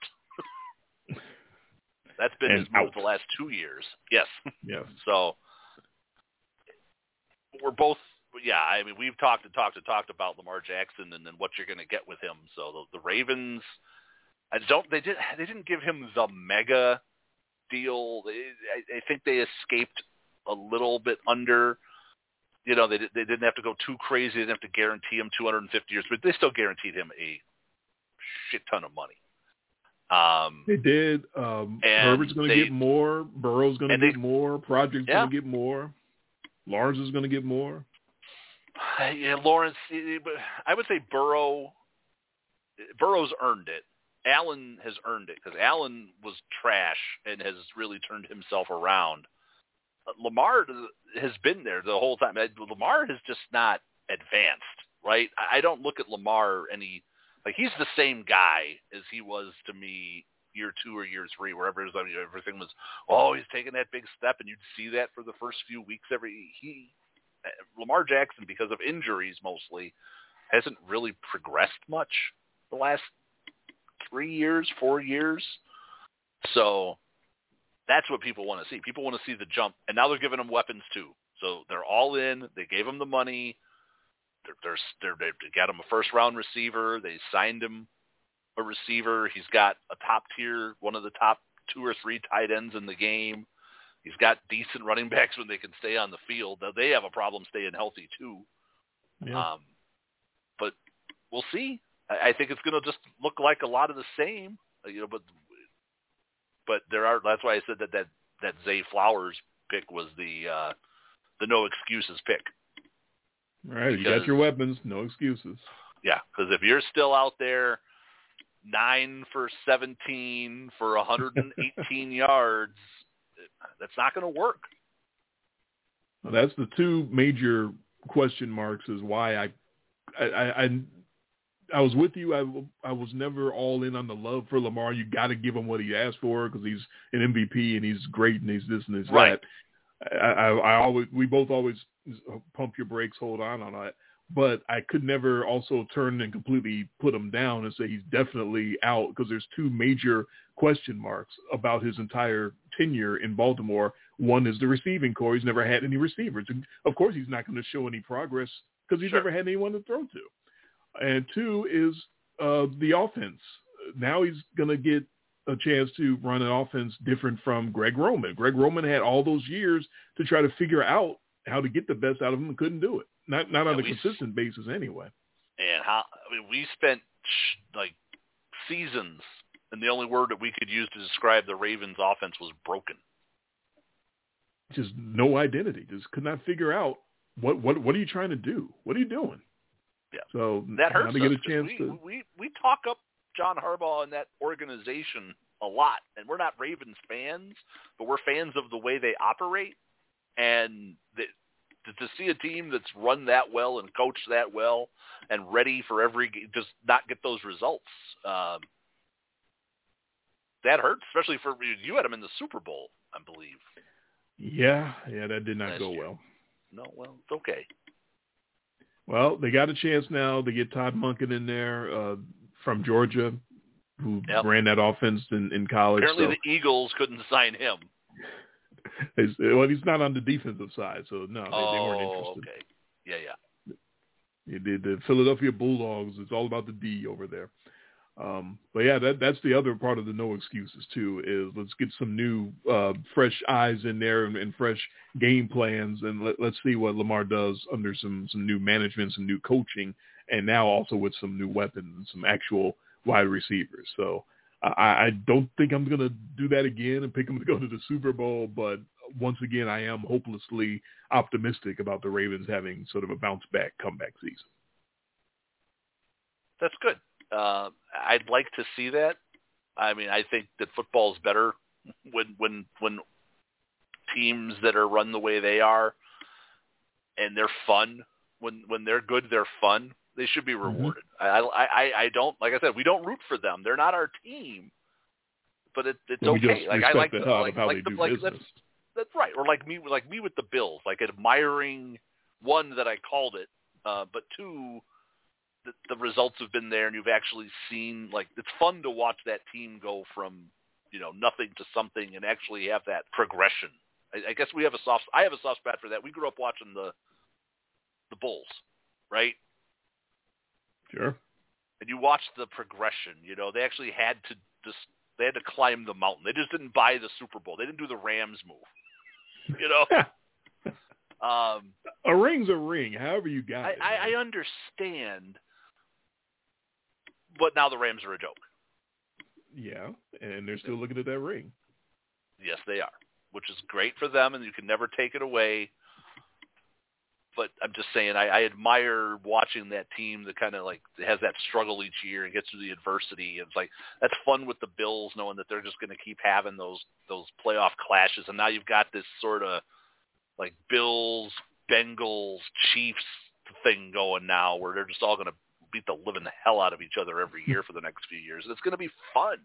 C: That's been
B: and
C: his move
B: out.
C: the last two years. Yes.
B: Yes.
C: So we're both, yeah, I mean, we've talked and talked and talked about Lamar Jackson and then what you're going to get with him. So the, the Ravens, I don't, they, did, they didn't give him the mega deal. They, I, I think they escaped a little bit under, you know, they, they didn't have to go too crazy. They didn't have to guarantee him two hundred fifty years, but they still guaranteed him a shit ton of money. Um,
B: they did. Um, Herbert's going to get more. Burrow's going to get
C: they,
B: more. Project's
C: yeah.
B: going to get more. Lawrence is going to get more.
C: Yeah, Lawrence. I would say Burrow. Burrow's earned it. Allen has earned it because Allen was trash and has really turned himself around. Lamar has been there the whole time. Lamar has just not advanced, right? I don't look at Lamar any. Like, he's the same guy as he was to me year two or year three, wherever it was, I mean, everything was, oh, he's taking that big step, and you'd see that for the first few weeks. Every he, Lamar Jackson, because of injuries mostly, hasn't really progressed much the last three years, four years. So that's what people want to see. People want to see the jump, and now they're giving him weapons too. So they're all in. They gave him the money. They're, they're, they got him a first-round receiver. They signed him a receiver. He's got a top-tier, one of the top two or three tight ends in the game. He's got decent running backs when they can stay on the field. They have a problem staying healthy, too.
B: Yeah.
C: Um, but we'll see. I, I think it's going to just look like a lot of the same. You know, but but there are. That's why I said that that, that Zay Flowers pick was the uh, the no excuses pick.
B: All right, because, you got your weapons, no excuses.
C: Yeah, because if you're still out there nine for seventeen for one hundred eighteen yards, that's not going to work.
B: Well, that's the two major question marks is why I I, I, I was with you. I, I was never all in on the love for Lamar. You got to give him what he asked for because he's an M V P and he's great and he's this and he's
C: right.
B: that. I, I, I always, we both always pump your brakes, hold on on that. But I could never also turn and completely put him down and say he's definitely out because there's two major question marks about his entire tenure in Baltimore. One is the receiving core. He's never had any receivers. And of course, he's not going to show any progress because he's
C: sure.
B: never had anyone to throw to. And two is uh, the offense. Now he's going to get a chance to run an offense different from Greg Roman. Greg Roman had all those years to try to figure out how to get the best out of him and couldn't do it. Not not on yeah, a consistent basis anyway.
C: And how I mean, we spent like seasons, and the only word that we could use to describe the Ravens' offense was broken.
B: Just no identity. Just could not figure out what what what are you trying to do? What are you doing?
C: Yeah.
B: So
C: that hurts
B: to get
C: us,
B: a chance
C: we,
B: to
C: we we talk up John Harbaugh and that organization a lot, and we're not Ravens fans, but we're fans of the way they operate, and the, to, to see a team that's run that well and coached that well and ready for every just not get those results. Um, that hurts, especially for you. Had them in the Super Bowl, I believe.
B: Yeah, yeah, that did not
C: Last
B: go
C: year.
B: well.
C: No, well, it's okay.
B: Well, they got a chance now to get Todd Monken in there uh, from Georgia, who
C: Yep.
B: ran that offense in, in college.
C: Apparently
B: so.
C: the Eagles couldn't sign him.
B: He's, well, he's not on the defensive side, so no, they,
C: oh,
B: they weren't interested.
C: okay. Yeah, yeah.
B: The, the Philadelphia Bulldogs, it's all about the D over there. Um, but yeah, that that's the other part of the no excuses too, is let's get some new, uh, fresh eyes in there and, and fresh game plans, and let, let's see what Lamar does under some, some new management, some new coaching, and now also with some new weapons and some actual wide receivers. So I, I don't think I'm going to do that again and pick them to go to the Super Bowl, but once again, I am hopelessly optimistic about the Ravens having sort of a bounce back comeback season.
C: That's good. Uh, I'd like to see that. I mean, I think that football is better when when when teams that are run the way they are, and they're fun. When when they're good, they're fun. They should be rewarded. Mm-hmm. I, I I don't like I said, we don't root for them. They're not our team, but it, it's
B: well,
C: okay.
B: We
C: like
B: just
C: I like
B: the
C: the,
B: thought
C: like,
B: of how
C: like
B: they
C: the,
B: do
C: like
B: business.
C: that's, that's right. Or like me like me with the Bills, like admiring one that I called it, uh, but two. The, the results have been there, and you've actually seen, like, it's fun to watch that team go from, you know, nothing to something and actually have that progression. I, I guess we have a soft, I have a soft spot for that. We grew up watching the, the Bulls, right?
B: Sure.
C: And you watch the progression, you know, they actually had to just, they had to climb the mountain. They just didn't buy the Super Bowl. They didn't do the Rams move, you know? um,
B: a ring's a ring, however you got
C: I,
B: it.
C: I, I understand. But now the Rams are a joke.
B: Yeah, and they're still looking at that ring.
C: Yes, they are, which is great for them, and you can never take it away. But I'm just saying, I, I admire watching that team that kind of like has that struggle each year and gets through the adversity. It's like that's fun with the Bills, knowing that they're just going to keep having those those playoff clashes. And now you've got this sort of like Bills, Bengals, Chiefs thing going now, where they're just all going to beat the living the hell out of each other every year for the next few years. It's going to be fun.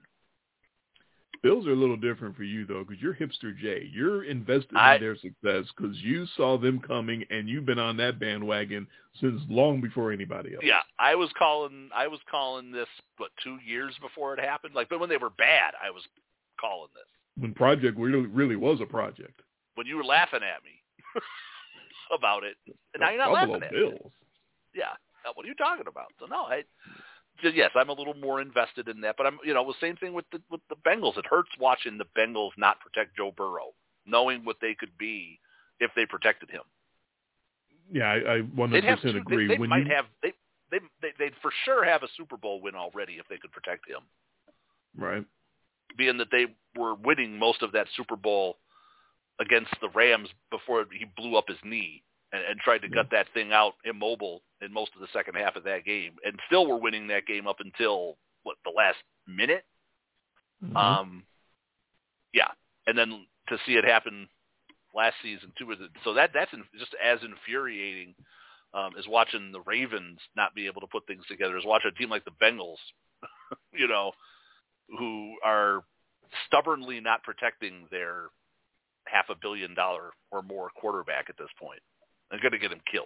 B: Bills are a little different for you, though, because you're hipster Jay. You're invested
C: I,
B: in their success because you saw them coming, and you've been on that bandwagon since long before anybody else.
C: Yeah, I was calling. I was calling this what two years before it happened. Like, but when they were bad, I was calling this.
B: When Project really, really was a project.
C: When you were laughing at me about it, and now you're not
B: Buffalo
C: laughing at
B: Bills.
C: me. Yeah. What are you talking about? So no, I just, yes, I'm a little more invested in that. But I'm, you know, the same thing with the with the Bengals. It hurts watching the Bengals not protect Joe Burrow, knowing what they could be if they protected him.
B: Yeah, I, I one hundred percent agree.
C: They, they
B: when
C: might
B: you,
C: have they, they they they'd for sure have a Super Bowl win already if they could protect him.
B: Right.
C: Being that they were winning most of that Super Bowl against the Rams before he blew up his knee. And, and tried to
B: yeah.
C: gut that thing out immobile in most of the second half of that game, and still were winning that game up until what the last minute.
B: Mm-hmm.
C: Um, yeah, and then to see it happen last season too, so that that's just as infuriating um, as watching the Ravens not be able to put things together. As watching a team like the Bengals, you know, who are stubbornly not protecting their half a billion dollar or more quarterback at this point. They're going to get him killed.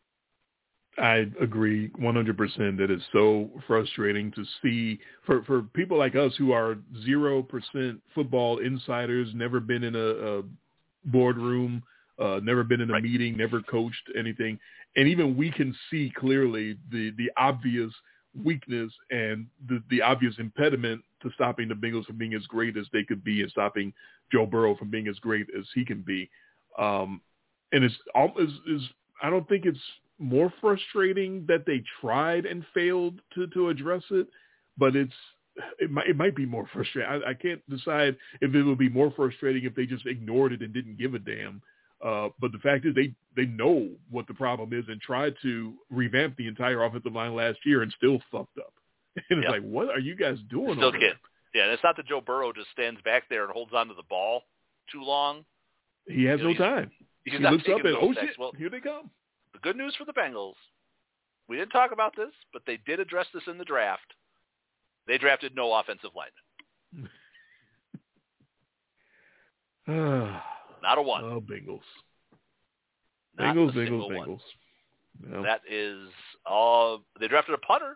B: I agree one hundred percent that it's so frustrating to see for, for people like us who are zero percent football insiders, never been in a, a boardroom, uh, never been in a
C: right.
B: meeting, never coached anything. And even we can see clearly the, the obvious weakness and the, the obvious impediment to stopping the Bengals from being as great as they could be and stopping Joe Burrow from being as great as he can be. Um, And it's, is, is I don't think it's more frustrating that they tried and failed to, to address it, but it's it might it might be more frustrating. I, I can't decide if it would be more frustrating if they just ignored it and didn't give a damn, Uh, but the fact is they, they know what the problem is and tried to revamp the entire offensive line last year and still fucked up. And it's
C: yep.
B: like, what are you guys doing?
C: Still
B: over
C: can't.
B: there?
C: Yeah, and it's not that Joe Burrow just stands back there and holds onto the ball too long.
B: He has
C: you know,
B: no time.
C: He's
B: he
C: not
B: looks up
C: taking
B: and,
C: those
B: oh,
C: sacks.
B: shit,
C: Well,
B: here they come.
C: the good news for the Bengals, we didn't talk about this, but they did address this in the draft. They drafted no offensive linemen. Not a one.
B: Oh, Bengals.
C: Not
B: Bengals,
C: a
B: Bengals,
C: single
B: Bengals.
C: one.
B: No.
C: That is all. They drafted a punter.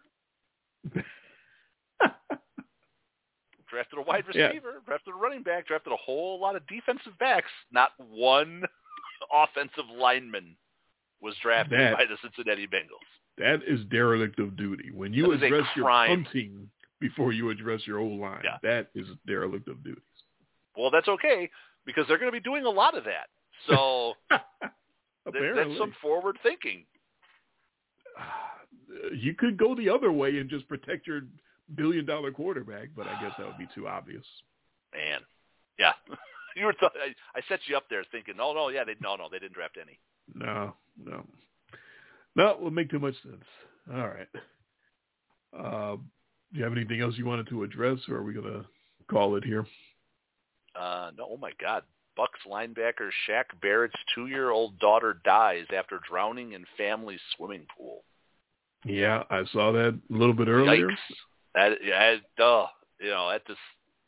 C: Drafted a wide receiver. Yeah. Drafted a running back. Drafted a whole lot of defensive backs. Not one offensive lineman was drafted
B: that,
C: by the Cincinnati Bengals.
B: That is derelict of duty. When you address your
C: crime.
B: punting before you address your old line,
C: yeah.
B: that is derelict of duties.
C: Well, that's okay because they're going to be doing a lot of that. So that's some forward thinking.
B: You could go the other way and just protect your billion-dollar quarterback, but I guess that would be too obvious.
C: Man, yeah, you were. Th- I, I set you up there thinking, oh no, yeah, they no, no, they didn't draft any.
B: No, no, no. It would make too much sense. All right. Uh, do you have anything else you wanted to address, or are we gonna call it here?
C: Uh, no. Oh my God. Bucks linebacker Shaq Barrett's two-year-old daughter dies after drowning in family swimming pool.
B: Yeah, I saw that a little bit earlier.
C: Yikes. That, yeah, uh, you know, that just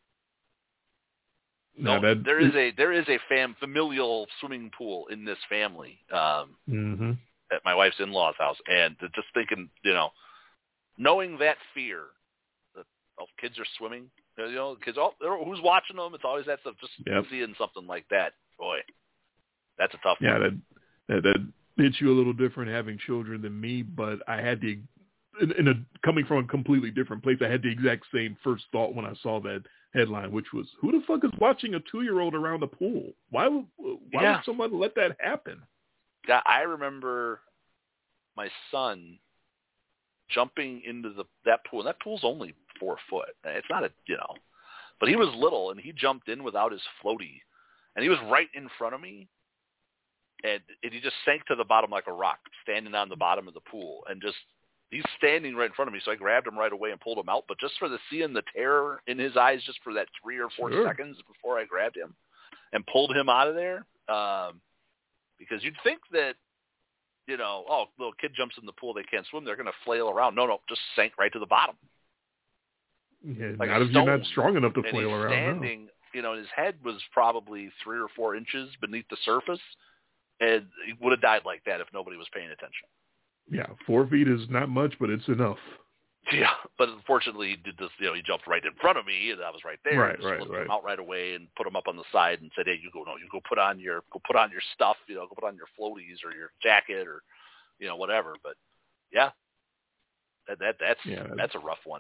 C: no.
B: no that,
C: there is a there is a fam, familial swimming pool in this family um,
B: mm-hmm.
C: at my wife's in-laws' house, and just thinking, you know, knowing that fear that oh, kids are swimming. You know, kids, oh, who's watching them? It's always that stuff. Just
B: yep.
C: seeing something like that, boy, that's a tough
B: yeah,
C: one.
B: Yeah, that, that that hits you a little different having children than me, but I had the, in, in a coming from a completely different place, I had the exact same first thought when I saw that headline, which was, who the fuck is watching a two-year-old around a pool? Why would why
C: yeah.
B: would someone let that happen?
C: Yeah, I remember my son jumping into the that pool. And that pool's only four foot. It's not a, you know, but he was little and he jumped in without his floaty and he was right in front of me and, and he just sank to the bottom like a rock, standing on the bottom of the pool and just, he's standing right in front of me. So I grabbed him right away and pulled him out. But just for the seeing the terror in his eyes, just for that three or four
B: sure.
C: seconds before I grabbed him and pulled him out of there. Um, because you'd think that, you know, oh, little kid jumps in the pool, they can't swim, they're going to flail around. No, no, just sank right to the bottom.
B: Yeah,
C: like
B: not if you're not strong enough to
C: and
B: flail
C: he's
B: around.
C: Standing,
B: no.
C: You know, his head was probably three or four inches beneath the surface, and he would have died like that if nobody was paying attention.
B: Yeah, four feet is not much, but it's enough.
C: Yeah, but unfortunately, he did this. You know, he jumped right in front of me, and I was right there.
B: Right,
C: and just
B: right,
C: flipped
B: right.
C: him out right away and put him up on the side and said, "Hey, you go, no, you go put on your, go put on your stuff. You know, go put on your floaties or your jacket or, you know, whatever." But yeah, that that that's
B: yeah,
C: that's a rough one.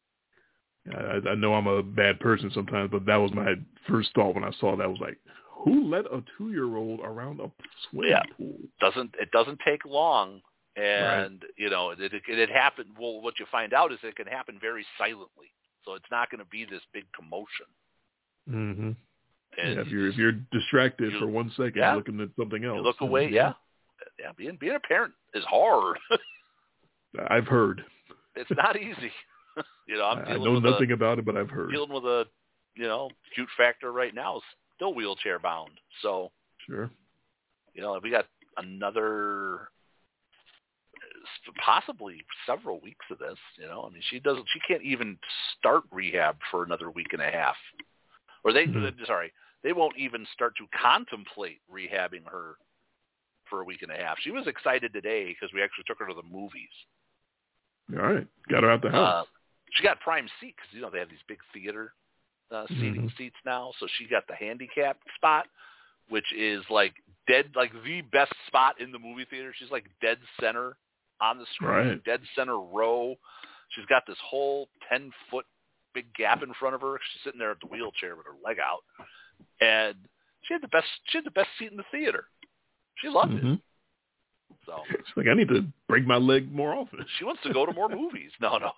B: I, I know I'm a bad person sometimes, but that was my first thought when I saw that. I was like, who let a two-year-old around a swimming
C: yeah.
B: pool?
C: Doesn't it doesn't take long, and
B: right.
C: you know it, it, it happened. Well, what you find out is it can happen very silently, so it's not going to be this big commotion.
B: Mm-hmm.
C: And
B: yeah, if you're if you're distracted
C: you,
B: for one second,
C: yeah.
B: looking at something else,
C: you look away.
B: Mm-hmm.
C: Yeah, yeah. Being being a parent is hard.
B: I've heard.
C: It's not easy. You know, I'm
B: I
C: dealing
B: know
C: with
B: nothing
C: a,
B: about it, but I've heard.
C: Dealing with a, you know, cute factor right now is still wheelchair bound. So,
B: sure.
C: You know, we got another, possibly several weeks of this. You know, I mean, she doesn't, she can't even start rehab for another week and a half. Or they, mm-hmm. sorry, they won't even start to contemplate rehabbing her for a week and a half. She was excited today because we actually took her to the movies.
B: All right, got her out the house.
C: Uh, she got prime seat because, you know, they have these big theater uh, seating
B: mm-hmm.
C: seats now. So she got the handicap spot, which is like dead, like the best spot in the movie theater. She's like dead center on the screen,
B: right.
C: dead center row. She's got this whole ten-foot big gap in front of her. She's sitting there at the wheelchair with her leg out. And she had the best, she had the best seat in the theater. She loved
B: mm-hmm.
C: it. So
B: it's like, I need to break my leg more often.
C: She wants to go to more movies. No, no.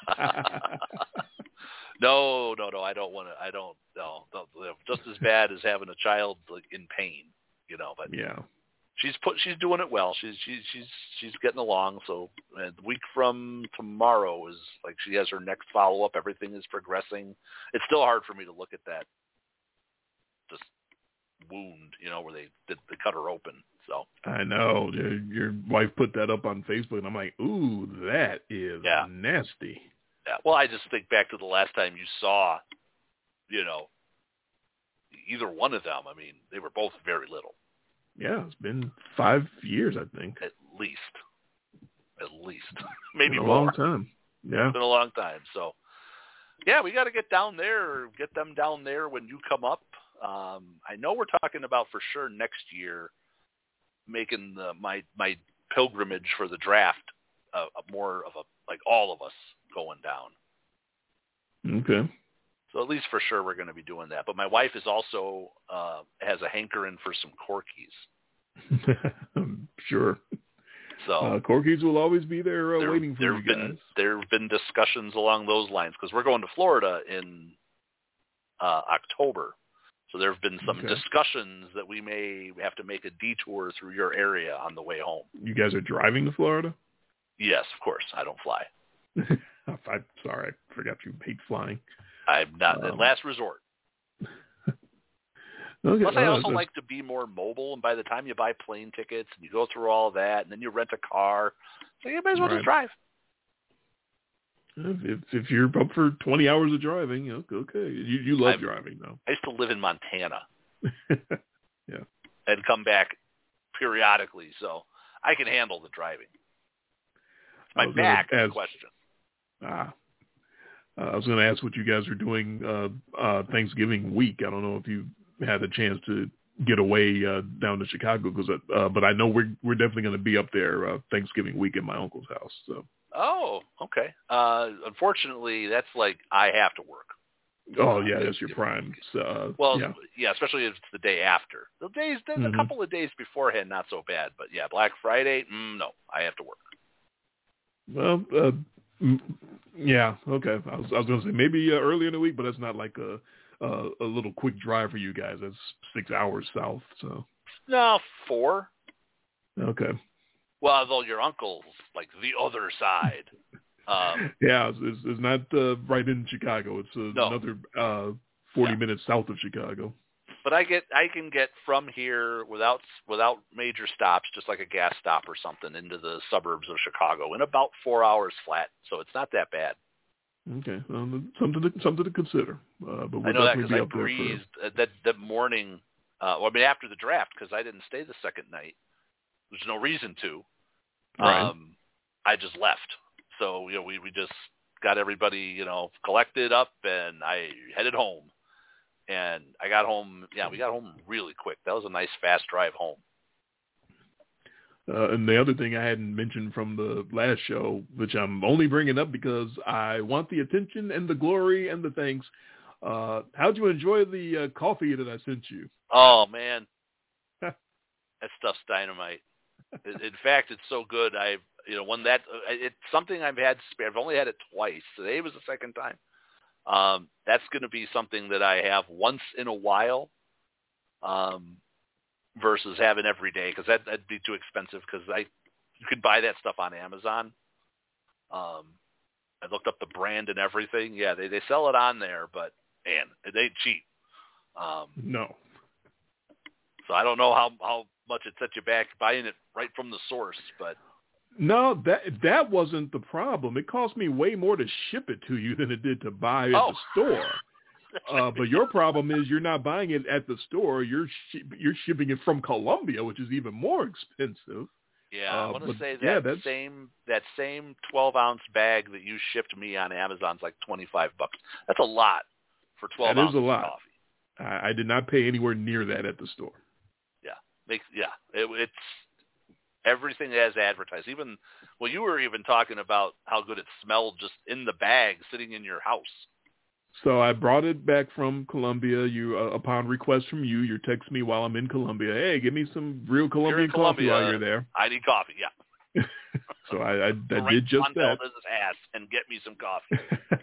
C: no, no, no. I don't want to. I don't. No, no. Just as bad as having a child like in pain. you know. But
B: yeah,
C: she's put she's doing it well. She's she's she's she's getting along. So uh, the week from tomorrow is like she has her next follow up. Everything is progressing. It's still hard for me to look at that just wound, you know, where they did they cut her open. So
B: I know your, your wife put that up on Facebook, and I'm like, ooh, that is
C: yeah.
B: nasty.
C: Yeah. Well, I just think back to the last time you saw, you know, either one of them. I mean, they were both very little.
B: Yeah, it's been five years, I think.
C: At least. At least. Maybe
B: been a
C: more.
B: long time. Yeah.
C: It's been a long time. So, yeah, we got to get down there, or get them down there when you come up. Um, I know we're talking about for sure next year making the, my my pilgrimage for the draft uh, a more of a, like all of us going down.
B: Okay.
C: So at least for sure we're going to be doing that. But my wife is also uh, has a hankering for some Corgis.
B: Sure.
C: So
B: uh, Corgis will always be there, uh,
C: there
B: waiting for
C: there
B: you
C: have been
B: guys.
C: there have been discussions along those lines because we're going to Florida in uh, October. So there have been some
B: okay.
C: discussions that we may have to make a detour through your area on the way home.
B: You guys are driving to Florida?
C: Yes, of course. I don't fly.
B: I'm sorry, I forgot you hate flying.
C: I'm not
B: um,
C: at last resort.
B: Okay.
C: Plus, I
B: oh,
C: also like to be more mobile, and by the time you buy plane tickets and you go through all that, and then you rent a car, so you may as well
B: right.
C: just drive.
B: If if you're up for twenty hours of driving, okay. You you love
C: I'm,
B: driving, though.
C: I used to live in Montana.
B: Yeah.
C: And come back periodically, so I can handle the driving. It's my back is the question.
B: Ah. Uh, I was going to ask what you guys are doing uh, uh, Thanksgiving week. I don't know if you had a chance to get away uh, down to Chicago, cause, uh, but I know we're we're definitely going to be up there uh, Thanksgiving week at my uncle's house. So.
C: Oh, okay. Uh, unfortunately, that's like I have to work.
B: Oh yeah, that's your prime. Uh,
C: well,
B: yeah.
C: yeah, especially if it's the day after. The days, there's
B: mm-hmm.
C: a couple of days beforehand, not so bad. But yeah, Black Friday, mm, no, I have to work.
B: Well, uh, yeah, okay. I was, I was going to say maybe uh, earlier in the week, but that's not like a, a a little quick drive for you guys. That's six hours south. So
C: no, four.
B: Okay.
C: Well, although your uncle's like the other side. Um,
B: yeah, it's, it's, it's not uh, right in Chicago. It's uh,
C: no.
B: another uh, forty
C: yeah.
B: minutes south of Chicago.
C: But I get, I can get from here without without major stops, just like a gas stop or something, into the suburbs of Chicago in about four hours flat. So it's not that bad.
B: Okay, um, something to something to consider. Uh, but we'll
C: I know that
B: definitely
C: because
B: be
C: I
B: up there
C: breezed
B: for...
C: that that morning. Uh, well, I mean after the draft because I didn't stay the second night. There's no reason to.
B: Right.
C: Um, I just left. So, you know, we, we just got everybody, you know, collected up and I headed home. And I got home, yeah, we got home really quick. That was a nice fast drive home.
B: Uh, and the other thing I hadn't mentioned from the last show, which I'm only bringing up because I want the attention and the glory and the thanks. Uh, how'd you enjoy the uh, coffee that I sent you?
C: Oh, man. That stuff's dynamite. In fact, it's so good. I've, you know, when that, it's something I've had, I've only had it twice. Today was the second time. Um, that's going to be something that I have once in a while um, versus having every day because that, that'd be too expensive because I, you could buy that stuff on Amazon. Um, I looked up the brand and everything. Yeah, they, they sell it on there, but man, it ain't cheap. Um,
B: no.
C: So I don't know how, how much it set you back buying it right from the source, but
B: no, that that wasn't the problem. It cost me way more to ship it to you than it did to buy it
C: oh.
B: at the store. Uh, but your problem is you're not buying it at the store. You're sh- you're shipping it from Colombia, which is even more expensive.
C: Yeah,
B: uh,
C: I want to say that
B: yeah, that's...
C: same that same twelve ounce bag that you shipped me on Amazon's like twenty five bucks. That's a lot for twelve
B: that
C: ounces
B: is a lot.
C: of coffee.
B: I, I did not pay anywhere near that at the store.
C: Yeah, makes yeah. It, it's everything as advertised. Even well, you were even talking about how good it smelled just in the bag sitting in your house.
B: So I brought it back from Colombia. You, uh, upon request from you, you text me while I'm in Colombia. Hey, give me some real Colombian
C: Colombia,
B: coffee while you're there.
C: I need coffee. Yeah.
B: So I, I, I
C: right
B: did just
C: on
B: that.
C: His ass and get me some coffee.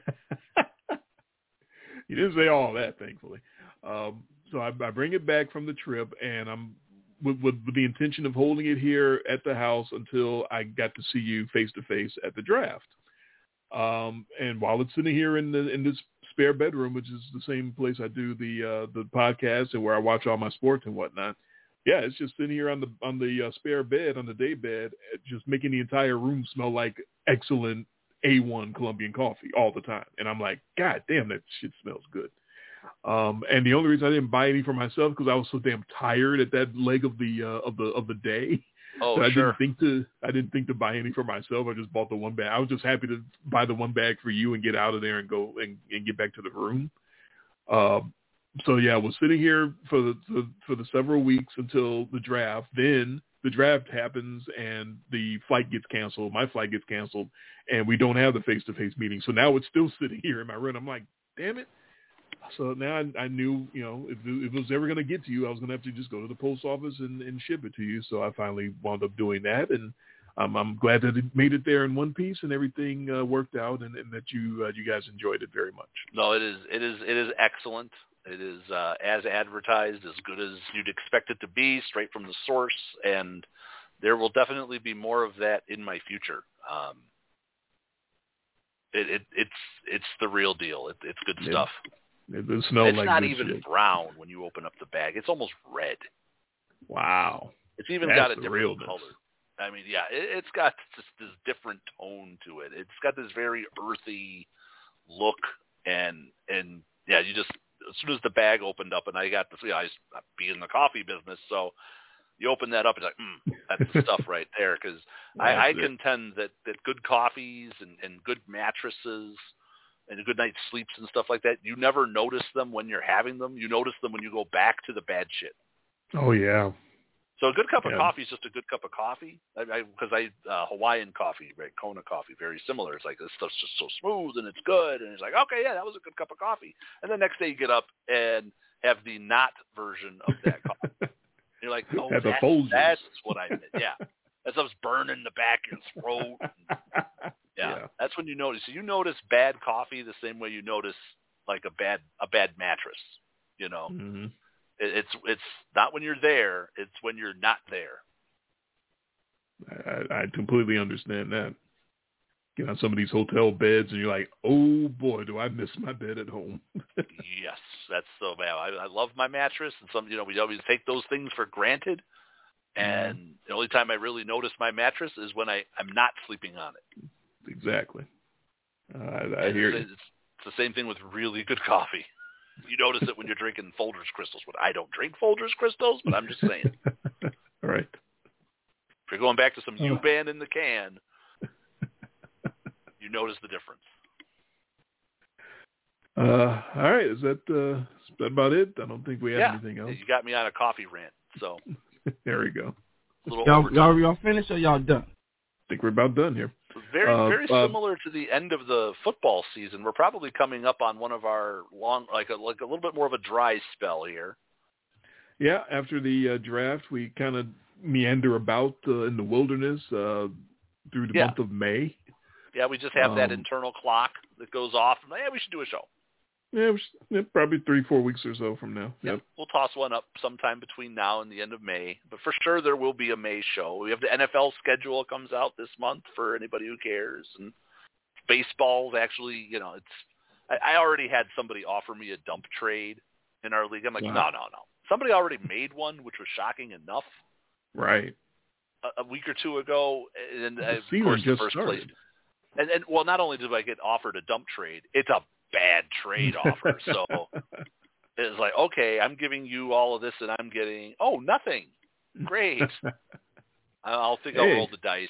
B: You didn't say all that, thankfully. Um, so I, I bring it back from the trip, and I'm with, with, with the intention of holding it here at the house until I got to see you face to face at the draft. Um, and while it's sitting here in the in this spare bedroom, which is the same place I do the uh, the podcast and where I watch all my sports and whatnot, yeah, it's just sitting here on the on the uh, spare bed, on the day bed, just making the entire room smell like excellent A one Colombian coffee all the time. And I'm like, God damn, that shit smells good. Um, and the only reason I didn't buy any for myself because I was so damn tired at that leg of the uh, of the of the day.
C: Oh,
B: so I
C: sure.
B: didn't think to I didn't think to buy any for myself. I just bought the one bag. I was just happy to buy the one bag for you and get out of there and go and, and get back to the room. Um, so yeah, I was sitting here for the, the for the several weeks until the draft. Then the draft happens and the flight gets canceled. My flight gets canceled, and we don't have the face to face meeting. So now it's still sitting here in my room. I'm like, damn it. So now I, I knew, you know, if, if it was ever going to get to you, I was going to have to just go to the post office and, and ship it to you. So I finally wound up doing that, and um, I'm glad that it made it there in one piece and everything uh, worked out, and, and that you uh, you guys enjoyed it very much.
C: No, it is it is it is excellent. It is uh, as advertised, as good as you'd expect it to be, straight from the source, and there will definitely be more of that in my future. Um, it, it it's it's the real deal. It, it's good
B: Yeah.
C: stuff.
B: It, it smelled
C: It's
B: like
C: not
B: good
C: even
B: shit.
C: brown when you open up the bag. It's almost red.
B: Wow.
C: It's even
B: That's
C: got a
B: the
C: different
B: realness.
C: color. I mean, yeah, it, it's got just this different tone to it. It's got this very earthy look, and and yeah, you just as soon as the bag opened up, and I got the, you know, I used to be in the coffee business, so you open that up, and it's like, mm, that's the stuff right there. Because I, I contend that that good coffees and, and good mattresses and a good night's sleeps and stuff like that, you never notice them when you're having them. You notice them when you go back to the bad shit.
B: Oh, yeah.
C: So a good cup of
B: Yeah.
C: coffee is just a good cup of coffee. Because I, because I, I uh, Hawaiian coffee, right? Kona coffee, very similar. It's like this stuff's just so smooth and it's good, and it's like, okay, yeah, that was a good cup of coffee. And the next day you get up and have the not version of that coffee. You're like, oh,
B: Have the
C: that's,
B: Folgers.
C: that's what I meant. Yeah, that stuff's burning the back of your throat. Yeah,
B: Yeah.
C: that's when you notice. So you notice bad coffee the same way you notice like a bad a bad mattress. You know.
B: Mm-hmm.
C: It's it's not when you're there. It's when you're not there.
B: I, I completely understand that. Get on some of these hotel beds, and you're like, oh, boy, do I miss my bed at home.
C: Yes, that's so bad. I, I love my mattress, and some, you know, we always take those things for granted. And mm-hmm. the only time I really notice my mattress is when I, I'm not sleeping on it.
B: Exactly. Uh, I, I hear
C: it's,
B: you.
C: It's, it's the same thing with really good coffee. You notice it when you're drinking Folgers crystals. But I don't drink Folgers crystals, but I'm just saying.
B: All right.
C: If you're going back to some U-Ban in the can, you notice the difference.
B: Uh, all right. Is that, uh, is that about it? I don't think we have
C: yeah,
B: anything else.
C: You got me on a coffee rant, so.
B: There we go.
I: Y'all, y'all, y'all finished or y'all done?
B: I think we're about done here.
C: Very,
B: uh,
C: very
B: uh,
C: similar to the end of the football season. We're probably coming up on one of our long, like a, like a little bit more of a dry spell here.
B: Yeah, after the uh, draft, we kind of meander about uh, in the wilderness uh, through the
C: yeah.
B: month of May.
C: Yeah, we just have
B: um,
C: that internal clock that goes off. And, yeah, we should do a show.
B: Yeah, it was, yeah, probably three, four weeks or so from now.
C: Yeah,
B: yep.
C: We'll toss one up sometime between now and the end of May. But for sure, there will be a May show. We have the N F L schedule comes out this month for anybody who cares. And baseball's actually, you know, it's. I, I already had somebody offer me a dump trade in our league. I'm like, wow. no, no, no. Somebody already made one, which was shocking enough.
B: Right.
C: A, a week or two ago, and
B: the
C: of course, the first
B: started.
C: place. And, and well, not only did I get offered a dump trade, it's a bad trade offer. So it's like, okay, I'm giving you all of this, and I'm getting oh nothing. Great. I'll think
B: hey,
C: I'll roll the dice.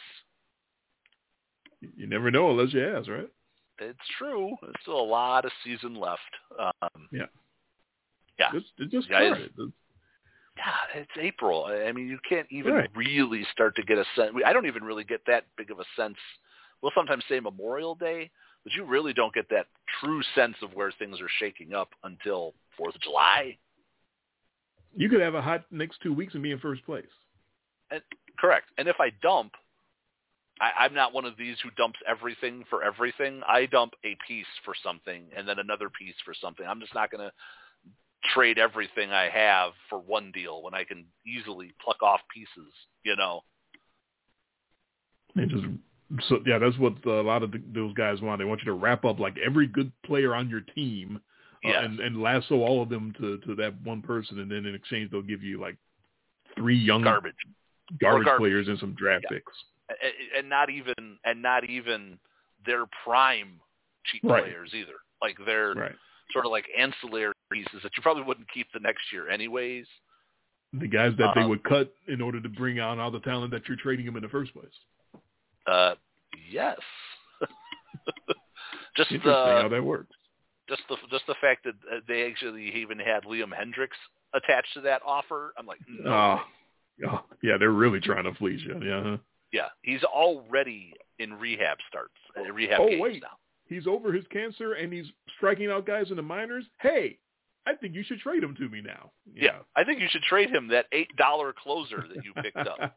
B: You never know unless you ask, right?
C: It's true. There's still a lot of season left. Um,
B: yeah.
C: Yeah.
B: Just, it just
C: guys,
B: started.
C: Yeah, it's April. I mean, you can't even
B: right.
C: really start to get a sense. I don't even really get that big of a sense. We'll sometimes say Memorial Day, but you really don't get that true sense of where things are shaking up until fourth of July.
B: You could have a hot next two weeks and be in first place.
C: And, correct. And if I dump, I, I'm not one of these who dumps everything for everything. I dump a piece for something and then another piece for something. I'm just not going to trade everything I have for one deal when I can easily pluck off pieces, you know.
B: They just so yeah, that's what a lot of the, those guys want. They want you to wrap up like every good player on your team, uh,
C: yes.
B: and, and lasso all of them to, to that one person, and then in exchange they'll give you like three young
C: garbage,
B: garbage,
C: garbage.
B: players and some draft
C: yeah.
B: picks,
C: and not even and not even their prime cheap
B: right.
C: players either. Like they're
B: right.
C: sort of like ancillary pieces that you probably wouldn't keep the next year anyways.
B: The guys that
C: uh,
B: they would cut in order to bring on all the talent that you're trading them in the first place.
C: Uh, yes. just
B: interesting
C: uh,
B: how that works.
C: Just the just the fact that they actually even had Liam Hendricks attached to that offer. I'm like, no.
B: Oh, oh yeah, they're really trying to fleece you. Yeah. Huh?
C: Yeah, he's already in rehab starts, uh, rehab
B: oh,
C: games
B: wait.
C: now.
B: He's over his cancer and he's striking out guys in the minors. Hey, I think you should trade him to me now. Yeah,
C: yeah I think you should trade him that eight dollar closer that you picked up.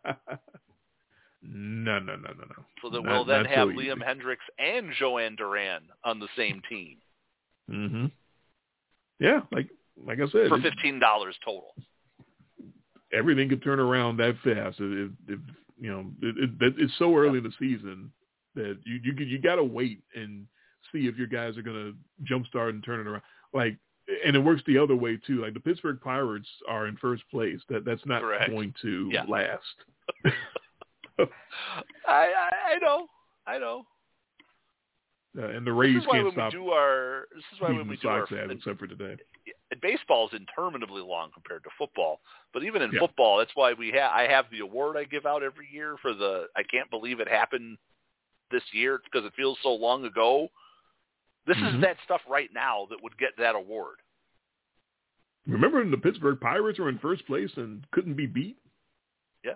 B: No, no, no, no, no.
C: So that
B: not,
C: we'll then have
B: so
C: Liam Hendricks and Joanne Duran on the same team.
B: Mm-hmm. Yeah, like like I said,
C: for fifteen dollars total.
B: Everything could turn around that fast. If, if you know, it, it, it's so early in the season that you you you got to wait and see if your guys are going to jumpstart and turn it around. Like, and it works the other way too. Like the Pittsburgh Pirates are in first place. That that's not
C: Correct.
B: going to
C: yeah.
B: last.
C: I, I I know, I know.
B: Uh, and the Rays
C: this is why
B: can't
C: when
B: stop.
C: We do our, this is why when we do our.
B: Ad, except for today.
C: And baseball is interminably long compared to football, but even in
B: yeah.
C: football, that's why we have. I have the award I give out every year for the. I can't believe it happened this year because it feels so long ago. This
B: mm-hmm.
C: is that stuff right now that would get that award.
B: Remember when the Pittsburgh Pirates were in first place and couldn't be beat?
C: Yeah.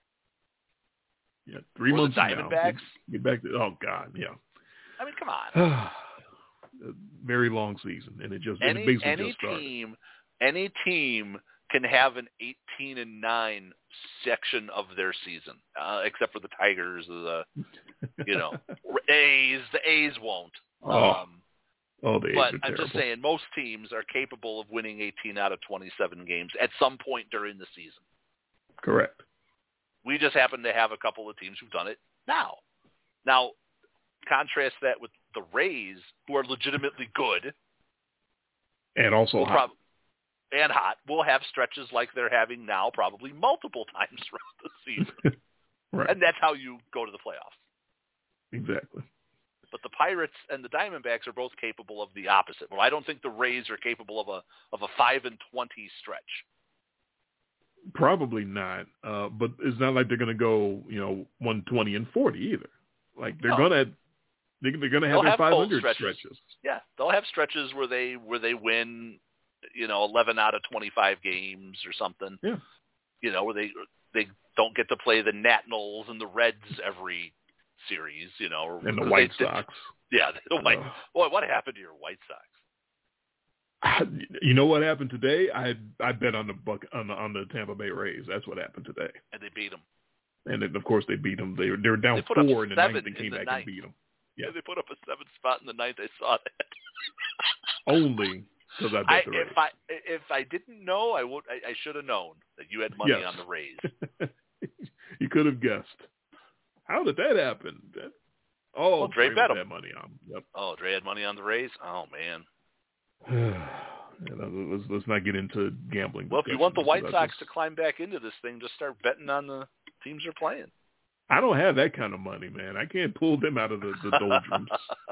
B: Yeah, three
C: or
B: months
C: the Diamondbacks.
B: Now. Get back to oh god, yeah.
C: I mean, come on.
B: A very long season, and it just
C: any
B: it basically
C: any
B: just started.
C: team any team can have an eighteen and nine section of their season, uh, except for the Tigers or the you know A's. The A's won't.
B: Oh,
C: um,
B: oh the A's
C: but
B: are
C: I'm
B: terrible.
C: just saying, most teams are capable of winning eighteen out of twenty-seven games at some point during the season.
B: Correct.
C: We just happen to have a couple of teams who've done it now. Now, contrast that with the Rays, who are legitimately good.
B: And also
C: we'll
B: hot.
C: Prob- and hot. We'll have stretches like they're having now probably multiple times throughout the season.
B: Right.
C: And that's how you go to the playoffs.
B: Exactly.
C: But the Pirates and the Diamondbacks are both capable of the opposite. Well, I don't think the Rays are capable of a of a five and twenty stretch.
B: Probably not, uh, but it's not like they're going to go, you know, one twenty and forty either. Like they're
C: no.
B: gonna, they're, they're going to have
C: they'll
B: their
C: have
B: five hundred
C: stretches.
B: stretches.
C: Yeah, they'll have stretches where they where they win, you know, eleven out of twenty-five games or something.
B: Yeah,
C: you know, where they they don't get to play the Nationals and the Reds every series, you know,
B: and the White
C: they,
B: Sox.
C: They, yeah, the White.
B: Uh,
C: boy, what happened to your White Sox?
B: You know what happened today? I I bet on the buck on the on the Tampa Bay Rays. That's what happened today.
C: And they beat them.
B: And then, of course they beat them. They were they were down
C: they put
B: four in the ninth and
C: in
B: came
C: the
B: back
C: ninth.
B: and beat them. Yeah,
C: yeah, they put up a seventh spot in the ninth. I saw that.
B: Only because I bet
C: I,
B: the Rays.
C: If I if I didn't know, I would. I, I should have known that you had money
B: yes.
C: on the Rays.
B: You could have guessed. How did that happen? That, oh,
C: well, Dre
B: Dre
C: bet him.
B: had money on. Yep.
C: Oh, Dre had money on the Rays. Oh man.
B: You know, let's let's not get into gambling.
C: Well, if you want the White Sox
B: just,
C: to climb back into this thing, just start betting on the teams they're playing.
B: I don't have that kind of money, man. I can't pull them out of the, the doldrums.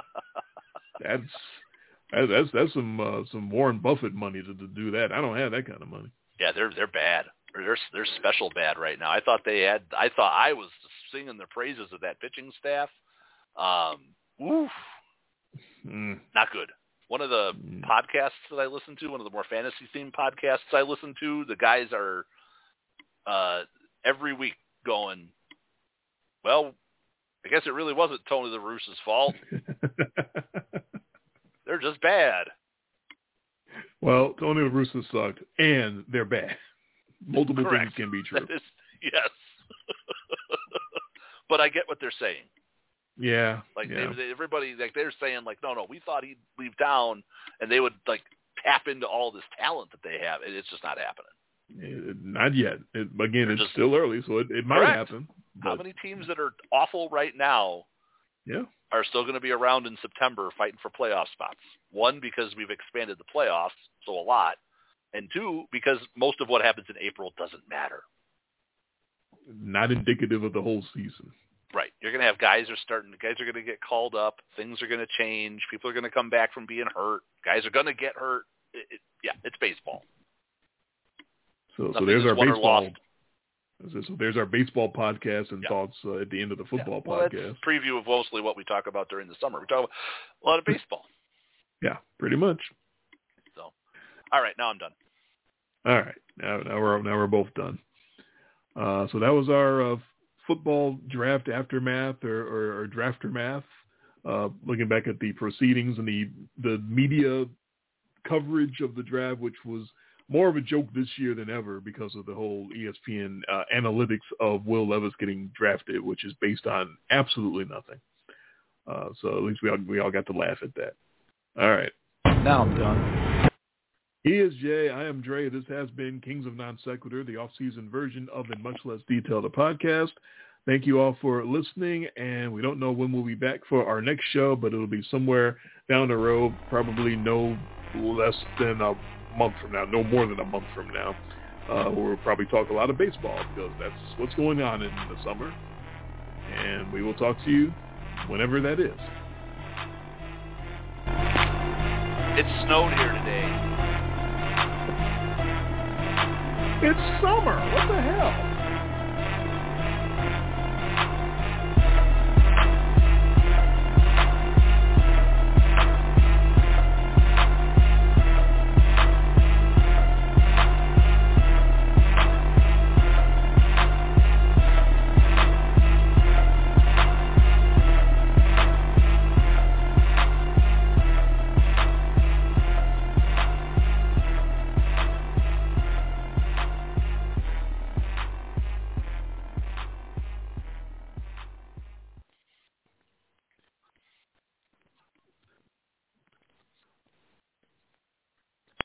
B: that's that's that's some uh, some Warren Buffett money to, to do that. I don't have that kind of money.
C: Yeah, they're they're bad. They're they're special bad right now. I thought they had. I thought I was singing the praises of that pitching staff. Um, oof,
B: mm.
C: not good. One of the
B: mm.
C: podcasts that I listen to, one of the more fantasy-themed podcasts I listen to, the guys are uh, every week going, well, I guess it really wasn't Tony La Russa's fault. They're just bad.
B: Well, Tony La Russa sucked, and they're bad. Multiple
C: Correct.
B: things can be true.
C: That is, yes. But I get what they're saying.
B: Yeah.
C: Like
B: yeah.
C: They, they, everybody, like they're saying, like, no, no, we thought he'd leave town, and they would like tap into all this talent that they have. It's just not happening.
B: Uh, not yet. It, again,
C: They're
B: it's
C: just,
B: still early, so it, it might
C: correct.
B: happen.
C: How
B: but,
C: many teams that are awful right now
B: yeah.
C: are still going to be around in September fighting for playoff spots? One, because we've expanded the playoffs, so a lot. And two, because most of what happens in April doesn't matter.
B: Not indicative of the whole season.
C: Right. You're going to have guys are starting, guys are going to get called up. Things are going to change. People are going to come back from being hurt. Guys are going to get hurt. It, it, yeah, it's baseball.
B: So, so there's our baseball. So there's our baseball podcast and yeah. thoughts uh, at the end of the football
C: yeah. well,
B: podcast.
C: That's a preview of mostly what we talk about during the summer. We talk about a lot of baseball.
B: Yeah, pretty much.
C: So, all right, now I'm done.
B: All right, now now we're now we're both done. Uh, so that was our uh, football draft aftermath or, or, or draftermath. Uh, looking back at the proceedings and the the media coverage of the draft, which was more of a joke this year than ever because of the whole E S P N uh, analytics of Will Levis getting drafted, which is based on absolutely nothing. Uh, so at least we all, we all got to laugh at that. All right.
E: Now I'm done.
B: He is Jay. I am Dre. This has been Kings of Non Sequitur, the off-season version of the much less detailed podcast. Thank you all for listening, and we don't know when we'll be back for our next show, but it'll be somewhere down the road, probably no less than a month from now, no more than a month from now. Uh, we'll probably talk a lot of baseball because that's what's going on in the summer. And we will talk to you whenever that is.
C: It snowed here today.
B: It's summer. What the hell?